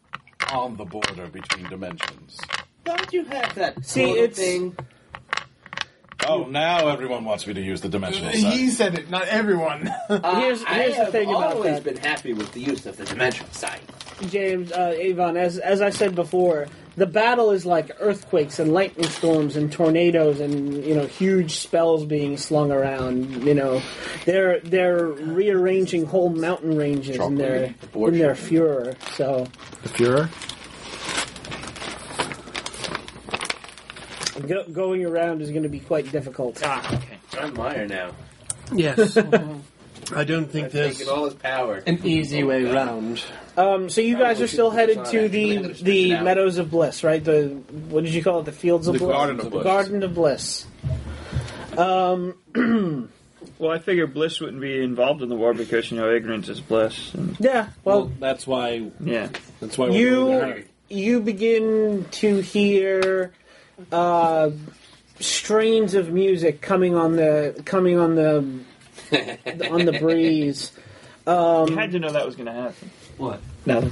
on the border between dimensions. Don't you have that See, portal it's- thing? Oh, now everyone wants me to use the dimensional side. He said it, not everyone. Uh, Here's- I here's the have thing about always that. been happy with the use of the dimensional side. James, uh, Avon, as as I said before, the battle is like earthquakes and lightning storms and tornadoes and you know huge spells being slung around. You know, they're they're rearranging whole mountain ranges in their in their furor. So The Fuhrer? go, going around is going to be quite difficult. Ah, okay. I'm Meyer now. Yes. I don't think I've there's taken all his power. an easy way round. Um, so you guys are still headed to the the Meadows of Bliss, right? The what did you call it? The Fields of The Bliss. Garden of Bliss. Garden of Bliss. Um, Well, I figure Bliss wouldn't be involved in the war because, you know, ignorance is bliss. And, yeah. Well, Well, that's why. yeah. That's why we're going you there. you begin to hear uh, strains of music coming on the coming on the on the breeze. Um, You had to know that was going to happen. What? No.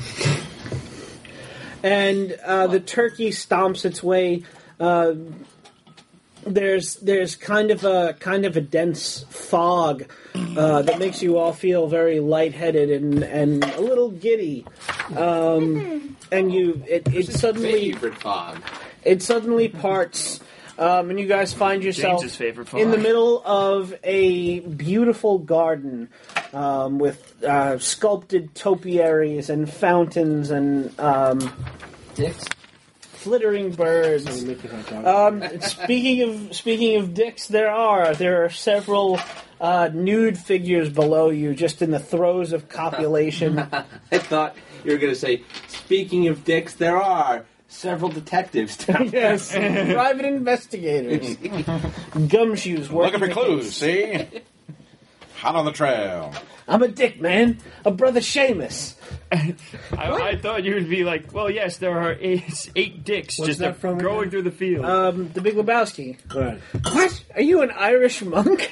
and uh, the turkey stomps its way. Uh, there's there's kind of a kind of a dense fog uh, that makes you all feel very lightheaded and, and a little giddy. Um, and you it, it suddenly Favorite fog. it suddenly parts. Um, and you guys find yourself James's favorite fog. in the middle of a beautiful garden um, with uh, sculpted topiaries and fountains and um, Dicks? flittering birds. Um, speaking of speaking of dicks, there are there are several uh, nude figures below you, just in the throes of copulation. I thought you were going to say, speaking of dicks, there are several detectives down there. Yes, private investigators, gumshoes working Looking for the clues, case. see? Hot on the trail. I'm a dick, man. A brother Seamus. I, I thought you would be like, well, yes, there are eight, eight dicks What's just that from going again? through the field. Um, the Big Lebowski. Right. What? Are you an Irish monk?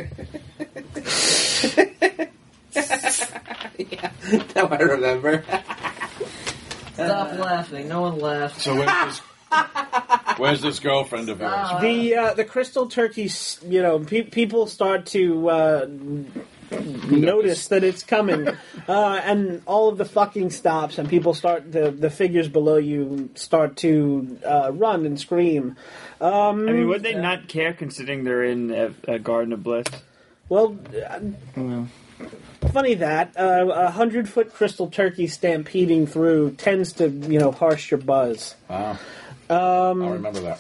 Yeah, now I remember. Stop laughing. No one laughed. So where's this, where's this girlfriend of yours? The uh, the crystal turkeys, you know, pe- people start to uh, notice that it's coming, uh, and all of the fucking stops, and people start the the figures below you start to uh, run and scream. Um, I mean, would they not care considering they're in a, a Garden of Bliss? well, uh, funny that uh, a hundred foot crystal turkey stampeding through tends to you know harsh your buzz. Wow. Um, I'll remember that.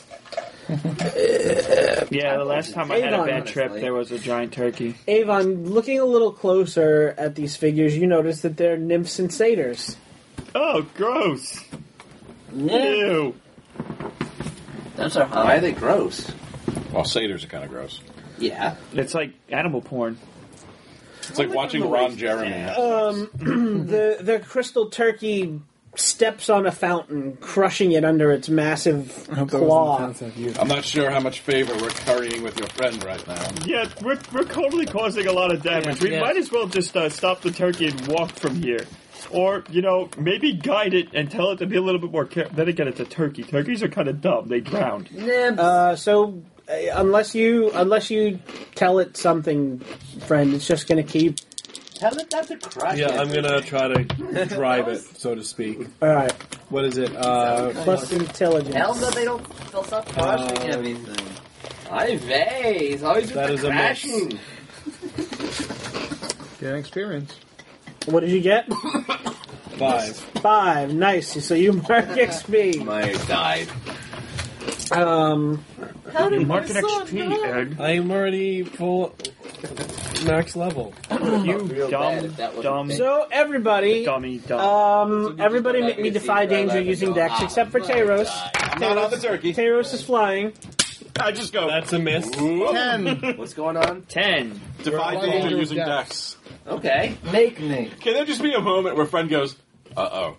Yeah, the last time I had a Avon, bad trip, honestly. there was a giant turkey. Avon, looking a little closer at these figures, you notice that they're nymphs and satyrs. Oh, gross! Yeah. Ew! Those are hot. Why are they gross? Well, satyrs are kind of gross. Yeah. It's like animal porn. It's like watching Ron Jeremy. Um, the the crystal turkey steps on a fountain, crushing it under its massive claw. I'm not sure how much favor we're currying with your friend right now. Yeah, we're, we're totally causing a lot of damage. Yeah, we yeah. might as well just uh, stop the turkey and walk from here. Or, you know, maybe guide it and tell it to be a little bit more careful. Then again, it's a turkey. Turkeys are kind of dumb. They drowned. Nibs. Uh, so uh, unless you unless you tell it something, friend, it's just going to keep. Tell it not to crush Yeah, it. I'm gonna try to drive it, so to speak. All right, What is it? Uh, plus intelligence. Hell no, they don't. They'll stop crushing Uh, everything. Ay vey, he's always with That the is a miss. crashing. Get experience. What did you get? five. Five. Nice. So you mark X P. Meyer died. Um, How did Mark my an son X P, die? Ed. I'm already full max level. You Real bad if that dumb, wasn't dumb, big. so everybody, dummy, dumb. um, everybody make me defy danger using Dex, except for Teros. Not on the turkey. Teros is flying. I just go. That's a miss. Ten. What's going on? Ten. Defy We're danger all using Dex. Dex. Okay. Make me. Can there just be a moment where friend goes, uh-oh.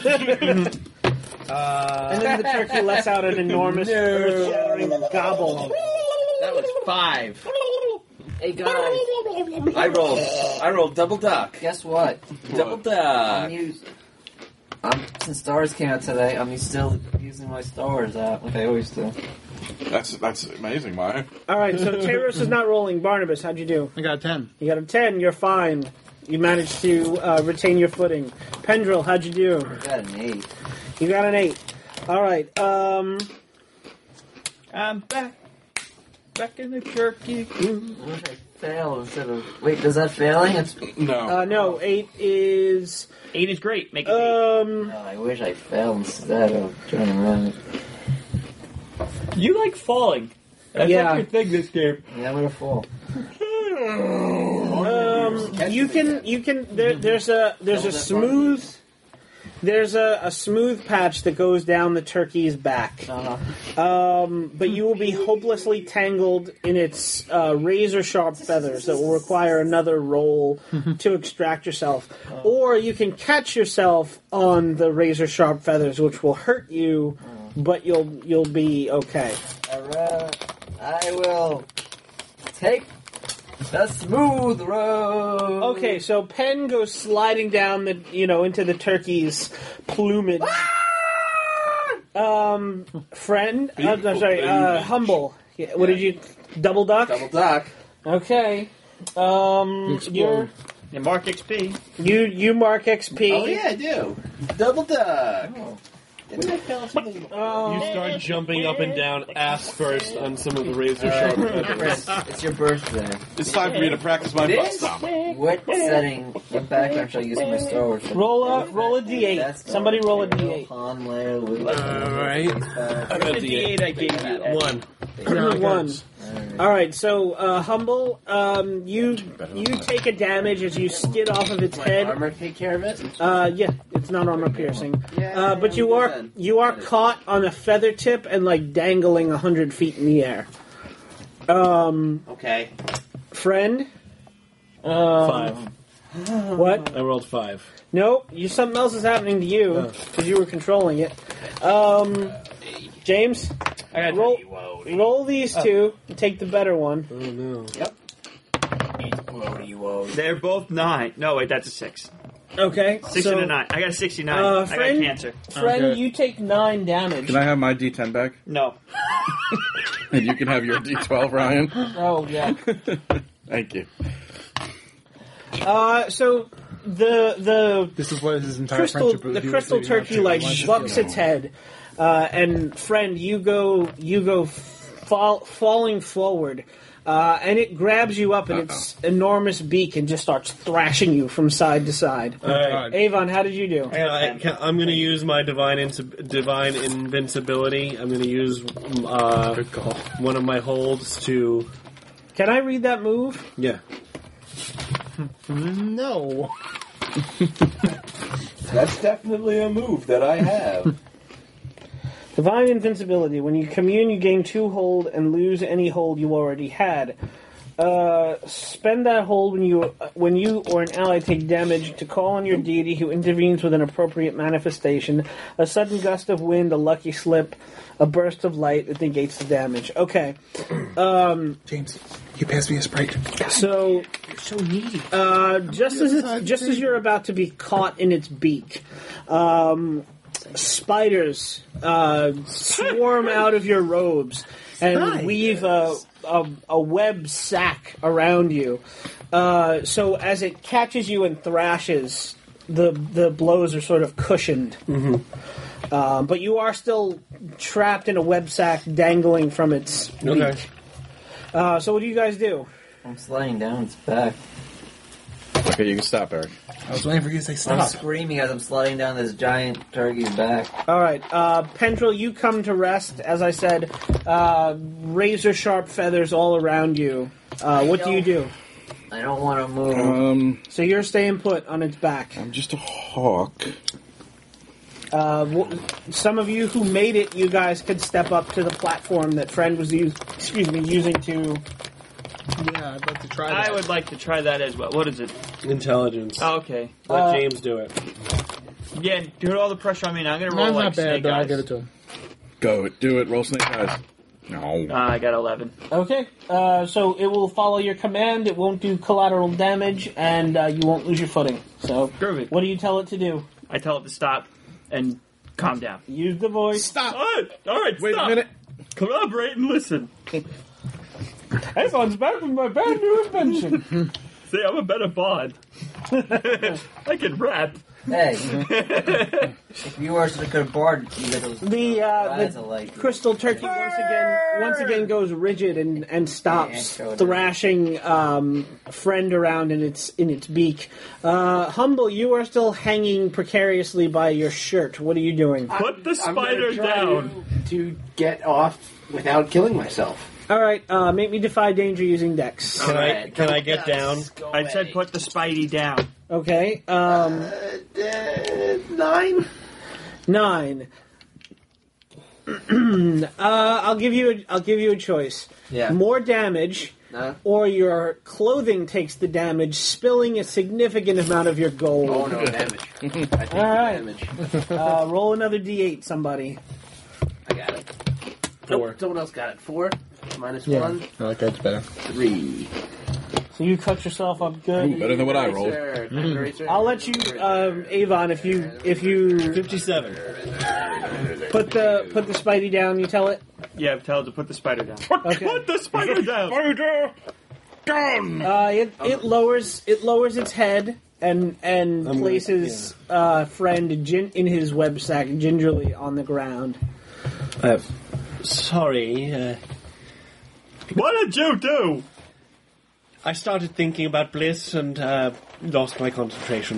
Uh, And then the turkey lets out an enormous earth-shattering gobble. That was five. Hey guys, I rolled. I rolled double duck. guess what? Double I'm duck. using. Um, since Stars came out today, I'm still using my Stars app like I always do. That's that's amazing, Maya. All right, so Teros is not rolling. Barnabas, how'd you do? I got a ten. You got a ten. You're fine. You managed to uh, retain your footing. Pendril, how'd you do? I got an eight. You got an eight. All right. Um, I'm back. Back in the turkey coop. I wish I failed instead of... Wait, does that failing? It's... No. uh, no, eight is... Eight is great. Make it eight. Um, Oh, I wish I failed instead of trying to run it. You like falling. That's Yeah. like your thing this game. Yeah, I'm gonna fall. um, you can... You can... There, there's a... There's a smooth... There's a, a smooth patch that goes down the turkey's back. Uh-huh. Um, but you will be hopelessly tangled in its uh, razor-sharp feathers that will require another roll to extract yourself. Or you can catch yourself on the razor-sharp feathers, which will hurt you, but you'll you'll be okay. Alright, I will take the smooth road. Okay, so Pen goes sliding down the you know into the turkey's plumage. um, friend, uh, I'm sorry, uh, humble. Yeah, what did you double duck? Double duck. Okay. Um, you're Yeah, mark X P. you you mark X P. Oh yeah, I do. Double duck. Didn't I fail something? Um, You start jumping up and down ass first on some of the razor sharp feathers. It's your birthday. It's time for me to practice my butt stomp. What setting, what background shall I use for my Star Wars? roll a roll a d eight. That's Somebody roll a d eight. Han, Leia, Luke. Alright. I got The the eight I gave you. One. One. All right, so uh, humble, um, you you take a damage as you skid off of its My head. armor take care of it. Uh, yeah, it's not armor piercing. Yeah, Uh, but you I'm are good. you are caught on a feather tip and like dangling a hundred feet in the air. Um, Okay. friend. Um, Five. What? I rolled five. Nope. You something else is happening to you because you were controlling it. Um, James, I got roll roll these two and take the better one. Oh no. They're both nine. No, wait, that's a six. Okay. Six so, and a nine. I got a sixty-nine. Uh, I friend, got cancer. friend, you take nine damage. Can I have my D ten back? No. And you can have your D twelve, Ryan. Oh yeah. Thank you. Uh, so the the This is what his entire crystal friendship the he was crystal leading up turkey to. like Why should bucks you its head, uh, and friend, you go you go fall, falling forward. Uh, and it grabs you up in its enormous beak and just starts thrashing you from side to side. All right. Avon, how did you do? I, I'm going to use my divine insi- divine invincibility. I'm going to use uh, one of my holds to. Can I read that move? Yeah. No. That's definitely a move that I have. Divine Invincibility. When you commune, you gain two hold and lose any hold you already had. Uh, spend that hold when you when you or an ally take damage to call on your deity who intervenes with an appropriate manifestation. A sudden gust of wind, a lucky slip, a burst of light that negates the damage. Okay. Um, James, you passed me a Sprite. so You're so needy. uh, just as it's, just as you're about to be caught in its beak, um, spiders uh, swarm out of your robes and Spiders. weave a, a, a web sack around you. Uh, so as it catches you and thrashes, the the blows are sort of cushioned. Mm-hmm. Uh, but you are still trapped in a web sack dangling from its beak. Okay. Uh, so what do you guys do? I'm sliding down its back. Okay, you can stop, Eric. I was waiting for you to say I'm stop. screaming as I'm sliding down this giant turkey's back. All right, uh, Pendril, you come to rest. As I said, uh, razor sharp feathers all around you. Uh, what do you do? I don't want to move. Um, So you're staying put on its back. I'm just a hawk. Uh, w- some of you who made it, you guys could step up to the platform that friend was use, excuse me using to. Yeah, I'd like to try that. I would like to try that as well. What is it? Intelligence. Oh, okay. Let Uh, James do it. Yeah, put all the pressure on me. Now I'm going to roll Mine's like not bad, snake but I'll eyes. get it to him. Go it. Do it. Roll snake eyes. No. Uh, I got eleven. Okay, uh, so it will follow your command. It won't do collateral damage, and uh, you won't lose your footing. So, Groovy. what do you tell it to do? I tell it to stop. and calm down. Use the voice. Stop! All right, all right Wait stop. a minute. Collaborate and listen. Hey, son's back with my brand new invention. See, I'm a better bard. I can rap. Hey, if you were such a good bard, you get those The uh, guys the that like crystal turkey once again once again goes rigid and, and stops thrashing um, friend around in its in its beak. Uh, Humble, you are still hanging precariously by your shirt. What are you doing? Put the I'm gonna spider try down. To, to get off without killing myself. All right, uh, make me defy danger using Dex. Can I can I get down? I said put the Spidey down. Okay, um, Uh, nine. nine. uh, I'll give you a, I'll give you a choice. Yeah. More damage, Nah. or your clothing takes the damage, spilling a significant amount of your gold. Oh no, damage. I take All right. damage. Uh, roll another D eight, somebody. I got it. Four. Nope, someone else got it. Four minus Yeah. one. I like that's better. Three. So you cut yourself up good. Better than what I rolled. Eraser, time eraser. I'll let you, um, Avon, if you if you Fifty-seven. put the put the Spidey down. You tell it. Yeah, tell it to put the spider down. Okay. Put the spider down. Spider down. Uh, it it lowers it lowers its head and and I'm places uh, friend gin, in his web sack gingerly on the ground. Uh, sorry. Uh, What did you do? I started thinking about Bliss and uh, lost my concentration.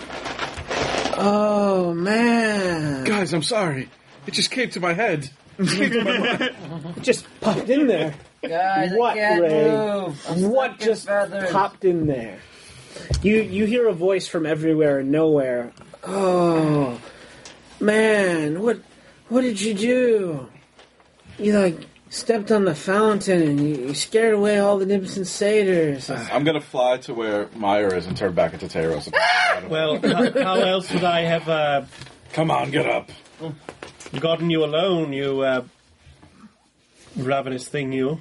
Oh man! Guys, I'm sorry. It just came to my head. It came to my mind. It just popped in there. guys, What, I can't Ray? move. I'm What stuck in just feathers. popped in there? You you hear a voice from everywhere and nowhere. Oh man, what what did you do? You like stepped on the fountain and you, you scared away all the nymphs and satyrs. I'm gonna fly to where Meyer is and turn back into Teros. Well, how, how else would I have uh, Come on, get up. gotten you alone, you uh, ravenous thing, you?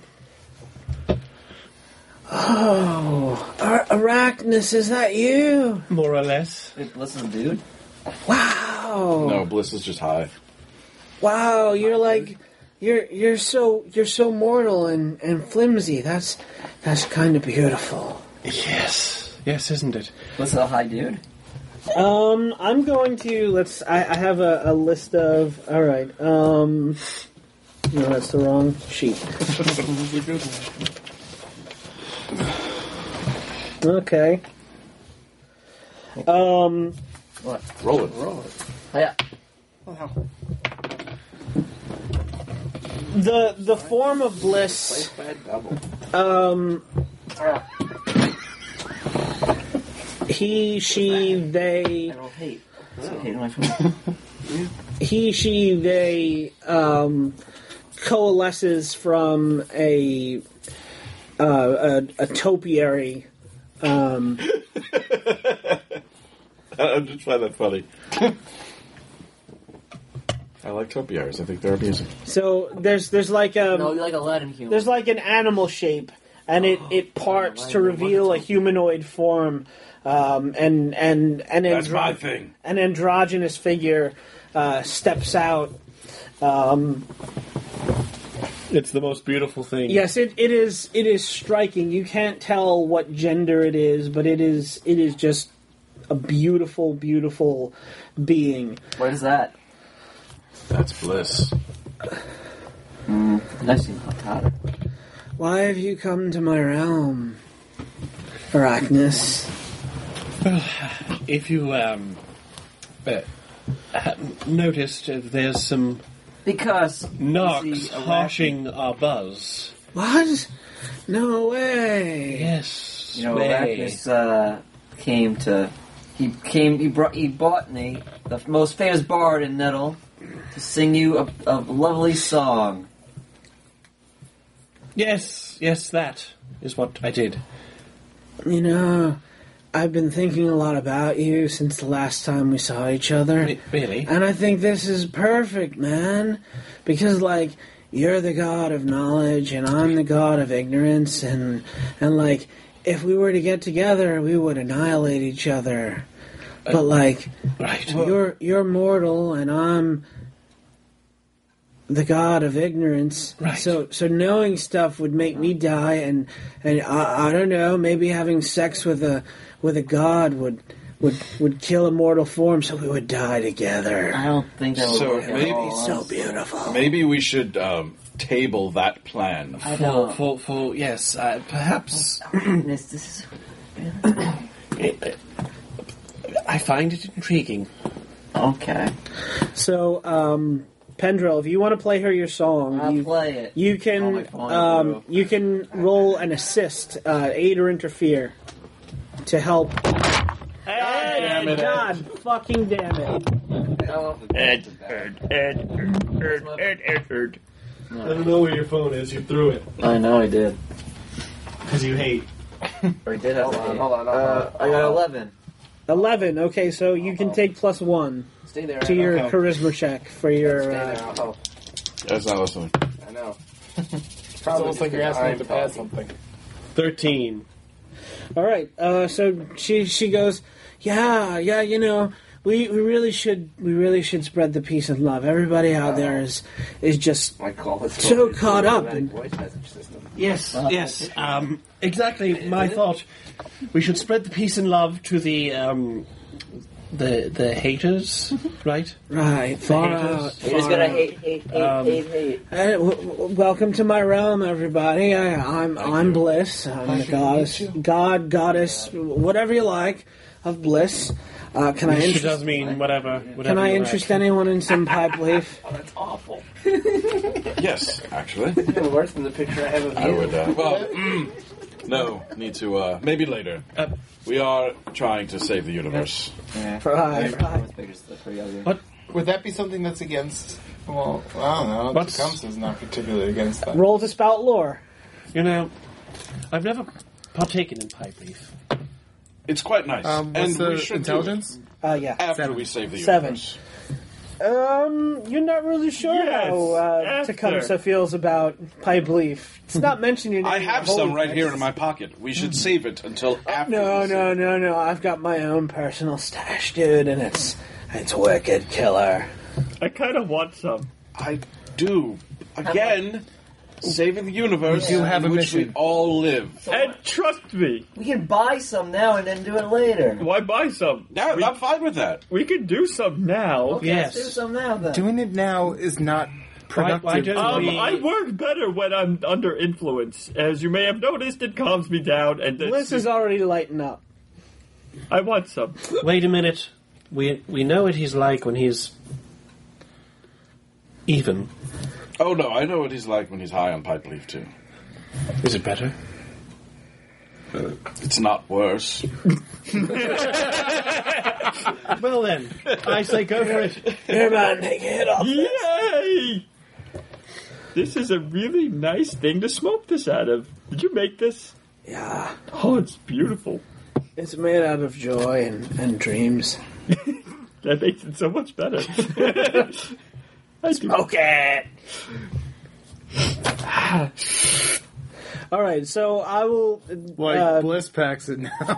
Oh, Ar- Arachnus, is that you? More or less. Wait, listen, dude. Wow. No, Bliss is just high. Wow, you're like you're you're so you're so mortal and, and flimsy. That's that's kind of beautiful. Yes. Yes, isn't it? What's up, hi, dude? Um, I'm going to let's. I, I have a, a list of. All right. Um, no, that's the wrong sheet. Okay. Um, What? Roll it. Roll it. Yeah. the the form of bliss. By a double. Um, he, she, they. I don't hate. That's what hate my phone. He, she, they um, coalesces from a uh, a, a topiary. Um, I just find that funny. I like topiaries. I think they're amusing. so there's there's like a No, you like Aladdin human. there's like an animal shape, and it, it parts to reveal a humanoid form, um, and and and That's andro- my thing. an androgynous figure uh, steps out. Um, It's the most beautiful thing. Yes, it, it is. It is striking. You can't tell what gender it is, but it is. It is just a beautiful, beautiful being. What is that? That's Bliss. Mm, nice and hotter. Why have you come to my realm, Arachnus? If you um, uh, ha- noticed, uh, there's some Because knocks you see, Arachne- harshing our buzz. What? No way. Yes. You know, may. Arachnus uh, came to. He came. He brought. He bought me, the most famous bard in Nettle, to sing you a, a lovely song. Yes, yes, that is what I did. You know, I've been thinking a lot about you since the last time we saw each other. Re- Really? And I think this is perfect, man. Because, like, you're the god of knowledge, and I'm the god of ignorance, and, and like, if we were to get together, we would annihilate each other. but like, right. you're you're mortal, and I'm the god of ignorance. Right. So so knowing stuff would make me die, and and I, I don't know, maybe having sex with a with a god would would would kill a mortal form, so we would die together. I don't think that would So work at maybe- all. So beautiful. Maybe we should um, table that plan. I For, don't. for, for yes, uh, perhaps. This, this is I find it intriguing. okay. So, um, Pendrell, if you want to play her your song, I'll you, play it. you On my can phone, um, bro. you can roll an assist, uh, aid or interfere, to help. Damn it, God fucking damn it! Ed, Ed, Ed, Ed, Ed, Ed, Ed. I don't know where your phone is. You threw it I know I did. because you hate. Or I did have Hold on, to. hold on, hold Uh, on. I got eleven. Eleven. Okay, so you can take plus one Stay there. to your I'll help. charisma check for your. Stay there. Uh, I'll help. That's not listening. I know. It's almost like you're asking me to pass something. Thirteen. all right. Uh, so she she goes, yeah, yeah. You know, we, we really should we really should spread the peace and love. Everybody out there is is just My call is so caught up in. voice message system. Yes, yes. Um, exactly my thought. We should spread the peace and love to the um, the the haters, right? Right, far haters. out. You're just far gonna out. hate, hate, hate, Um, hate, hate. Hey, w- w- welcome to my realm, everybody. I, I'm I'm Bliss. I'm the goddess, god, goddess, whatever you like, of bliss. Uh, can I She interest? does mean whatever. whatever Can I you interest like. anyone in some pipe leaf? Oh, that's awful. Yes, actually. Even worse than the picture I have of you. I would. Uh, well, mm, no, need to. Uh, maybe later. Uh, We are trying to save the universe. Yeah. Right, right. Pictures are pretty ugly. What? Would that be something that's against? Well, I don't know. What's- Tecumseh is not particularly against that. Roll to spout lore. You know, I've never partaken in pipe leaf. It's quite nice, Um, what's and the we should intelligence? Uh, yeah. do it after Seven. we save the Seven. universe. Um, you're not really sure Yes, how uh, after. Tecumseh feels about pipe leaf. It's not mentioned in I any have holy some right texts. here in my pocket. We should save it until after. No, we no, save no, no. I've got my own personal stash, dude, and it's it's wicked killer. I kind of want some. I do. Again, saving the universe You do have in a which we mission. all live. And trust me, We can buy some now and then do it later. why buy some? Yeah, we, I'm fine with that. we can do some now. Okay, Yes. let's do some now then. Doing it now is not productive. why don't Um, we- I work better when I'm under influence. As you may have noticed, it calms me down, and it's- Bliss is already lighting up. I want some. Wait a minute. We we know what he's like when he's even. Oh no, I know what he's like when he's high on pipe leaf too. Is it better? It's not worse. Well then, I say go for it. Here, man, take a hit off. Yay! This is a really nice thing to smoke this out of. Did you make this? Yeah, Oh, it's beautiful. it's made out of joy and, and dreams. That makes it so much better. I do. Okay. All right, so I will. Like, uh, Bliss packs it now.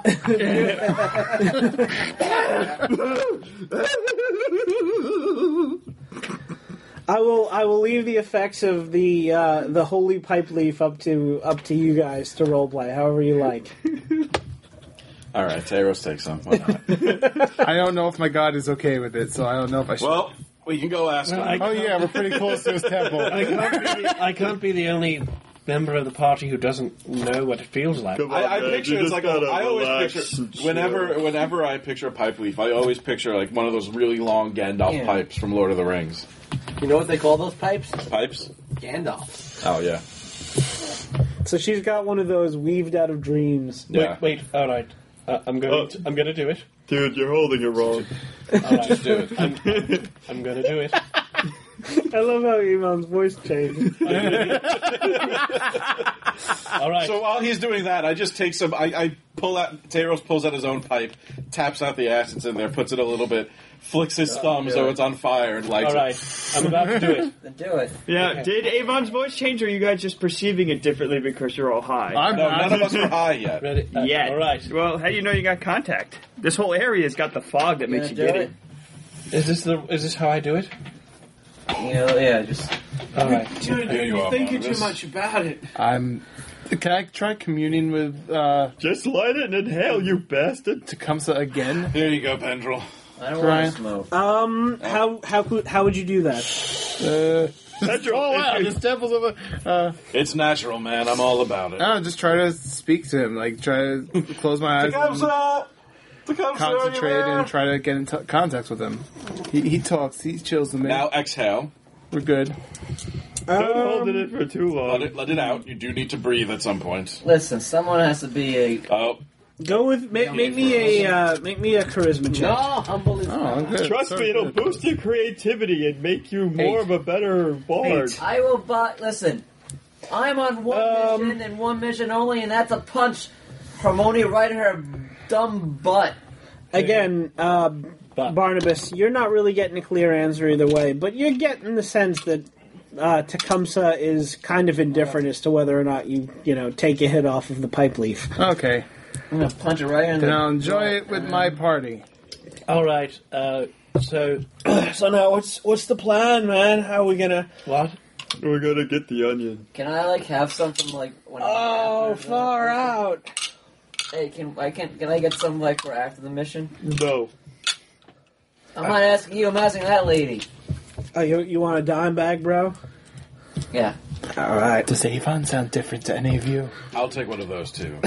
I will. I will leave the effects of the uh, the holy pipe leaf up to up to you guys to roleplay, however you like. All right, Taros takes some. Why not? I don't know if my god is okay with it, so I don't know if I should. Well, we can go ask Well, him. I- oh yeah, we're pretty close to his temple. I can't, be the, I can't be the only member of the party who doesn't know what it feels like. Come on, I, I man, picture you it's just like a, gotta I always relax picture and chill. whenever whenever I picture a pipe leaf, I always picture like one of those really long Gandalf Yeah. pipes from Lord of the Rings. You know what they call those pipes? Pipes? Gandalf. Oh yeah, So she's got one of those weaved out of dreams. yeah. Wait, wait, all right. Uh, I'm going. Oh. To, I'm going to do it. Dude, you're holding it wrong. All right. Just do it. I'm, I'm going to do it. I love how Iman's voice changed. All right. So while he's doing that, I just take some. I, I pull out. Teros pulls out his own pipe, taps out the acids in there, puts it a little bit, flicks his thumb so it's on fire, and lights All right. it. I'm about to do it. Then do it. Yeah, Okay. did Avon's voice change, or are you guys just perceiving it differently because you're all high? I'm No, not. none of us are high yet. Ready? Uh, Yet. All right. Well, how do you know you got contact? This whole area's got the fog that makes you Gonna do giddy. it? Is this the? Is this how I do it? You know, yeah, just. All right. Dude, Here you you're are, thinking too Barnabas. much about it. I'm. Can I try communing with uh, Just light it and inhale, you bastard. Tecumseh again? Here you go, Pendrell. I don't Brian? want to smoke. Um, how how could how would you do that? Uh, That's your oh wow, the staples of a. Uh, It's natural, man. I'm all about it. I don't know, just try to speak to him. Like try to close my eyes, and Tecumseh! Tecumseh, are you concentrate, there? and try to get in t- contact with him. He, he talks. He chills with me. Now exhale. We're good. Don't hold it in for too long. Let it, let it out. You do need to breathe at some point. Listen, someone has to be a. Oh, Go with make, make me a uh, make me a charisma check. No, humble is Oh, I'm good. Trust So me, it'll good. boost your creativity and make you more Eight. of a better bard. Eight. I will buy. Listen, I'm on one Um, mission and one mission only, and that's a punch Harmony right in her dumb butt. Again, uh, Barnabas, you're not really getting a clear answer either way, but you're getting the sense that uh, Tecumseh is kind of indifferent as to whether or not you, you know, take a hit off of the pipe leaf. Okay. I'm gonna punch it right in Then the. I'll enjoy it with my party. All right. Uh, so So now, what's what's the plan, man? How are we gonna? what? We're gonna get the onion. Can I like have something like? When Oh, after the- far out! Hey, can I can can I get some like for after the mission? No. I'm not asking you. I'm asking that lady. Oh, you you want a dime bag, bro? Yeah. All right. Does Avon sound different to any of you? I'll take one of those too.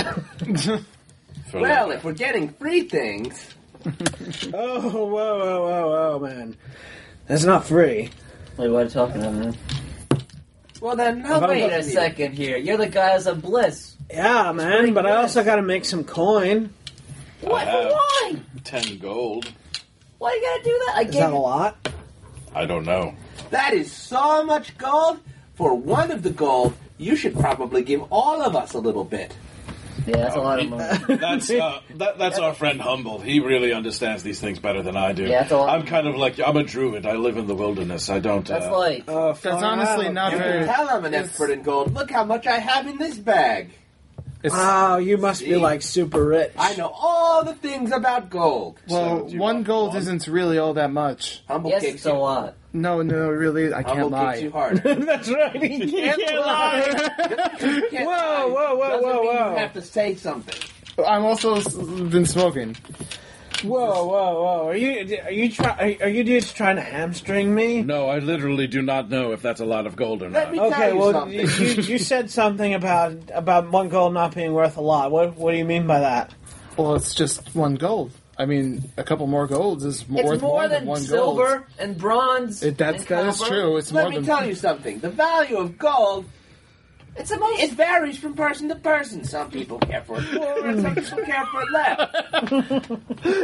For Well, later. if we're getting free things, Oh, whoa, whoa, whoa, whoa, man! That's not free. Wait, what are you talking about, man? well then, Oh, no, wait a second here. You're the guys of Bliss. Yeah, man, but I also got to make some coin. What? I have Why? ten gold. Why you gotta do that? I Is gave that a you. lot? I don't know. That is so much gold. For one of the gold, you should probably give all of us a little bit. Yeah, that's a lot of money. That's uh, that, that's our friend Humble. He really understands these things better than I do. Yeah, that's a lot. I'm kind of like I'm a druid. I live in the wilderness. I don't. That's Uh, like. Uh, That's far honestly out. not You very. can tell I'm an expert in gold. Look how much I have in this bag. It's, Wow, you must be See? like super rich. I know all the things about gold. well, So, do you one want gold one? isn't really all that much. Humble Yes, kicks it's a you. lot. No, no, really, I can't Humble lie. kicks you hard. That's right. He can't lie. Can't Whoa, lie. whoa, whoa, Doesn't whoa, mean whoa. You have to say something. I'm also s- been smoking. Whoa, whoa, whoa! Are you are you try are you dudes trying to hamstring me? No, I literally do not know if that's a lot of gold or Let not. me tell Okay, you well, something. you, you said something about about one gold not being worth a lot. What what do you mean by that? Well, it's just one gold. I mean, a couple more golds is m- It's worth more more than one silver gold. and bronze. It, that's and that is copper. true. It's Let more me than. tell you something. The value of gold, It's the most. it varies from person to person. Some people care for it more, and some people care for it less.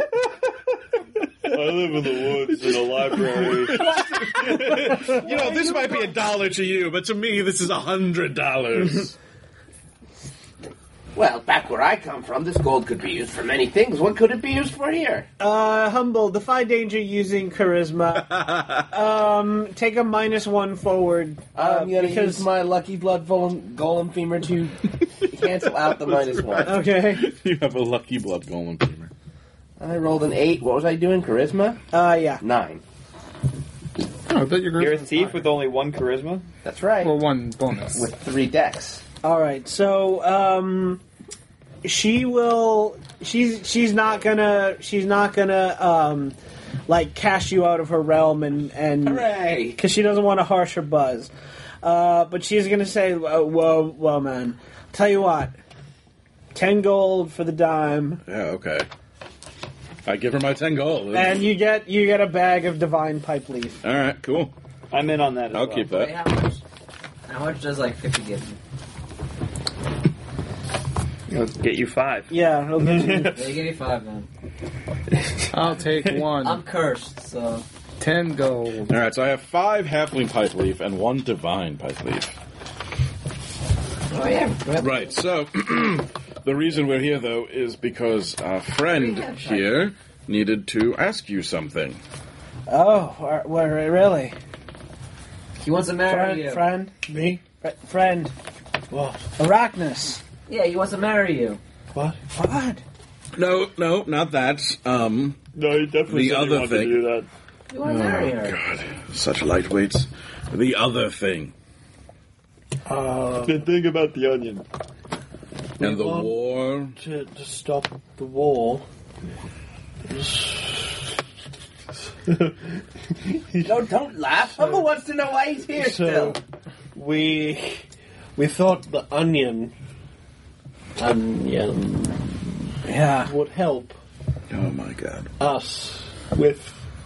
I live in the woods in a library. You know, this might be a dollar to you, but to me, this is a hundred dollars. Well, back where I come from, this gold could be used for many things. What could it be used for here? Uh, humble, defy danger using charisma. um, take a minus one forward. Uh, I'm gonna because use my lucky blood golem, golem femur to cancel out the minus one. okay. You have a lucky blood golem femur. I rolled an eight. What was I doing? Charisma? Uh, yeah. Nine. Oh, I bet you're You're a going thief with only one charisma? That's right. Well, one bonus. With three decks. All right. So, um, she will. She's she's not gonna. She's not gonna. Um, like cast you out of her realm and and Hooray! because she doesn't want to harsh her buzz. Uh, but she's gonna say, uh, "Whoa, whoa, man! Tell you what, ten gold for the dime, Yeah, okay. I give her my ten gold. and you get you get a bag of divine pipe leaf." All right, cool. I'm in on that as I'll well. keep Wait, that. how much? How much does like fifty give me? It'll get you five. Yeah, it'll get you. They give me five then. I'll take one. I'm cursed, so Ten gold. All right, so I have five halfling pipe leaf and one divine pipe leaf. Oh, yeah. Right, so the reason we're here, though, is because a friend here needed to ask you something. Oh, where, where, really? He wants to marry friend, you. Friend? Me? Fr- friend. What? Arachnus. Yeah, he wants to marry you. What? What? No, no, not that. Um, no, he definitely the said he other wanted thing. to do that. You want to marry her. God, such lightweights. The other thing. Uh, the thing about the onion. And the war. To, to stop the war. no, don't laugh. Someone wants to know why he's here So, still. we we thought the onion onion yeah would help. Oh my God! Us with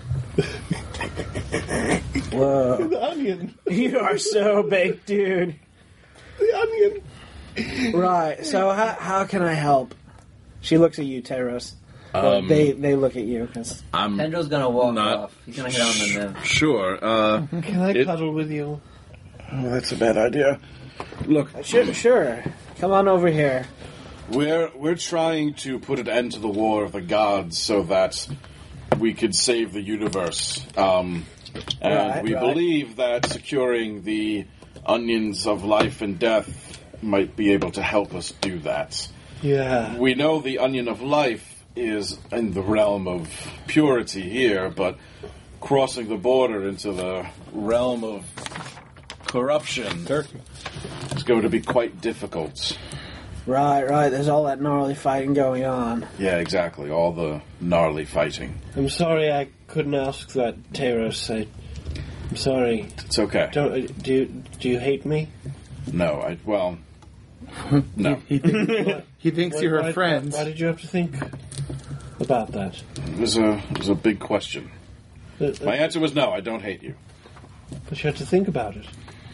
Whoa. the onion. You are so baked, dude. The onion. Right. So how how can I help? She looks at you, Teros. Well, Um, they they look at you because I'm Pendrell's gonna walk not off. He's gonna hit on them now. sure. Uh, Can I it- cuddle with you? oh, that's a bad idea. Look, sure, sure. Come on over here. we're we're trying to put an end to the war of the gods so that we could save the universe. Um, and Right, we right. believe that securing the onions of life and death might be able to help us do that. Yeah. We know the onion of life is in the realm of purity here, but crossing the border into the realm of corruption is going to be quite difficult. Right, right. There's all that gnarly fighting going on. Yeah, exactly. All the gnarly fighting. I'm sorry I couldn't ask that, Teros. I, I'm sorry. It's okay. Don't, uh, do you, do you hate me? No, I well, no. He, think, he thinks Why- you're why- a friend. Why, why did you have to think about that? It was a it was a big question. Uh, uh, My answer was no. I don't hate you. But you had to think about it.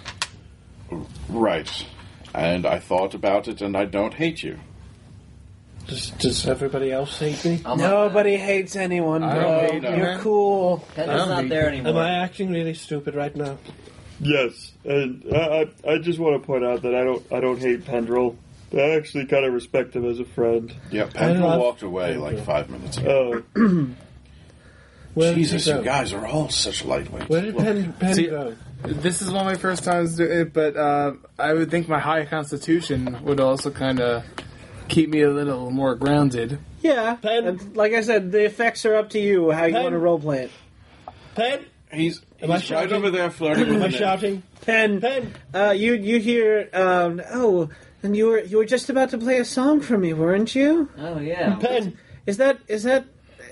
Right. And I thought about it, and I don't hate you. Does, does everybody else hate me? Nobody hates anyone, I bro. don't hate you, You're man. cool. Pendrell's not there anymore. Am I acting really stupid right now? Yes, and I, I, I just want to point out that I don't I don't hate Pendrell. I actually kind of respect him as a friend. Yeah, I Pendrell love walked away like five minutes ago. Oh, Where did Jesus, he go? you guys are all such lightweights. Where did Look, Pen, Pen See- go? This is one of my first times doing it, but uh, I would think my high constitution would also kind of keep me a little more grounded. Yeah. Pen. And like I said, the effects are up to you how you Pen. want to roleplay it. Pen? He's, Am I he's right shouting? over there flirting with Am I the nymph. shouting? Pen. Pen. Uh, you you hear? Um, oh, and you were you were just about to play a song for me, weren't you? Oh yeah. Pen. Is that is that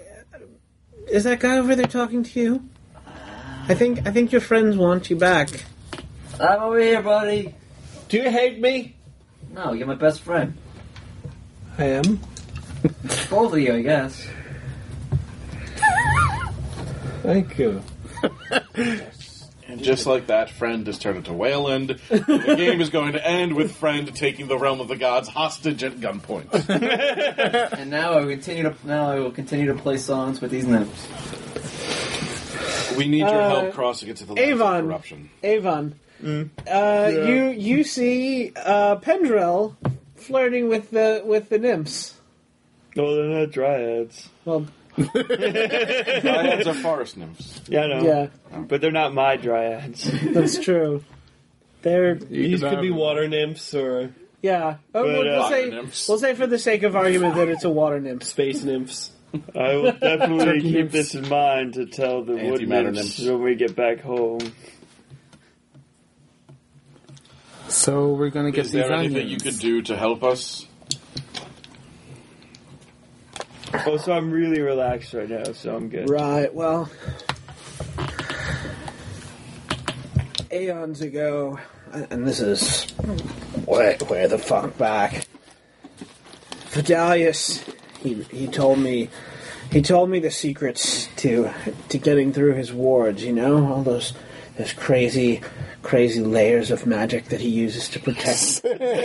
is that guy over there talking to you? I think I think your friends want you back. I'm over here, buddy. Do you hate me? No, you're my best friend. I am. Both of you, I guess. Thank you. And just like that, Friend has turned into Wayland. The game is going to end with Friend taking the realm of the gods hostage at gunpoint. And now I will continue to now I will continue to play songs with these nymphs. We need your Uh, help crossing into the land of Avon. corruption. Avon, uh, you you see uh, Pendrell flirting with the with the nymphs. no, they're not dryads. Well, Dryads are forest nymphs. Yeah, I know. yeah, But they're not my dryads. that's true. They're These could be water nymphs or yeah. Oh, But, we'll, uh, we'll Water say nymphs. we'll say for the sake of argument that it's a water nymph. space nymphs. I will definitely Turkey keep nymphs. this in mind to tell the wood Antimatter nymphs nymphs. when we get back home. So we're gonna get Is these there anything onions. you could do to help us? Oh, so I'm really relaxed right now, so I'm good. Right. Well, aeons ago, and this is way, way the fuck back. Vidalius, he he told me, he told me the secrets to to getting through his wards. You know, all those those crazy, crazy layers of magic that he uses to protect.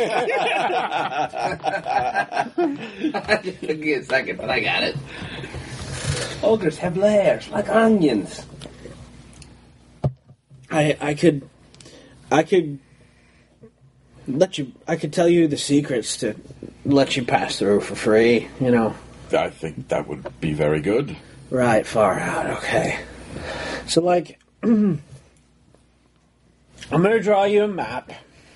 It took me a second, but I got it. Ogres have layers, like onions. I I could, I could let you. I could tell you the secrets to let you pass through for free. You know. I think that would be very good. Right, far out. Okay. So, like, I'm gonna draw you a map.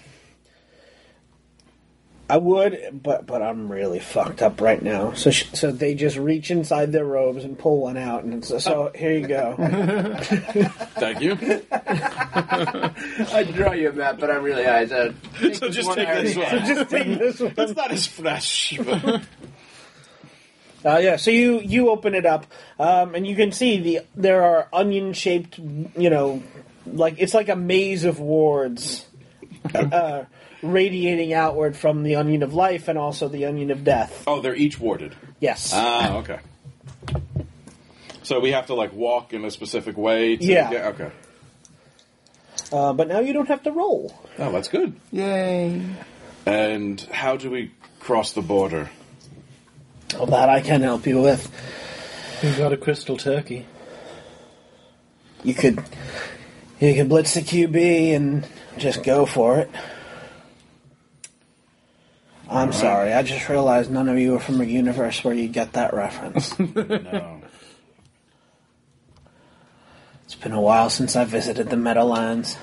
I would, but but I'm really fucked up right now. So sh- so they just reach inside their robes and pull one out, and so, so here you go. Thank you. I'd draw you a map, but I'm really high. So, so just take this one. So just take this one. It's not as fresh. But... Uh, yeah, so you, you open it up, um, and you can see the there are onion-shaped, you know, like it's like a maze of wards uh, radiating outward from the onion of life and also the onion of death. Oh, they're each warded? Yes. Ah, okay. So we have to, like, walk in a specific way? To Yeah. Get, okay. Uh, but now you don't have to roll. Oh, that's good. Yay. And how do we cross the border? Well, that I can help you with. We've got a crystal turkey. You could you could blitz the Q B and just go for it. I'm right. sorry, I just realized none of you are from a universe where you get that reference. No. It's been a while since I visited the Meadowlands.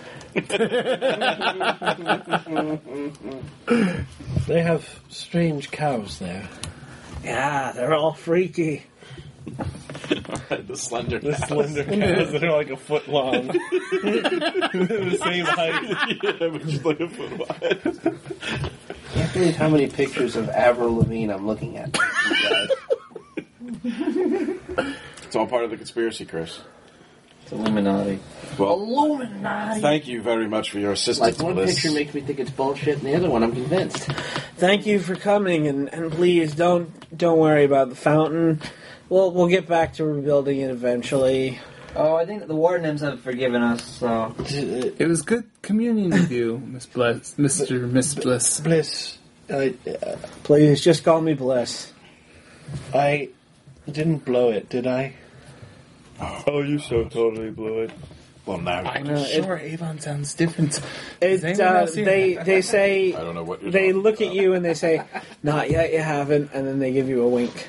They have strange cows there. Yeah, they're all freaky. The slender The cows. slender cows that are like a foot long. The same height. Yeah, but just like a foot wide. I can't believe how many pictures of Avril Lavigne I'm looking at. It's all part of the conspiracy, Chris. It's Illuminati. Well, Illuminati. thank you very much for your assistance. Like one Bliss. picture makes me think it's bullshit, and the other one I'm convinced. Thank you for coming, and, and please don't don't worry about the fountain. We'll we'll get back to rebuilding it eventually. Oh, I think the Wardenhams have forgiven us, so... It was good communion with you, Miss Bliss, Mister Miss Bliss. Bliss, I, uh, Please just call me Bliss. I didn't blow it, did I? Oh, you so totally blew it. Well, now I'm Uh, sure Avon sounds different. It, Has anyone uh, else seen they it? they say I don't know what you're they talking look about. at you and they say, "Not yet, you haven't," and then they give you a wink.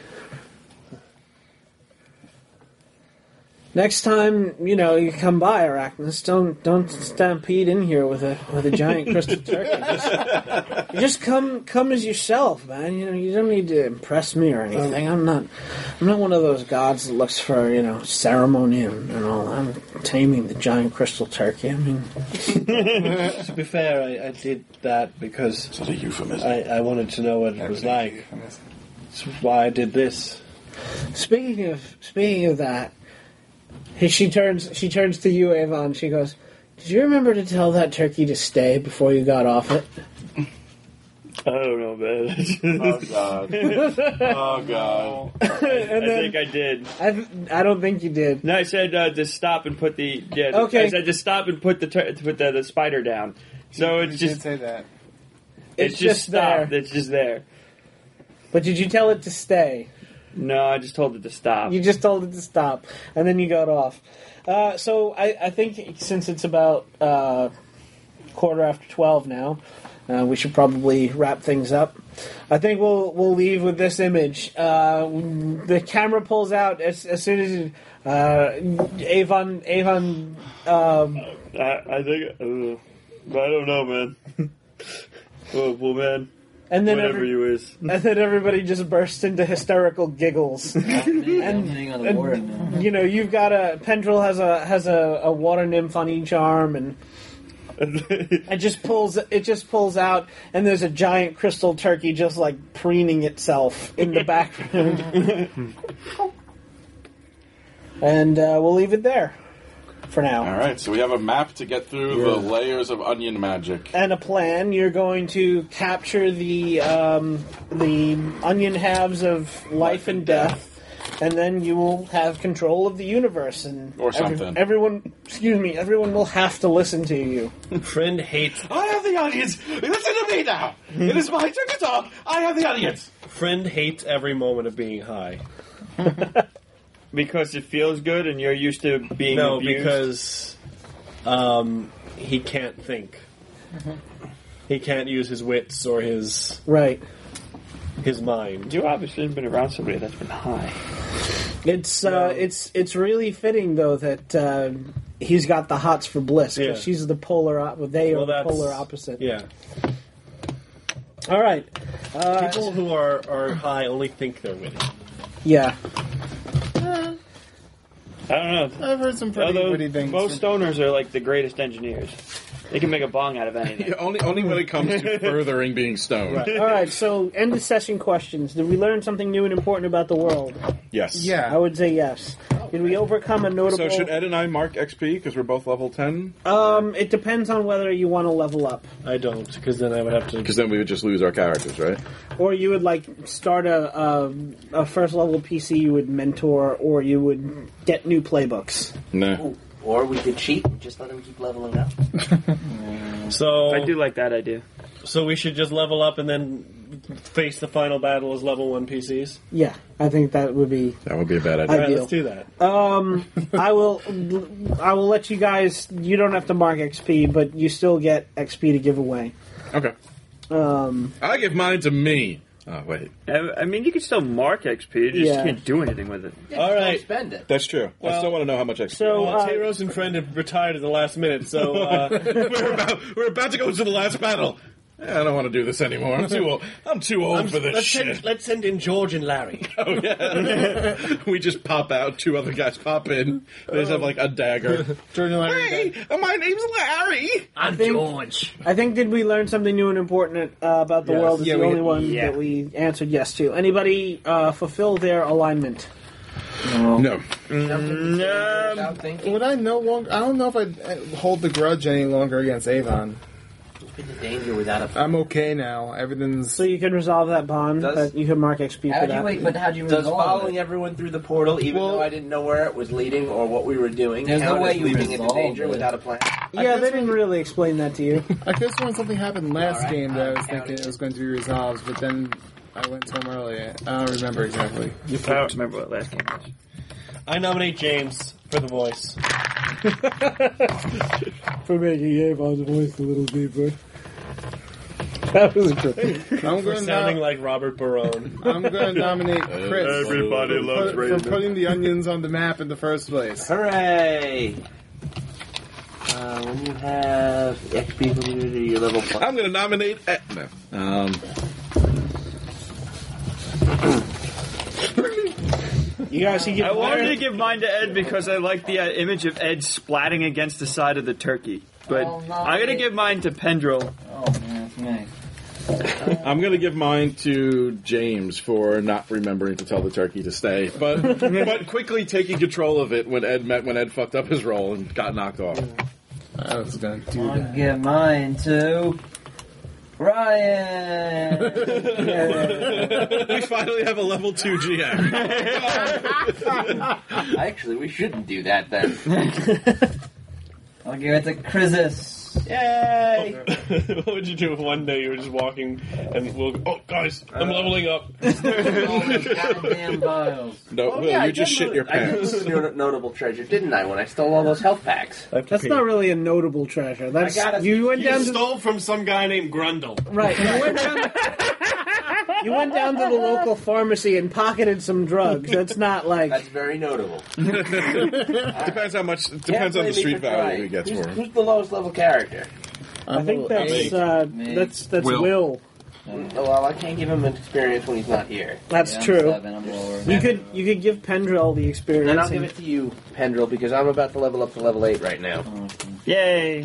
Next time, you know, you come by Arachnus, don't don't stampede in here with a with a giant crystal turkey. Just, just come come as yourself, man. You know, you don't need to impress me or anything. I'm not I'm not one of those gods that looks for, you know, ceremony and, and all. I'm taming the giant crystal turkey. I mean, To be fair, I, I did that because It's a euphemism. I, I wanted to know what it was like. That's why I did this. speaking of speaking of that. He, she turns. She turns to you, Avon. She goes, "Did you remember to tell that turkey to stay before you got off it?" I don't know, man. Oh, God. Oh, God. I And then- think I did. I, I don't think you did. No, I said uh, to stop and put the yeah. Okay. I said to stop and put the tur- to put the, the spider down. So You it's did just say that. it's, It's just just stopped. there. It's just there. But did you tell it to stay? No, I just told it to stop. You just told it to stop, and then you got off. Uh, so I, I think since it's about uh, quarter after twelve now, uh, we should probably wrap things up. I think we'll we'll leave with this image. Uh, the camera pulls out as, as soon as uh, Avon Avon. Um, I, I think uh, I don't know, man. oh, well, man. And then Whatever every- you is. And then everybody just bursts into hysterical giggles. and, and, you know, you've got a Pendril has a has a, a water nymph on each arm, and it just pulls it just pulls out, and there's a giant crystal turkey just like preening itself in the background. And uh, we'll leave it there for now. All right, so we have a map to get through the layers of onion magic. And a plan. You're going to capture the um, the onion halves of life and death, and then you will have control of the universe. And Or something. everyone, excuse me, everyone will have to listen to you. Friend hates. I have the onions! Listen to me now! It is my turn to talk! I have the onions! Friend hates every moment of being high. Because it feels good and you're used to being No, abused? because um, he can't think. he can't use his wits or his right his mind. You obviously haven't been around somebody that's been high. It's uh, it's it's really fitting though that uh, he's got the hots for Bliss because Yeah. she's the polar. Op- they Well, are the that's- polar opposite. Yeah. All right. Uh, People who are, are high only think they're witty. Yeah. I don't know. I've heard some pretty Although witty things. most stoners are like the greatest engineers. They can make a bong out of anything. Yeah, only, only when it comes to furthering being stoned. All right. So end of session questions. Did we learn something new and important about the world? Yes. I would say yes. Did we overcome a notable? So should Ed and I mark X P because we're both level ten? Um, it depends on whether you want to level up, I don't, because then I would have to. Because then we would just lose our characters, right? or you would like start a a, a first level P C you would mentor, or you would get new playbooks. No. Or we could cheat and just let him keep leveling up. So I do like that idea. So we should just level up and then face the final battle as level one P Cs. Yeah, I think that would be. That would be a bad All idea. right, Ideal. let's do that. Um, I will. I will let you guys. You don't have to mark X P, but you still get X P to give away. Okay. Um, I give mine to me. Oh, wait. I, I mean, you can still mark X P, you just Yeah. can't do anything with it. All right. Spend it. That's true. I Well- still want to know how much X P. so Well, uh, Tayros and friend have retired at the last minute, so uh, we're, about, we're about to go to the last battle. I don't want to do this anymore. I'm too old. I'm too old for this let's shit. send, let's send in George and Larry. Oh yeah. We just pop out. Two other guys pop in. They just have like a dagger. Jordan Larry. Hey, my name's Larry. I'm think- George. I think did we learn something new and important uh, about the Yes. world? Is Yeah, the we only did. one Yeah. that we answered yes to. Anybody uh, fulfill their alignment? No. Um, Would I no longer? I don't know if I'd uh, hold the grudge any longer against Avon. Been the danger without a. I'm okay now. Everything's. So you can resolve that bond. Does- That you can mark X P for How'd you that. wait? But how'd you Does resolve following it? everyone through the portal, even Well- though I didn't know where it was leading or what we were doing, There's no count way as you leaving into resolved danger it. without a plan? Yeah, they didn't really explain that to you. I guess when something happened last Alright, game that I was I'll count thinking it. it was going to be resolved, but then I went home early. I don't remember exactly. I don't remember what last game was. I nominate James for the voice. For making Avon's voice a little deeper. That was great. I'm For going sounding to like Robert Barone. I'm going to nominate Chris Everybody for, loves for Raymond. putting the onions on the map in the first place. Hooray! Uh, when you have X P from your your level plus. I'm going to nominate. Ed. No. Um. You guys can give. I wanted to give mine to Ed because I like the uh, image of Ed splatting against the side of the turkey. But Oh, no. I'm gonna give mine to Pendril. Oh man, it's me. I'm going to give mine to James for not remembering to tell the turkey to stay, but but quickly taking control of it when Ed met when Ed fucked up his roll and got knocked off. I was going to do I'll that. give mine to Ryan. We finally have a level two G M. Actually, we shouldn't do that then. I'll give it to Chrysis. Yay! What would you do if one day you were just walking and we'll oh guys, I'm leveling up. All those goddamn vials. No, Oh, Will, yeah, I you just did shit your notice- I did pants. lose a no- notable treasure, didn't I, when I stole all those health packs? That's not really a notable treasure. That's I gotta- you went You down to stole from some guy named Grundle. right. You went down. You went down to the local pharmacy and pocketed some drugs. That's not like. That's very notable. Depends how much. Depends Can't on blame the me street for value trying. he gets who's, for him. who's the lowest level character? I think that's Me. uh, Me. that's that's Will. Will. Oh, well, I can't give him an experience when he's not here. That's Yeah, I'm true. seven, I'm lower. You could you could give Pendrell the experience. And I'll give and- it to you, Pendril, because I'm about to level up to level eight right now. Yay!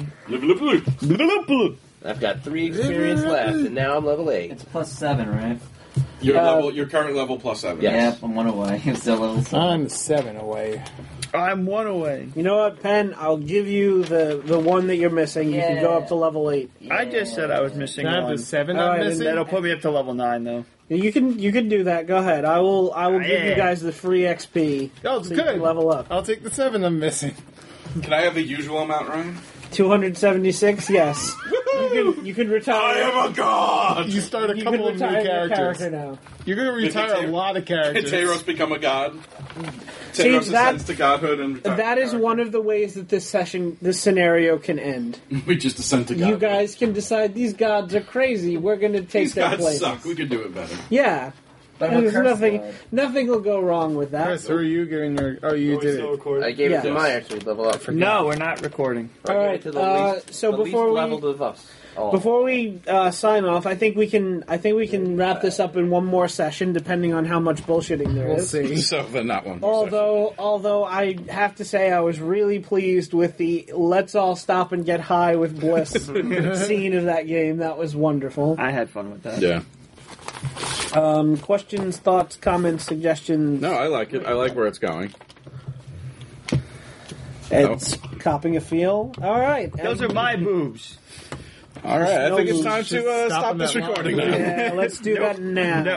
I've got three experience left, and now I'm level eight. It's plus seven, right? Your Uh, level, your current level plus seven. Yes. Yep, I'm one away. It's still level seven. I'm seven away. I'm one away. You know what, Penn? I'll give you the the one that you're missing. You can go Yeah. up to level eight. I just said I was missing Can I have one. the seven All I'm right, and missing? That'll put me up to level nine, though. You can you can do that. Go ahead. I will I will give you Yeah. guys the free X P. Oh, it's so you good. can level up. I'll take the seven I'm missing. Can I have the usual amount, Ryan? Two hundred seventy six. Yes. You can you can retire. I am a god. You start a You can couple of new retire your characters. character now. You're going to retire a lot of Did characters. Tayros become a god? Taros See, that- ascends to godhood, and That is one of the ways that this session, this scenario can end. we just ascend to godhood. You guys can decide these gods are crazy. We're going to take These their gods place. suck. We could do it better. Yeah. But I'm a There's cursed nothing. god. Nothing will go wrong with that. Chris, who are you giving your? Oh, you did it. I gave Yeah. it to Meyer to level up. No, we're not recording. I All gave right. it to the Uh, least, so the before least we leveled of us. all. before we uh, sign off, I think we can. I think we can wrap this up in one more session, depending on how much bullshitting there We'll is. see. So then not one. Although, although I have to say, I was really pleased with the "Let's all stop and get high with bliss" scene of that game. That was wonderful. I had fun with that. Yeah. Um, questions, thoughts, comments, suggestions? No, I like it. I like where it's going. It's copping a feel. All right. Those are my boobs. All right, I No think it's moves. time to uh, Just stop stopping this that line. recording now. Yeah, let's do that now. No.